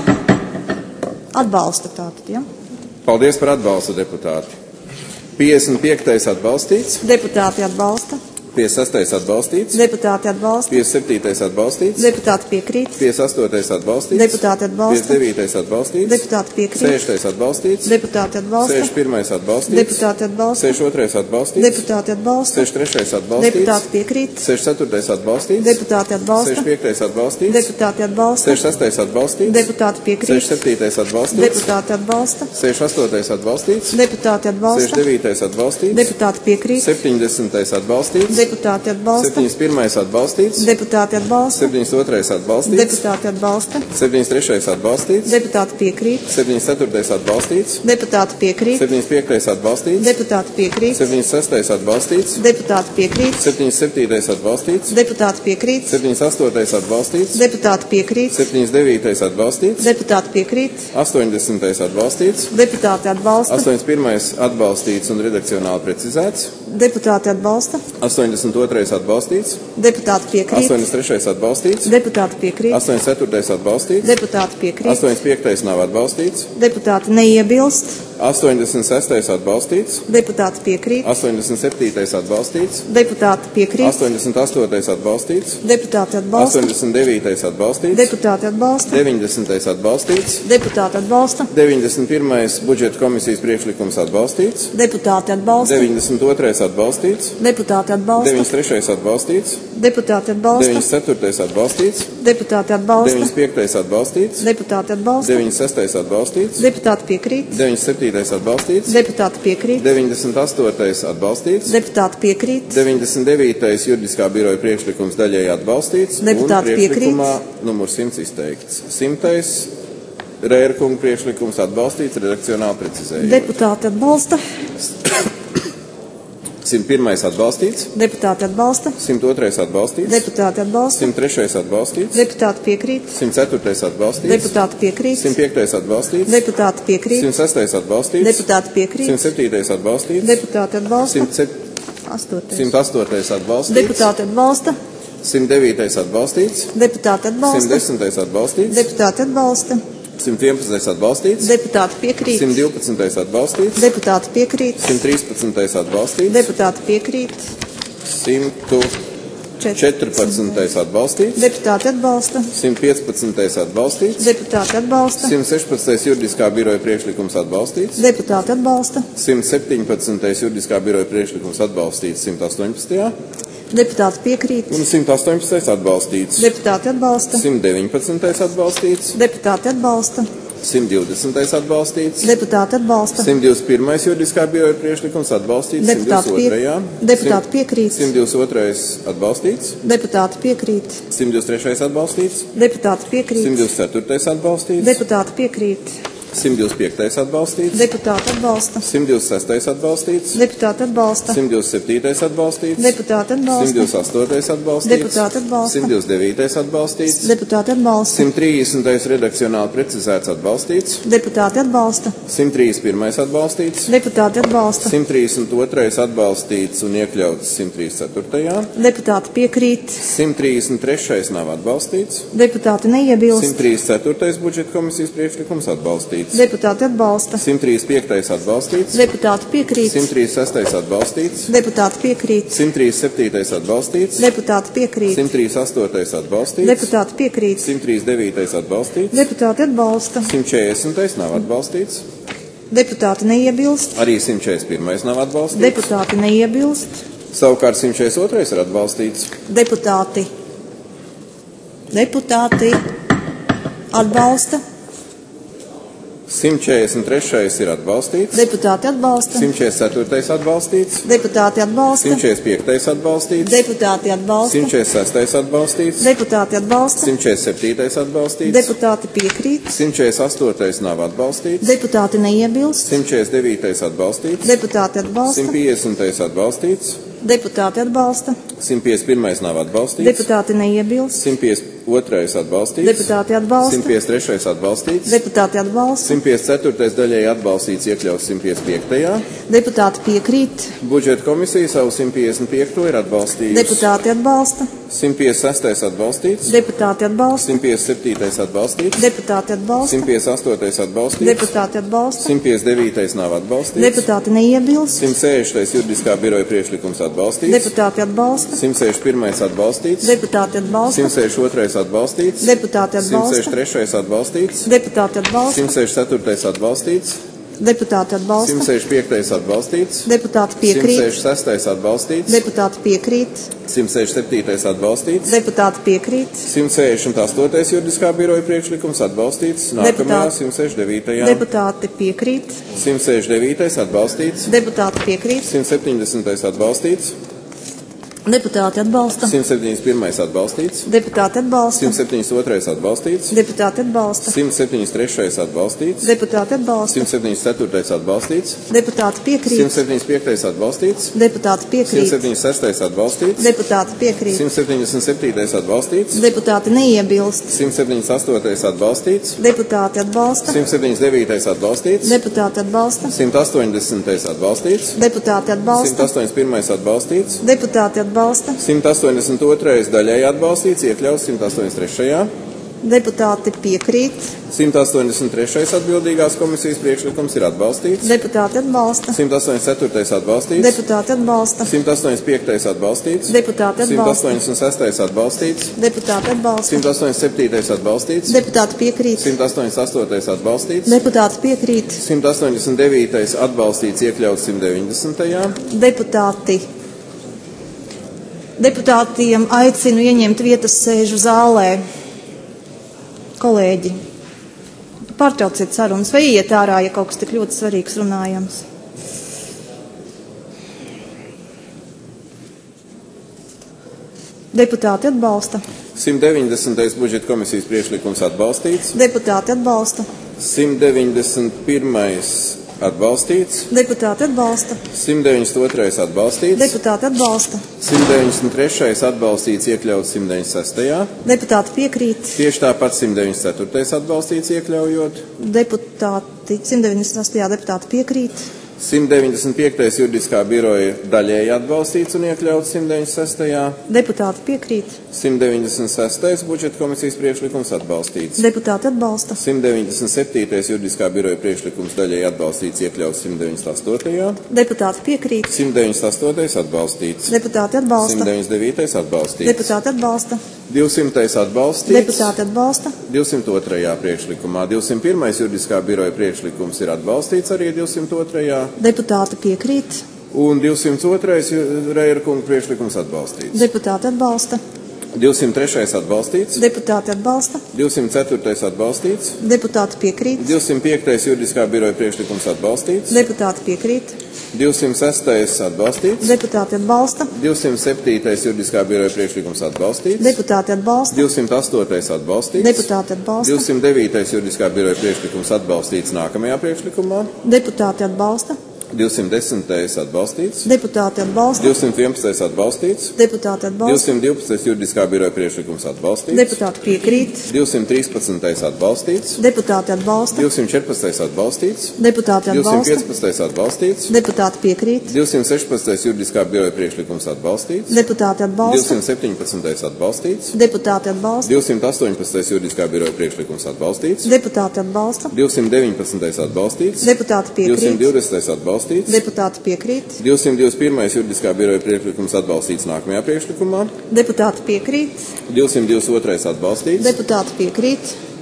[SPEAKER 1] Atbalsta tātad, ja?
[SPEAKER 7] Paldies par atbalstu, deputāti. piecdesmit piektais atbalstīts.
[SPEAKER 1] Deputāti atbalsta.
[SPEAKER 7] piecdesmit sestais atbalstīts.
[SPEAKER 1] Deputāti atbalsta.
[SPEAKER 7] piecdesmit septītais atbalstīts.
[SPEAKER 1] Deputāti piekrīt.
[SPEAKER 7] piecdesmit astotais atbalstīts.
[SPEAKER 1] Deputāti atbalsta.
[SPEAKER 7] piecdesmit devītais atbalstīts.
[SPEAKER 1] Deputāti piekrīt.
[SPEAKER 7] sešdesmitais atbalstīts.
[SPEAKER 1] Deputāti atbalsta.
[SPEAKER 7] sešdesmit pirmais atbalstīts.
[SPEAKER 1] Deputāti atbalsta.
[SPEAKER 7] sešdesmit otrais atbalstīts.
[SPEAKER 1] Deputāti atbalsta.
[SPEAKER 7] sešdesmit trešais atbalstīts.
[SPEAKER 1] Deputāti piekrīt.
[SPEAKER 7] sešdesmit ceturtais atbalstīts.
[SPEAKER 1] Deputāti atbalsta.
[SPEAKER 7] sešdesmit piektais atbalstīts.
[SPEAKER 1] Deputāti atbalsta.
[SPEAKER 7] sešdesmit sestais atbalstīts.
[SPEAKER 1] Deputāti piekrīt.
[SPEAKER 7] sešdesmit septītais atbalstīts.
[SPEAKER 1] Deputāti atbalsta.
[SPEAKER 7] sešdesmit astotais atbalstīts.
[SPEAKER 1] Deputāti atbalsta.
[SPEAKER 7] sešdesmit devītais atbalstīts.
[SPEAKER 1] Deputāti piekrīt.
[SPEAKER 7] septiņdesmitais atbalstīts.
[SPEAKER 1] Deputāti atbalsta.
[SPEAKER 7] septiņdesmit pirmais atbalstīts.
[SPEAKER 1] Deputāti atbalsta.
[SPEAKER 7] septiņdesmit otrais atbalstīts.
[SPEAKER 1] Deputāti atbalsta.
[SPEAKER 7] septiņdesmit trešais atbalstīts.
[SPEAKER 1] Deputāti piekrīt.
[SPEAKER 7] septiņdesmit ceturtais atbalstīts.
[SPEAKER 1] Deputāti piekrīt.
[SPEAKER 7] septiņdesmit piektais atbalstīts.
[SPEAKER 1] Deputāti piekrīt.
[SPEAKER 7] septiņdesmit sestais atbalstīts.
[SPEAKER 1] Deputāti piekrīt.
[SPEAKER 7] septiņdesmit septītais atbalstīts.
[SPEAKER 1] Deputāti piekrīt.
[SPEAKER 7] septiņdesmit astotais atbalstīts.
[SPEAKER 1] Deputāti piekrīt.
[SPEAKER 7] septiņdesmit devītais atbalstīts.
[SPEAKER 1] Deputāti piekrīt.
[SPEAKER 7] astoņdesmitais atbalstīts.
[SPEAKER 1] Deputāti atbalsta.
[SPEAKER 7] astoņdesmit pirmais atbalstīts un redakcionāli precizēts.
[SPEAKER 1] Deputāti atbalsta.
[SPEAKER 7] astoņdesmit otrais atbalstīts.
[SPEAKER 1] Deputāti piekrīt.
[SPEAKER 7] astoņdesmit trešais atbalstīts.
[SPEAKER 1] Deputāti piekrīt.
[SPEAKER 7] astoņdesmit ceturtais atbalstīts.
[SPEAKER 1] Deputāti piekrīt.
[SPEAKER 7] astoņdesmit piektais nav atbalstīts.
[SPEAKER 1] Deputāti neiebilst.
[SPEAKER 7] astoņdesmit sestais atbalstīts.
[SPEAKER 1] Deputāti piekrīt.
[SPEAKER 7] astoņdesmit septītais atbalstīts.
[SPEAKER 1] Deputāti piekrīt.
[SPEAKER 7] astoņdesmit astotais atbalstīts.
[SPEAKER 1] Deputāti atbalsta.
[SPEAKER 7] astoņdesmit devītais atbalstīts.
[SPEAKER 1] Deputāti atbalsta.
[SPEAKER 7] deviņdesmitais atbalstīts.
[SPEAKER 1] Deputāti atbalsta.
[SPEAKER 7] deviņdesmit pirmais budžeta komisijas priekšlikums atbalstīts.
[SPEAKER 1] Deputāti atbalsta.
[SPEAKER 7] deviņdesmit otrais atbalstīts.
[SPEAKER 1] Deputāti atbalsta.
[SPEAKER 7] deviņdesmit trešais atbalstīts.
[SPEAKER 1] Deputāti atbalsta.
[SPEAKER 7] deviņdesmit ceturtais atbalstīts.
[SPEAKER 1] Deputāti atbalsta.
[SPEAKER 7] deviņdesmit piektais atbalstīts.
[SPEAKER 1] Deputāti atbalsta.
[SPEAKER 7] deviņdesmit sestais atbalstīts.
[SPEAKER 1] Deputāti piekrīt.
[SPEAKER 7] deviņdesmit septītais atbalstīts.
[SPEAKER 1] Deputāti piekrīt.
[SPEAKER 7] deviņdesmit astotais atbalstīts.
[SPEAKER 1] Deputāti piekrīt.
[SPEAKER 7] deviņdesmit devītais juridiskā biroja priekšlikums daļēji atbalstīts.
[SPEAKER 1] Deputāti
[SPEAKER 7] un
[SPEAKER 1] piekrīt.
[SPEAKER 7] priekšlikumā numur simts izteikts. Simtais Rērkunga priekšlikums atbalstīts, redakcionāli precizējums.
[SPEAKER 1] Deputāti atbalsta.
[SPEAKER 7] simt pirmais atbalstīts.
[SPEAKER 1] Deputāti atbalsta.
[SPEAKER 7] simt otrais atbalstīts.
[SPEAKER 1] Deputāti atbalsta.
[SPEAKER 7] simt trešais atbalstīts.
[SPEAKER 1] Deputāti piekrīt.
[SPEAKER 7] simt ceturtais atbalstīts.
[SPEAKER 1] Deputāti piekrīt.
[SPEAKER 7] simt piektais atbalstīts.
[SPEAKER 1] Deputāti piekrīt.
[SPEAKER 7] simt sestais atbalstīts.
[SPEAKER 1] Deputāti piekrīt.
[SPEAKER 7] simt septītais atbalstīts.
[SPEAKER 1] Deputāti atbalsta.
[SPEAKER 7] simt simt astotais atbalstīts.
[SPEAKER 1] Deputāti atbalsta.
[SPEAKER 7] simt devītais atbalstīts.
[SPEAKER 1] Deputāti atbalsta.
[SPEAKER 7] simt desmitais atbalstīts.
[SPEAKER 1] Deputāti atbalsta.
[SPEAKER 7] simt vienpadsmitais atbalstīts.
[SPEAKER 1] Deputāti piekrīt.
[SPEAKER 7] simt divpadsmitais atbalstīts.
[SPEAKER 1] Deputāti piekrīt.
[SPEAKER 7] simt trīspadsmitais atbalstīts.
[SPEAKER 1] Deputāti piekrīt.
[SPEAKER 7] simt četrpadsmitais atbalstīts.
[SPEAKER 1] Deputāti atbalsta.
[SPEAKER 7] simt piecpadsmitais atbalstīts.
[SPEAKER 1] Deputāti atbalsta.
[SPEAKER 7] simt sešpadsmitais juridiskā biroja priekšlikums atbalstīts.
[SPEAKER 1] Deputāti atbalsta.
[SPEAKER 7] simt septiņpadsmitais juridiskā biroja priekšlikums atbalstīts simt astoņpadsmitajā.
[SPEAKER 1] Deputāti piekrīt.
[SPEAKER 7] Un simt astoņpadsmitais atbalstīts.
[SPEAKER 1] Deputāti atbalsta.
[SPEAKER 7] simt deviņpadsmitais atbalstīts.
[SPEAKER 1] Deputāti atbalsta.
[SPEAKER 7] simt divdesmitais atbalstīts.
[SPEAKER 1] Deputāti atbalsta.
[SPEAKER 7] simt divdesmit pirmais juridiskā biroja priekšlikums atbalstīts.
[SPEAKER 1] Deputāti, pie... Deputāti piekrīt.
[SPEAKER 7] simt divdesmit otrais atbalstīts.
[SPEAKER 1] Deputāti piekrīt.
[SPEAKER 7] simt divdesmit trešais atbalstīts.
[SPEAKER 1] Deputāti piekrīt.
[SPEAKER 7] simt divdesmit ceturtais atbalstīts.
[SPEAKER 1] Deputāti piekrīt.
[SPEAKER 7] simt divdesmit piektais atbalstīts.
[SPEAKER 1] Deputāti atbalsta.
[SPEAKER 7] simt divdesmit sestais atbalstīts.
[SPEAKER 1] Deputāti atbalsta.
[SPEAKER 7] simt divdesmit septītais atbalstīts.
[SPEAKER 1] Deputāti atbalsta.
[SPEAKER 7] simt divdesmit astotais atbalstīts.
[SPEAKER 1] Deputāti atbalsta.
[SPEAKER 7] simt divdesmit devītais atbalstīts.
[SPEAKER 1] Deputāti atbalsta.
[SPEAKER 7] simt trīsdesmitais redakcionāli precizēts atbalstīts.
[SPEAKER 1] Deputāti atbalsta.
[SPEAKER 7] simt trīsdesmit pirmais atbalstīts.
[SPEAKER 1] Deputāti atbalsta.
[SPEAKER 7] simt trīsdesmit otrais atbalstīts un iekļauts simt trīsdesmit ceturtajā.
[SPEAKER 1] Deputāti piekrīt.
[SPEAKER 7] simt trīsdesmit trešais nav atbalstīts.
[SPEAKER 1] Deputāti neiebilst.
[SPEAKER 7] simt trīsdesmit ceturtais budžeta komisijas priekšlikums atbalstīts.
[SPEAKER 1] Deputāti atbalsta.
[SPEAKER 7] simt trīsdesmit piektais atbalstīts.
[SPEAKER 1] Deputāti piekrīt.
[SPEAKER 7] simt trīsdesmit sestais atbalstīts.
[SPEAKER 1] Deputāti piekrīt.
[SPEAKER 7] simt trīsdesmit septītais atbalstīts.
[SPEAKER 1] Deputāti piekrīt.
[SPEAKER 7] simt trīsdesmit astotais atbalstīts.
[SPEAKER 1] Deputāti piekrīt.
[SPEAKER 7] simt trīsdesmit devītais atbalstīts.
[SPEAKER 1] Deputāti atbalsta.
[SPEAKER 7] simt četrdesmitais nav atbalstīts.
[SPEAKER 1] Deputāti neiebilst.
[SPEAKER 7] Arī simt četrdesmit pirmais nav atbalstīts.
[SPEAKER 1] Deputāti neiebilst.
[SPEAKER 7] Savukārt simt četrdesmit otrais ir atbalstīts.
[SPEAKER 1] Deputāti. Deputāti atbalsta.
[SPEAKER 7] simt četrdesmit trešais ir atbalstīts.
[SPEAKER 1] Deputāti atbalsta.
[SPEAKER 7] simt četrdesmit ceturtais atbalstīts.
[SPEAKER 1] Deputāti atbalsta.
[SPEAKER 7] simt četrdesmit piektais atbalstīts.
[SPEAKER 1] Deputāti atbalsta.
[SPEAKER 7] simt četrdesmit sestais atbalstīts.
[SPEAKER 1] Deputāti atbalsta.
[SPEAKER 7] simt četrdesmit septītais atbalstīts.
[SPEAKER 1] Deputāti piekrīt.
[SPEAKER 7] simt četrdesmit astotais nav atbalstīts.
[SPEAKER 1] Deputāti neiebilst.
[SPEAKER 7] simt četrdesmit devītais atbalstīts.
[SPEAKER 1] Deputāti atbalsta.
[SPEAKER 7] simt piecdesmitais atbalstīts.
[SPEAKER 1] Deputāti atbalsta.
[SPEAKER 7] simt piecdesmit pirmais nav atbalstīts.
[SPEAKER 1] Deputāti neiebilst.
[SPEAKER 7] simt piecdesmit otrais atbalstīts.
[SPEAKER 1] Deputāti atbalsta.
[SPEAKER 7] simt piecdesmit trešais atbalstīts.
[SPEAKER 1] Deputāti atbalsta.
[SPEAKER 7] simt piecdesmit ceturtais daļēji atbalstīts, iekļauts simt piecdesmit piektajā.
[SPEAKER 1] Deputāti piekrīt.
[SPEAKER 7] Budžeta komisija savu simt piecdesmit piekto ir atbalstījusi.
[SPEAKER 1] Deputāti atbalsta.
[SPEAKER 7] simt piecdesmit sestais atbalstīts.
[SPEAKER 1] Deputāti atbalsta.
[SPEAKER 7] simt piecdesmit septītais atbalstīts.
[SPEAKER 1] Deputāti atbalsta.
[SPEAKER 7] simt piecdesmit astotais atbalstīts.
[SPEAKER 1] Deputāti atbalsta.
[SPEAKER 7] simt piecdesmit devītais nav atbalstīts.
[SPEAKER 1] Deputāti neiebilst.
[SPEAKER 7] simt sešdesmitais juridiskā biroja priekšlikums atbalstīts.
[SPEAKER 1] Deputāti atbalsta.
[SPEAKER 7] simt sešdesmit pirmais atbalstīts.
[SPEAKER 1] Deputāti atbalsta.
[SPEAKER 7] simt sešdesmit otrais atbalstīts.
[SPEAKER 1] Deputāti
[SPEAKER 7] simt
[SPEAKER 1] atbalsta.
[SPEAKER 7] sešdesmit trešais atbalstīts.
[SPEAKER 1] Deputāti atbalsta.
[SPEAKER 7] simt sešdesmit ceturtais atbalstīts.
[SPEAKER 1] Deputāti atbalsta.
[SPEAKER 7] simt sešdesmit piektais atbalstīts.
[SPEAKER 1] Deputāti piekrīt.
[SPEAKER 7] simt sešdesmit sestais atbalstīts.
[SPEAKER 1] Deputāti piekrīt.
[SPEAKER 7] simt sešdesmit septītais atbalstīts.
[SPEAKER 1] Deputāti piekrīt.
[SPEAKER 7] simt sešdesmit astotais juridiskā biroja priekšlikums atbalstīts. Nākamajā
[SPEAKER 1] Deputāti.
[SPEAKER 7] simt sešdesmit devītajā.
[SPEAKER 1] Deputāti piekrīt.
[SPEAKER 7] simt sešdesmit devītais atbalstīts.
[SPEAKER 1] Deputāti piekrīt.
[SPEAKER 7] simt septiņdesmitais atbalstīts.
[SPEAKER 1] Deputāti atbalsta.
[SPEAKER 7] simt septiņdesmit pirmais atbalstīts.
[SPEAKER 1] Deputāti atbalsta.
[SPEAKER 7] simt septiņdesmit otrais atbalstīts.
[SPEAKER 1] Deputāti atbalsta.
[SPEAKER 7] simt septiņdesmit trešais atbalstīts.
[SPEAKER 1] Deputāti atbalsta.
[SPEAKER 7] simt septiņdesmit ceturtais atbalstīts.
[SPEAKER 1] Deputāti piekrīt.
[SPEAKER 7] simt septiņdesmit piektais atbalstīts.
[SPEAKER 1] Deputāti
[SPEAKER 7] simt
[SPEAKER 1] piekrīt.
[SPEAKER 7] septiņdesmit sestais atbalstīts.
[SPEAKER 1] Deputāti piekrīt.
[SPEAKER 7] simt septiņdesmit septītais atbalstīts.
[SPEAKER 1] Deputāti neiebilst.
[SPEAKER 7] simt septiņdesmit astotais atbalstīts.
[SPEAKER 1] Deputāti atbalsta.
[SPEAKER 7] simt septiņdesmit devītais atbalstīts.
[SPEAKER 1] Deputāti atbalsta.
[SPEAKER 7] simt astoņdesmitais atbalstīts.
[SPEAKER 1] Deputāti
[SPEAKER 7] simt
[SPEAKER 1] atbalsta.
[SPEAKER 7] astoņdesmit pirmais atbalstīts.
[SPEAKER 1] Deputāti atbalsta.
[SPEAKER 7] simt astoņdesmit otrais daļai atbalstīts, iekļauts simt astoņdesmit trešajā.
[SPEAKER 1] Deputāti piekrīt.
[SPEAKER 7] simt astoņdesmit trešais atbildīgās komisijas priekšlikums ir atbalstīts.
[SPEAKER 1] Deputāti atbalsta.
[SPEAKER 7] simt astoņdesmit ceturtais atbalstīts.
[SPEAKER 1] Deputāti atbalsta.
[SPEAKER 7] simt astoņdesmit piektais atbalstīts.
[SPEAKER 1] Deputāti
[SPEAKER 7] simt
[SPEAKER 1] atbalsta.
[SPEAKER 7] astoņdesmit sestais atbalstīts.
[SPEAKER 1] Deputāti atbalsta.
[SPEAKER 7] simt astoņdesmit septītais atbalstīts.
[SPEAKER 1] Deputāti piekrīt.
[SPEAKER 7] simt astoņdesmit astotais atbalstīts.
[SPEAKER 1] Deputāti piekrīt.
[SPEAKER 7] simt astoņdesmit devītais atbalstīts, iekļauts simt deviņdesmitajā.
[SPEAKER 1] Deputāti. Deputātiem aicinu ieņemt vietas sēžu zālē. Kolēģi, pārtrauciet sarunas vai iet ārā, ja kaut kas tik ļoti svarīgs runājams. Deputāti atbalsta.
[SPEAKER 7] simt deviņdesmitais budžeta komisijas priekšlikums atbalstīts.
[SPEAKER 1] Deputāti atbalsta.
[SPEAKER 7] simt deviņdesmit pirmais atbalstīts.
[SPEAKER 1] Deputāti atbalsta.
[SPEAKER 7] simt deviņdesmit otrais atbalstīts.
[SPEAKER 1] Deputāti atbalsta.
[SPEAKER 7] simt deviņdesmit trešais atbalstīts, iekļauts simt deviņdesmit sestajā.
[SPEAKER 1] Deputāti piekrīt.
[SPEAKER 7] Tieši tāpat simt deviņdesmit ceturtais atbalstīts, iekļaujot.
[SPEAKER 1] Deputāti, simt deviņdesmit sastajā deputāti piekrīt.
[SPEAKER 7] simt deviņdesmit piektais juridiskā biroja daļēji atbalstīts un iekļauts simt deviņdesmit sestajā.
[SPEAKER 1] Deputāti piekrīt.
[SPEAKER 7] simt deviņdesmit sestais budžeta komisijas priekšlikums atbalstīts.
[SPEAKER 1] Deputāti atbalsta.
[SPEAKER 7] simt deviņdesmit septītais juridiskā biroja priekšlikums daļēji atbalstīts, iekļauts simt deviņdesmit astotajā.
[SPEAKER 1] Deputāti piekrīt.
[SPEAKER 7] simt deviņdesmit astotais atbalstīts.
[SPEAKER 1] Deputāti atbalsta.
[SPEAKER 7] simt deviņdesmit devītais atbalstīts.
[SPEAKER 1] Deputāti atbalsta.
[SPEAKER 7] divsimtais atbalstīts.
[SPEAKER 1] Deputāti atbalsta.
[SPEAKER 7] divsimt otrajā priekšlikumā. divsimt pirmais juridiskā biroja priekšlikums ir atbalstīts arī divsimt otrajā.
[SPEAKER 1] Deputāti piekrīt.
[SPEAKER 7] Un divsimt otrais Reira kunga priekšlikums atbalstīts.
[SPEAKER 1] Deputāti atbalsta.
[SPEAKER 7] divsimt trešais atbalstīts.
[SPEAKER 1] Deputāti atbalsta.
[SPEAKER 7] divsimt ceturtais atbalstīts.
[SPEAKER 1] Deputāti piekrīt.
[SPEAKER 7] divsimt piektais juridiskā biroja priekšlikums atbalstīts.
[SPEAKER 1] Deputāti piekrīt.
[SPEAKER 7] divsimt sestais atbalstīts.
[SPEAKER 1] Deputāti atbalsta.
[SPEAKER 7] divsimt septītais juridiskā biroja priekšlikums atbalstīts.
[SPEAKER 1] Deputāti atbalsta.
[SPEAKER 7] divsimt astotais atbalstīts.
[SPEAKER 1] Deputāti atbalsta.
[SPEAKER 7] divsimt devītais juridiskā biroja priekšlikums atbalstīts nākamajā priekšlikumā.
[SPEAKER 1] Deputāti atbalsta.
[SPEAKER 7] divsimt desmitais atbalstīts.
[SPEAKER 1] Deputāti atbalsta.
[SPEAKER 7] divsimt vienpadsmitais atbalstīts.
[SPEAKER 1] Deputāti atbalsta.
[SPEAKER 7] divsimt divpadsmitais juridiskā biroja priekšlikums atbalstīts.
[SPEAKER 1] Deputāti piekrīt.
[SPEAKER 7] divsimt trīspadsmitais atbalstīts.
[SPEAKER 1] Deputāti atbalsta.
[SPEAKER 7] divsimt četrpadsmitais atbalstīts.
[SPEAKER 1] Deputāti
[SPEAKER 7] divsimt
[SPEAKER 1] atbalsta.
[SPEAKER 7] piecpadsmitais atbalstīts.
[SPEAKER 1] Deputāti piekrīt.
[SPEAKER 7] divsimt sešpadsmitais juridiskā biroja priekšlikums atbalstīts.
[SPEAKER 1] Deputāti atbalsta.
[SPEAKER 7] divsimt septiņpadsmitais atbalstīts.
[SPEAKER 1] Deputāti atbalsta.
[SPEAKER 7] divsimt astoņpadsmitais juridiskā biroja priekšlikums atbalstīts.
[SPEAKER 1] Deputāti atbalsta.
[SPEAKER 7] divsimt deviņpadsmitais atbalstīts.
[SPEAKER 1] Deputāti piekrīt.
[SPEAKER 7] divsimt divdesmitais atbalstīts.
[SPEAKER 1] Deputāti piekrīt.
[SPEAKER 7] divsimt divdesmit pirmais juridiskā biroja priekšlikums atbalstīts nākamajā priekšlikumā.
[SPEAKER 1] Deputāti piekrīt.
[SPEAKER 7] divsimt divdesmit otrais atbalstīts.
[SPEAKER 1] Deputāti piekrīt.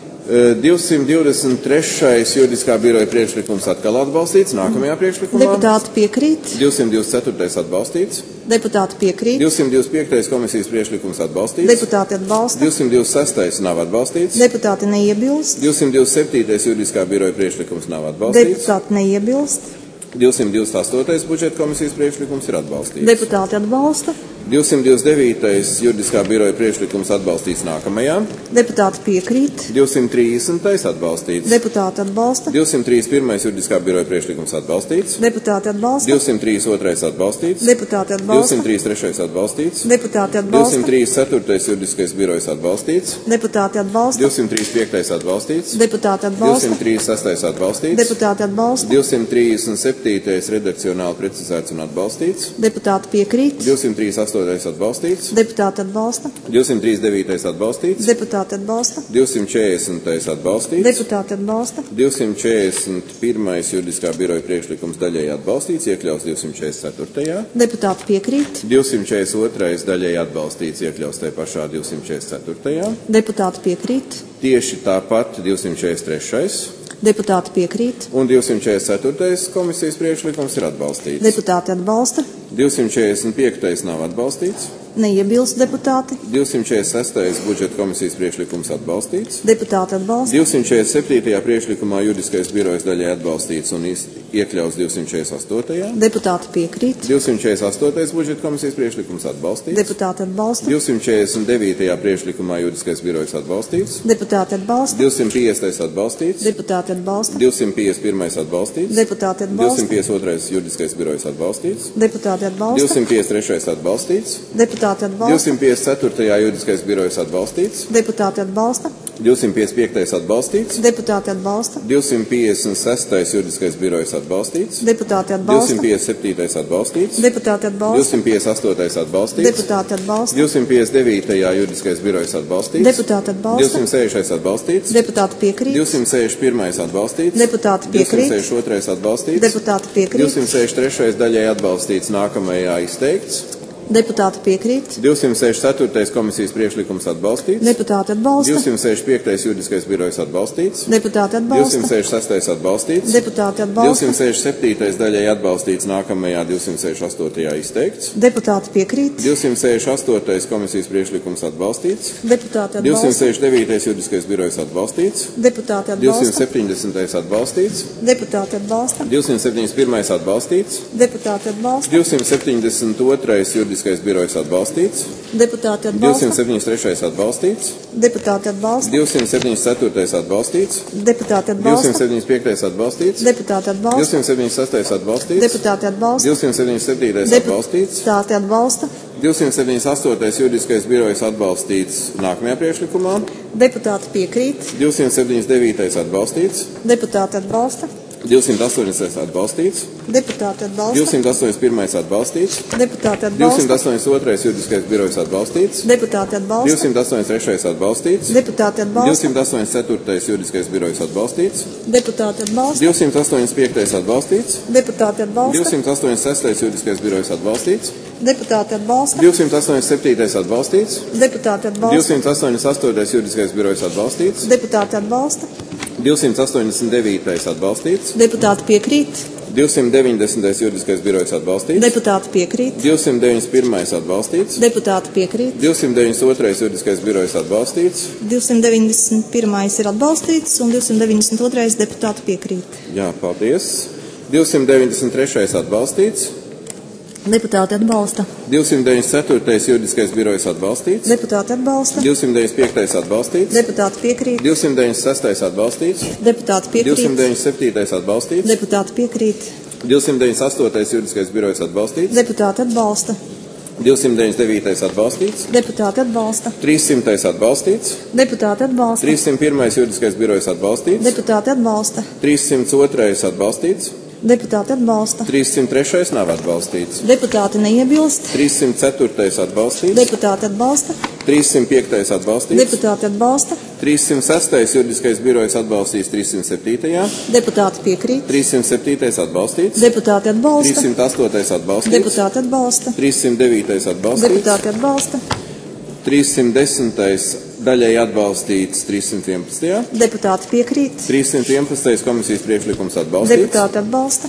[SPEAKER 7] divsimt divdesmit trešais juridiskā biroja priekšlikums atkal atbalstīts nākamajā priekšlikumā.
[SPEAKER 1] Deputāti piekrīt.
[SPEAKER 7] divsimt divdesmit ceturtais atbalstīts.
[SPEAKER 1] Deputāti piekrīt.
[SPEAKER 7] divsimt divdesmit piektais komisijas priekšlikums atbalstīts.
[SPEAKER 1] Deputāti atbalsta.
[SPEAKER 7] divsimt divdesmit sestais nav atbalstīts.
[SPEAKER 1] Deputāti neiebilst.
[SPEAKER 7] divsimt divdesmit septītais juridiskā biroja priekšlikums nav atbalstīts.
[SPEAKER 1] Deputāti neiebilst.
[SPEAKER 7] divsimt divdesmit astotais budžeta komisijas priekšlikums ir atbalstīts.
[SPEAKER 1] Deputāti atbalsta.
[SPEAKER 7] divsimt divdesmit devītais juridiskā biroja priekšlikums atbalstīts nākamajā.
[SPEAKER 1] Deputāti piekrīt.
[SPEAKER 7] divsimt trīsdesmitais atbalstīts.
[SPEAKER 1] Deputāti atbalsta.
[SPEAKER 7] divsimt trīsdesmit pirmais juridiskā biroja priekšlikums atbalstīts.
[SPEAKER 1] Deputāti atbalsta.
[SPEAKER 7] divsimt trīsdesmit otrais atbalstīts.
[SPEAKER 1] Deputāti atbalsta.
[SPEAKER 7] divsimt trīsdesmit trešais atbalstīts.
[SPEAKER 1] Deputāti atbalsta.
[SPEAKER 7] divsimt trīsdesmit ceturtais juridiskais birojs atbalstīts.
[SPEAKER 1] Deputāti atbalsta.
[SPEAKER 7] divsimt trīsdesmit piektais atbalstīts.
[SPEAKER 1] Deputāti atbalsta.
[SPEAKER 7] divsimt trīsdesmit sestais atbalstīts.
[SPEAKER 1] Deputāti atbalsta.
[SPEAKER 7] divsimt trīsdesmit septītais redakcionāli precizēts un atbalstīts.
[SPEAKER 1] Deputāti piekrīt.
[SPEAKER 7] divsimt trīsdesmit astotais atbalstīts.
[SPEAKER 1] Deputāti atbalsta.
[SPEAKER 7] divsimt trīsdesmit devītais atbalstīts.
[SPEAKER 1] Deputāti atbalsta.
[SPEAKER 7] divsimt četrdesmitais atbalstīts.
[SPEAKER 1] Deputāti atbalsta.
[SPEAKER 7] divsimt četrdesmit pirmais juridiskā biroja priekšlikums daļēji atbalstīts, iekļaus divsimt četrdesmit ceturtajā.
[SPEAKER 1] Deputāti piekrīt.
[SPEAKER 7] divsimt četrdesmit otrais daļēji atbalstīts, iekļaus tajā pašā divsimt četrdesmit ceturtajā.
[SPEAKER 1] Deputāti piekrīt.
[SPEAKER 7] Tieši tāpat divsimt četrdesmit trešais.
[SPEAKER 1] Deputāti piekrīt.
[SPEAKER 7] Un divsimt četrdesmit ceturtais komisijas priekšlikums ir atbalstīts.
[SPEAKER 1] Deputāti atbalsta.
[SPEAKER 7] divsimt četrdesmit piektais nav atbalstīts.
[SPEAKER 1] Neiebilst deputāti.
[SPEAKER 7] divsimt četrdesmit sestais budžeta komisijas priekšlikums atbalstīts.
[SPEAKER 1] Deputāti atbalsta.
[SPEAKER 7] divsimt četrdesmit septītajā priekšlikumā juridiskais birojs daļai atbalstīts un iekļaus divsimt četrdesmit astotajā.
[SPEAKER 1] Deputāti piekrīt.
[SPEAKER 7] divsimt četrdesmit astotais budžeta komisijas priekšlikums atbalstīts.
[SPEAKER 1] Deputāti atbalsta.
[SPEAKER 7] divsimt četrdesmit devītajā priekšlikumā juridiskais birojs atbalstīts.
[SPEAKER 1] Deputāti atbalsta.
[SPEAKER 7] divsimt piecdesmitais atbalstīts.
[SPEAKER 1] Deputāti atbalsta.
[SPEAKER 7] divsimt piecdesmit pirmais atbalstīts.
[SPEAKER 1] Deputāti atbalsta.
[SPEAKER 7] divsimt piecdesmit otrais juridiskais birojs atbalstīts.
[SPEAKER 1] Deputāti atbalsta.
[SPEAKER 7] divsimt piecdesmit trešais atbalstīts.
[SPEAKER 1] Deputāti atbalsta.
[SPEAKER 7] divsimt piecdesmit ceturtajā juridiskais birojs atbalstīts.
[SPEAKER 1] Deputāti atbalsta.
[SPEAKER 7] divsimt piecdesmit piektais atbalstīts.
[SPEAKER 1] Deputāti atbalsta.
[SPEAKER 7] divsimt piecdesmit sestais juridiskais birojs atbalstīts.
[SPEAKER 1] Deputāti atbalsta.
[SPEAKER 7] divsimt piecdesmit septītais atbalstīts.
[SPEAKER 1] Deputāti atbalsta.
[SPEAKER 7] divsimt piecdesmit astotais atbalstīts.
[SPEAKER 1] Deputāti atbalsta.
[SPEAKER 7] divsimt piecdesmit devītajā juridiskais birojs atbalstīts.
[SPEAKER 1] Deputāti atbalsta.
[SPEAKER 7] divsimt sešdesmitais atbalstīts.
[SPEAKER 1] Deputāti piekrīt.
[SPEAKER 7] divsimt sešdesmit pirmais atbalstīts.
[SPEAKER 1] Deputāti piekrīt.
[SPEAKER 7] divsimt sešdesmit otrais atbalstīts.
[SPEAKER 1] Deputāti piekrīt.
[SPEAKER 7] divsimt sešdesmit trešais daļai atbalstīts, nākamajā izteikts.
[SPEAKER 1] Deputāti piekrīt.
[SPEAKER 7] divsimt sešdesmit ceturtais komisijas priekšlikums atbalstīts.
[SPEAKER 1] Deputāti atbalsta.
[SPEAKER 7] divsimt sešdesmit piektais juridiskais birojs atbalstīts.
[SPEAKER 1] Deputāti atbalsta.
[SPEAKER 7] divsimt sešdesmit sestais atbalstīts.
[SPEAKER 1] Deputāti atbalsta.
[SPEAKER 7] divsimt sešdesmit septītais daļai atbalstīts, nākamajā divsimt sešdesmit astotajā izteikts.
[SPEAKER 1] Deputāti piekrīt.
[SPEAKER 7] divsimt sešdesmit astotais komisijas priekšlikums atbalstīts.
[SPEAKER 1] Deputāti atbalsta.
[SPEAKER 7] divsimt sešdesmit devītais juridiskais birojs atbalstīts.
[SPEAKER 1] Deputāti atbalsta.
[SPEAKER 7] divsimt septiņdesmitais atbalstīts.
[SPEAKER 1] Deputāti atbalsta.
[SPEAKER 7] divsimt septiņdesmit pirmais atbalstīts.
[SPEAKER 1] Deputāti atbalsta.
[SPEAKER 7] divsimt septiņdesmit otrais juridiskais birojs atbalstīts.
[SPEAKER 1] Deputāti atbalsta.
[SPEAKER 7] divsimt septiņdesmit trešais atbalstīts.
[SPEAKER 1] Deputāti atbalsta.
[SPEAKER 7] divsimt septiņdesmit ceturtais atbalstīts.
[SPEAKER 1] Deputāti atbalsta.
[SPEAKER 7] divsimt septiņdesmit piektais atbalstīts.
[SPEAKER 1] Deputāti atbalsta.
[SPEAKER 7] divsimt septiņdesmit sestais atbalstīts.
[SPEAKER 1] Deputāti atbalsta.
[SPEAKER 7] divsimt septiņdesmit septītais atbalstīts.
[SPEAKER 1] Deputāti atbalsta.
[SPEAKER 7] divsimt septiņdesmit astotais juridiskais birojs atbalstīts nākamajā priekšlikumā.
[SPEAKER 1] Deputāti piekrīt.
[SPEAKER 7] divsimt septiņdesmit devītais atbalstīts.
[SPEAKER 1] Deputāti atbalsta.
[SPEAKER 7] divsimt astoņdesmitais atbalstīts.
[SPEAKER 1] Deputāti atbalsta.
[SPEAKER 7] divsimt astoņdesmit pirmais atbalstīts.
[SPEAKER 1] Deputāti atbalsta.
[SPEAKER 7] divsimt astoņdesmit otrais juridiskais birojs atbalstīts.
[SPEAKER 1] Deputāti atbalsta.
[SPEAKER 7] divsimt astoņdesmit trešais atbalstīts.
[SPEAKER 1] Deputāti atbalsta.
[SPEAKER 7] divsimt astoņdesmit ceturtais juridiskais birojs atbalstīts.
[SPEAKER 1] Deputāti atbalsta.
[SPEAKER 7] divsimt astoņdesmit piektais atbalstīts.
[SPEAKER 1] Deputāti atbalsta.
[SPEAKER 7] divsimt astoņdesmit sestais juridiskais birojs atbalstīts.
[SPEAKER 1] Deputāti atbalsta.
[SPEAKER 7] divsimt astoņdesmit septītais atbalstīts.
[SPEAKER 1] Deputāti atbalsta.
[SPEAKER 7] divsimt astoņdesmit astotais juridiskais birojs atbalstīts.
[SPEAKER 1] Deputāti atbalsta.
[SPEAKER 7] divsimt astoņdesmit devītais atbalstīts.
[SPEAKER 1] Deputāti piekrīt.
[SPEAKER 7] divsimt deviņdesmitais juridiskais birojs atbalstīts.
[SPEAKER 1] Deputāti piekrīt.
[SPEAKER 7] divsimt deviņdesmit pirmais atbalstīts.
[SPEAKER 1] Deputāti piekrīt.
[SPEAKER 7] divsimt deviņdesmit otrais juridiskais birojs atbalstīts.
[SPEAKER 1] divsimt deviņdesmit pirmais ir atbalstīts un divsimt deviņdesmit otrais deputāti piekrīt.
[SPEAKER 7] Jā, paldies. divsimt deviņdesmit trešais atbalstīts.
[SPEAKER 1] Deputāti atbalsta.
[SPEAKER 7] divsimt deviņdesmit ceturtais juridiskais birojs atbalstīts.
[SPEAKER 1] Deputāti atbalsta.
[SPEAKER 7] divsimt deviņdesmit piektais atbalstīts.
[SPEAKER 1] Deputāti piekrīt.
[SPEAKER 7] divsimt deviņdesmit sestais atbalstīts.
[SPEAKER 1] Deputāti piekrīt.
[SPEAKER 7] divsimt deviņdesmit septītais atbalstīts.
[SPEAKER 1] Deputāti piekrīt.
[SPEAKER 7] divsimt deviņdesmit astotais juridiskais birojs atbalstīts.
[SPEAKER 1] Deputāti atbalsta.
[SPEAKER 7] divsimt deviņdesmit devītais atbalstīts.
[SPEAKER 1] Deputāti atbalsta.
[SPEAKER 7] trīssimtais atbalstīts.
[SPEAKER 1] Deputāti atbalsta.
[SPEAKER 7] trīssimt pirmais juridiskais birojs atbalstīts.
[SPEAKER 1] Deputāti atbalsta.
[SPEAKER 7] trīssimts otrais atbalstīts.
[SPEAKER 1] Deputāti atbalsta.
[SPEAKER 7] trīssimt trešais nav atbalstīts.
[SPEAKER 1] Deputāti neiebilst.
[SPEAKER 7] trīssimt ceturtais atbalstīts.
[SPEAKER 1] Deputāti atbalsta.
[SPEAKER 7] trīssimt piektais atbalstīts.
[SPEAKER 1] Deputāti atbalsta.
[SPEAKER 7] trīssimt sestais juridiskais birojs atbalstīts trīssimt septītajā.
[SPEAKER 1] Deputāti piekrīt.
[SPEAKER 7] trīssimt septītais atbalstīts.
[SPEAKER 1] Deputāti atbalsta.
[SPEAKER 7] trīssimt astotais atbalstīts.
[SPEAKER 1] Deputāti atbalsta.
[SPEAKER 7] trīssimt devītais atbalstīts.
[SPEAKER 1] Deputāti atbalsta.
[SPEAKER 7] trīssimt desmitais daļai atbalstīts trīssimt vienpadsmitajā.
[SPEAKER 1] Deputāti piekrīt.
[SPEAKER 7] trīssimt vienpadsmitais komisijas priekšlikums atbalstīts.
[SPEAKER 1] Deputāti atbalsta.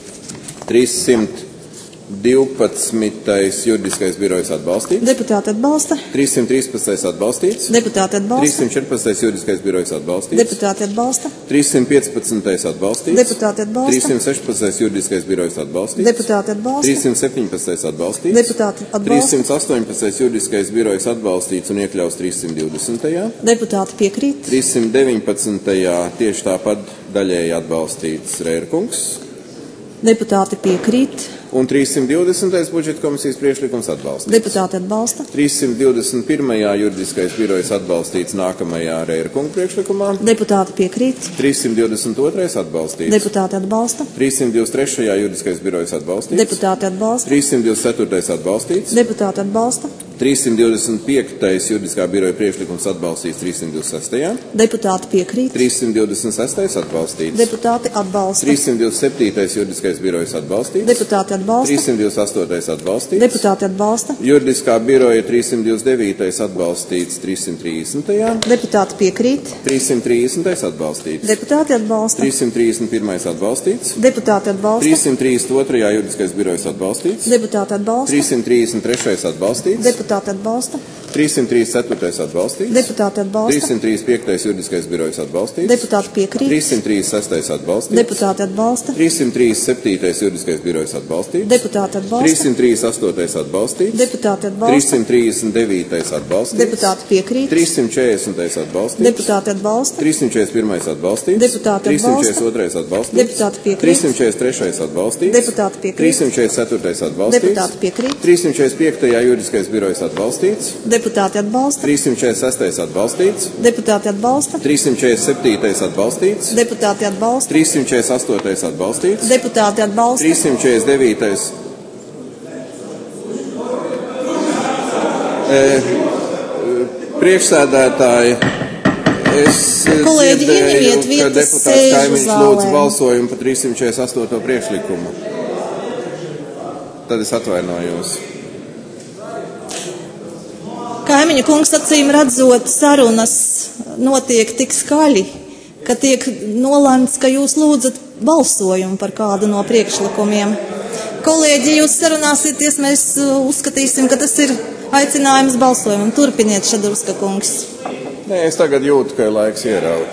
[SPEAKER 7] trīssimt divpadsmitais juridiskais birojs atbalstīts.
[SPEAKER 1] Deputāti atbalsta.
[SPEAKER 7] trīssimt trīspadsmitais atbalstīts.
[SPEAKER 1] Deputāti atbalsta.
[SPEAKER 7] trīssimt četrpadsmitais juridiskais birojs atbalstīts.
[SPEAKER 1] Deputāti atbalsta.
[SPEAKER 7] trīssimt piecpadsmitais atbalstīts.
[SPEAKER 1] Deputāti atbalsta.
[SPEAKER 7] trīssimt sešpadsmitais juridiskais birojs atbalstīts.
[SPEAKER 1] Deputāti atbalsta.
[SPEAKER 7] trīssimt septiņpadsmitais atbalstīts.
[SPEAKER 1] Deputāti atbalsta.
[SPEAKER 7] trīssimt astoņpadsmitais juridiskais birojs atbalstīts un iekļauts trīssimt divdesmitajā.
[SPEAKER 1] Deputāti piekrīt.
[SPEAKER 7] trīssimt deviņpadsmitajā tieši tāpat daļēji atbalstīts Rērkungs.
[SPEAKER 1] Deputāti piekrīt.
[SPEAKER 7] Un trīssimt divdesmitais budžeta komisijas priekšlikums atbalstīts.
[SPEAKER 1] Deputāti atbalsta.
[SPEAKER 7] trīssimt divdesmit pirmajā juridiskais birojs atbalstīts nākamajā Rērkunga priekšlikumā.
[SPEAKER 1] Deputāti piekrīt.
[SPEAKER 7] trīssimt divdesmit otrais atbalstīts.
[SPEAKER 1] Deputāti atbalsta.
[SPEAKER 7] trīssimt divdesmit trešajā juridiskais birojs atbalstīts.
[SPEAKER 1] Deputāti atbalsta.
[SPEAKER 7] trīssimt divdesmit ceturtais atbalstīts.
[SPEAKER 1] Deputāti atbalsta.
[SPEAKER 7] trīssimt divdesmit piektais juridiskā biroja priekšlikums atbalstīts trīssimt divdesmit sestajā.
[SPEAKER 1] Deputāti piekrīt.
[SPEAKER 7] trīssimt divdesmit sestais atbalstīts.
[SPEAKER 1] Deputāti atbalsta.
[SPEAKER 7] trīssimt divdesmit septītais juridiskais birojs atbalstīts.
[SPEAKER 1] Deputāti atbalsta.
[SPEAKER 7] trīssimt divdesmit astotais atbalstīts.
[SPEAKER 1] Deputāti atbalsta.
[SPEAKER 7] Juridiskā biroja trīssimt divdesmit devītais atbalstīts trīssimt trīsdesmitajā.
[SPEAKER 1] Deputāti piekrīt.
[SPEAKER 7] trīssimt trīsdesmitais atbalstīts.
[SPEAKER 1] Deputāti atbalsta.
[SPEAKER 7] trīssimt trīsdesmit pirmais atbalstīts.
[SPEAKER 1] Deputāti atbalsta.
[SPEAKER 7] trīssimt trīsdesmit otrajā juridiskais birojs atbalstīts.
[SPEAKER 1] Deputāti atbalsta.
[SPEAKER 7] trīssimt trīsdesmit trešais atbalstīts.
[SPEAKER 1] Deputāti atbalsta.
[SPEAKER 7] trīssimt trīsdesmit ceturtais atbalstīts.
[SPEAKER 1] Deputāti atbalsta.
[SPEAKER 7] trīssimt trīsdesmit piektais juridiskais birojs atbalstīts.
[SPEAKER 1] Deputāti piekrīt.
[SPEAKER 7] trīssimt trīsdesmit sestais atbalstīts.
[SPEAKER 1] Deputāti atbalsta.
[SPEAKER 7] trīssimt trīsdesmit septītais juridiskais birojs atbalstīts.
[SPEAKER 1] Deputāti atbalsta.
[SPEAKER 7] trīssimt trīsdesmit astotais atbalstīts.
[SPEAKER 1] Deputāti atbalsta.
[SPEAKER 7] trīssimt trīsdesmit devītais atbalstīts.
[SPEAKER 1] Deputāti piekrīt.
[SPEAKER 7] trīssimt četrdesmitais atbalstīts.
[SPEAKER 1] Deputāti atbalsta.
[SPEAKER 7] trīssimt četrdesmit pirmais atbalstīts.
[SPEAKER 1] Deputāti
[SPEAKER 7] trīssimt
[SPEAKER 1] atbalsta.
[SPEAKER 7] četrdesmit otrais atbalstīts.
[SPEAKER 1] Deputāti piekrīt.
[SPEAKER 7] trīssimt četrdesmit trešais atbalstīts.
[SPEAKER 1] Deputāti piekrīt.
[SPEAKER 7] trīssimt četrdesmit ceturtais atbalstīts.
[SPEAKER 1] Deputāti piekrīt.
[SPEAKER 7] trīssimt četrdesmit piektajā juridiskais birojs atbalstīts.
[SPEAKER 1] Deputāti atbalsta.
[SPEAKER 7] trīssimt četrdesmit sestais atbalstīts.
[SPEAKER 1] Deputāti atbalsta.
[SPEAKER 7] trīssimt četrdesmit septītais atbalstīts.
[SPEAKER 1] Deputāti atbalsta.
[SPEAKER 7] trīssimt četrdesmit astotais atbalstīts.
[SPEAKER 1] Deputāti atbalsta.
[SPEAKER 7] trīssimt četrdesmit devītais. E, priekšsēdētāji, es
[SPEAKER 1] Kolēģi, ieņemiet
[SPEAKER 7] dzirdēju, ka
[SPEAKER 1] vietas,
[SPEAKER 7] deputāts
[SPEAKER 1] sēžu
[SPEAKER 7] Kaimiņš
[SPEAKER 1] zālē.
[SPEAKER 7] lūdz balsojumu par trīssimt četrdesmit astoto priekšlikumu. Tad es atvainojos.
[SPEAKER 1] Kaimiņa kungs, acīm redzot, sarunas notiek tik skaļi, ka tiek nolēmts, ka jūs lūdzat balsojumu par kādu no priekšlikumiem. Kolēģi, jūs sarunāsieties, mēs uzskatīsim, ka tas ir aicinājums balsojumam. Turpiniet, Šadurska kungs.
[SPEAKER 7] Nē, es tagad jūtu, ka ir laiks ieraut.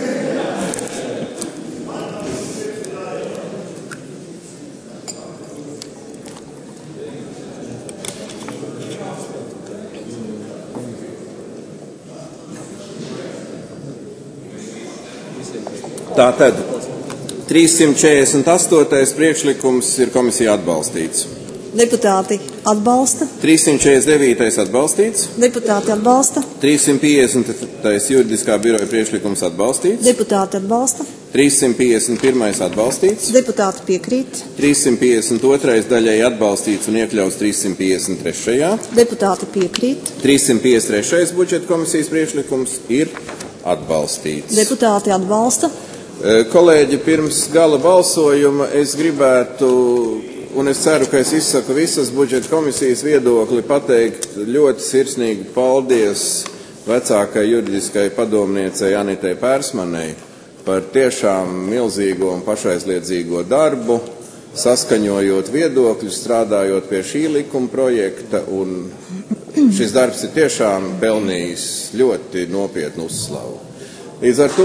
[SPEAKER 7] Tātad trīssimt četrdesmit astotais priekšlikums ir komisija atbalstīts.
[SPEAKER 1] Deputāti atbalsta.
[SPEAKER 7] trīssimt četrdesmit devītais atbalstīts.
[SPEAKER 1] Deputāti atbalsta.
[SPEAKER 7] trīssimt piecdesmitais juridiskā biroja priekšlikums atbalstīts.
[SPEAKER 1] Deputāti atbalsta.
[SPEAKER 7] trīssimt piecdesmit pirmais atbalstīts.
[SPEAKER 1] Deputāti piekrīt.
[SPEAKER 7] trīssimt piecdesmit otrais daļai atbalstīts un iekļauts trīssimt piecdesmit trešajā.
[SPEAKER 1] Deputāti piekrīt.
[SPEAKER 7] trīssimt piecdesmit trešais budžeta komisijas priekšlikums ir atbalstīts.
[SPEAKER 1] Deputāti atbalsta.
[SPEAKER 7] Kolēģi, pirms gala balsojuma es gribētu, un es ceru, ka es izsaku visas budžeta komisijas viedokli, pateikt ļoti sirsnīgu paldies vecākai juridiskai padomniecei Anitei Pērsmanei par tiešām milzīgo un pašaizliedzīgo darbu, saskaņojot viedokļus, strādājot pie šī likuma projekta, un šis darbs ir tiešām pelnījis ļoti nopietnu uzslavu. Līdz ar to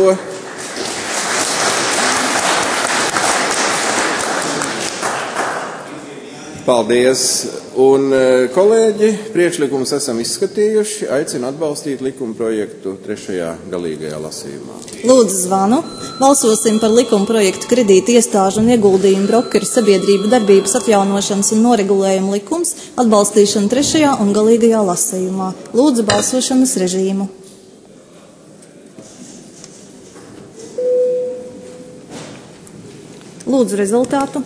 [SPEAKER 7] paldies, un kolēģi, priekšlikumus esam izskatījuši, aicinu atbalstīt likuma projektu trešajā galīgajā lasījumā.
[SPEAKER 1] Lūdzu zvanu. Balsosim par likuma projektu kredīti iestāžu un ieguldījumu brokeru sabiedrību darbības atjaunošanas un noregulējuma likums atbalstīšanu trešajā un galīgajā lasījumā. Lūdzu balsošanas režīmu. Lūdzu rezultātu.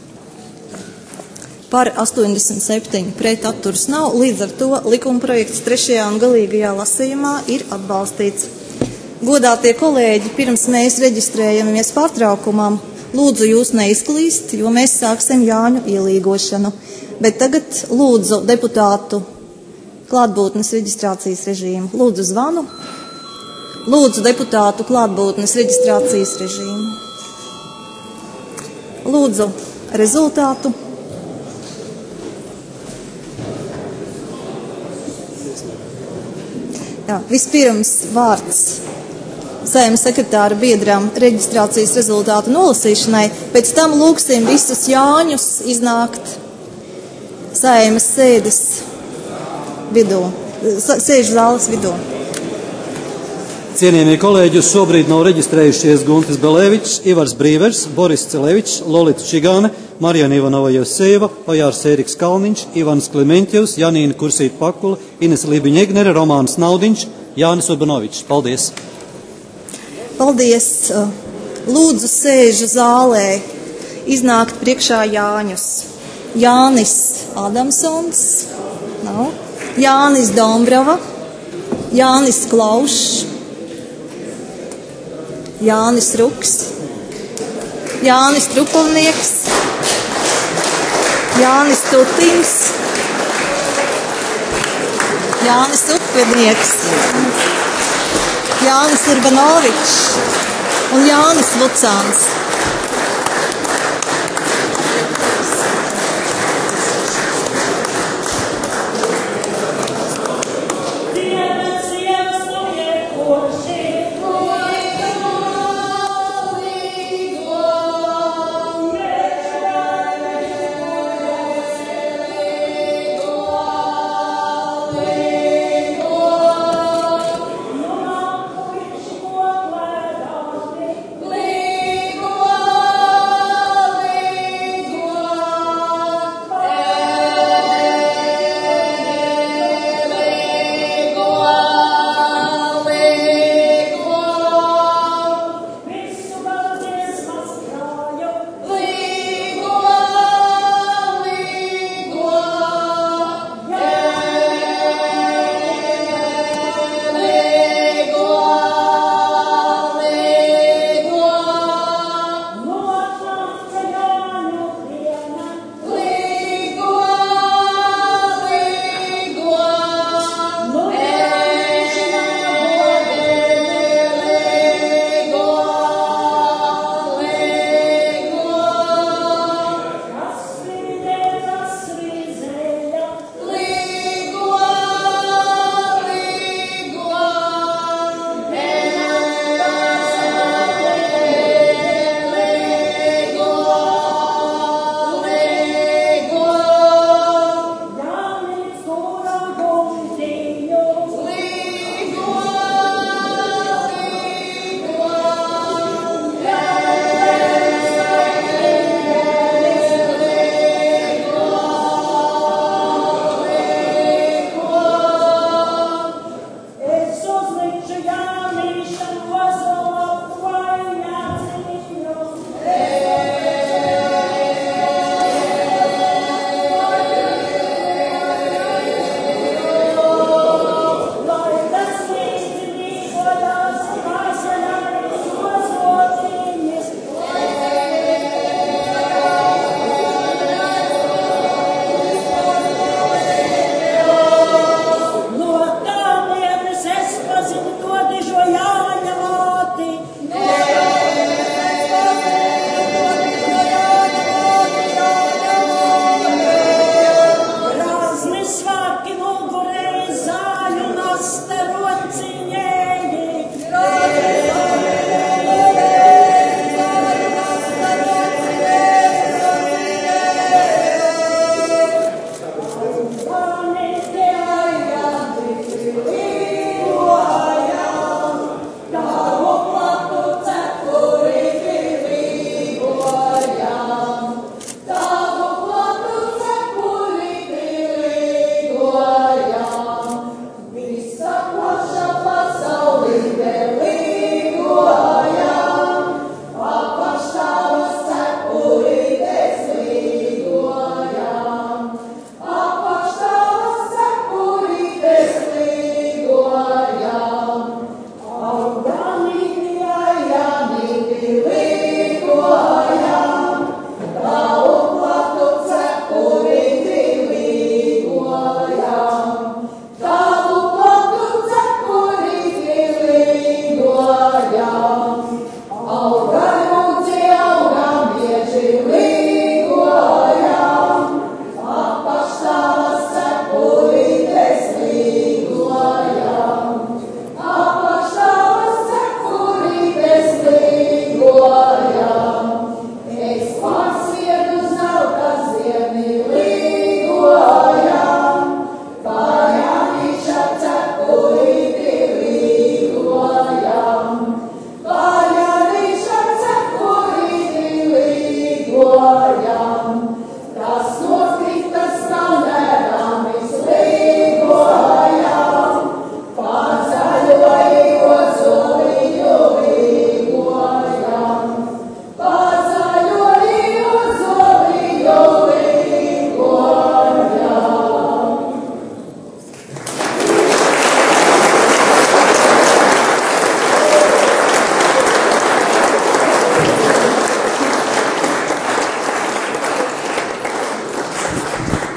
[SPEAKER 1] Par astoņdesmit septiņi, pret atturas nav, līdz ar to likuma projekts trešajā un galīgajā lasījumā ir atbalstīts. Godātie kolēģi, pirms mēs reģistrējamies pārtraukumam, lūdzu jūs neizklīst, jo mēs sāksim Jāņu ielīgošanu. Bet tagad lūdzu deputātu klātbūtnes reģistrācijas režīmu. Lūdzu zvanu. Lūdzu deputātu klātbūtnes reģistrācijas režīmu. Lūdzu rezultātu. Jā, vispirms vārds Saeimas sekretāra biedram reģistrācijas rezultātu nolasīšanai, pēc tam lūgsim visus Jāņus iznākt Saeimas sēdes vidū, sēžu zāles vidū.
[SPEAKER 2] Cienījamie kolēģi, uz šobrīd nav reģistrējušies Guntis Belēvičs, Ivars Brīvers, Boris Celevičs, Lolita Čigāne, Marijana Ivanova Joseva, Ojārs Ēriks Kalniņš, Ivans Klimentjevs, Janīna Kursīta Pakula, Ines Libiņa-Egnere, Romāns Naudiņš, Jānis Urbanovičs. Paldies!
[SPEAKER 1] Paldies! Lūdzu sēžu zālē iznākt priekšā Jāņus. Jānis Adamsons, nav. Jānis Dombrava, Jānis Klaušs, Jānis Ruks, Jānis Trupovnieks, Jānis Tutins, Jānis Upvednieks, Jānis Urbanovičs un Jānis Lucāns.
[SPEAKER 4] Leave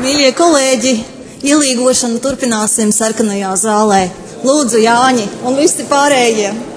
[SPEAKER 1] Mīļie kolēģi, ielīgošanu turpināsim sarkanajā zālē. Lūdzu, Jāņi un visi pārējie!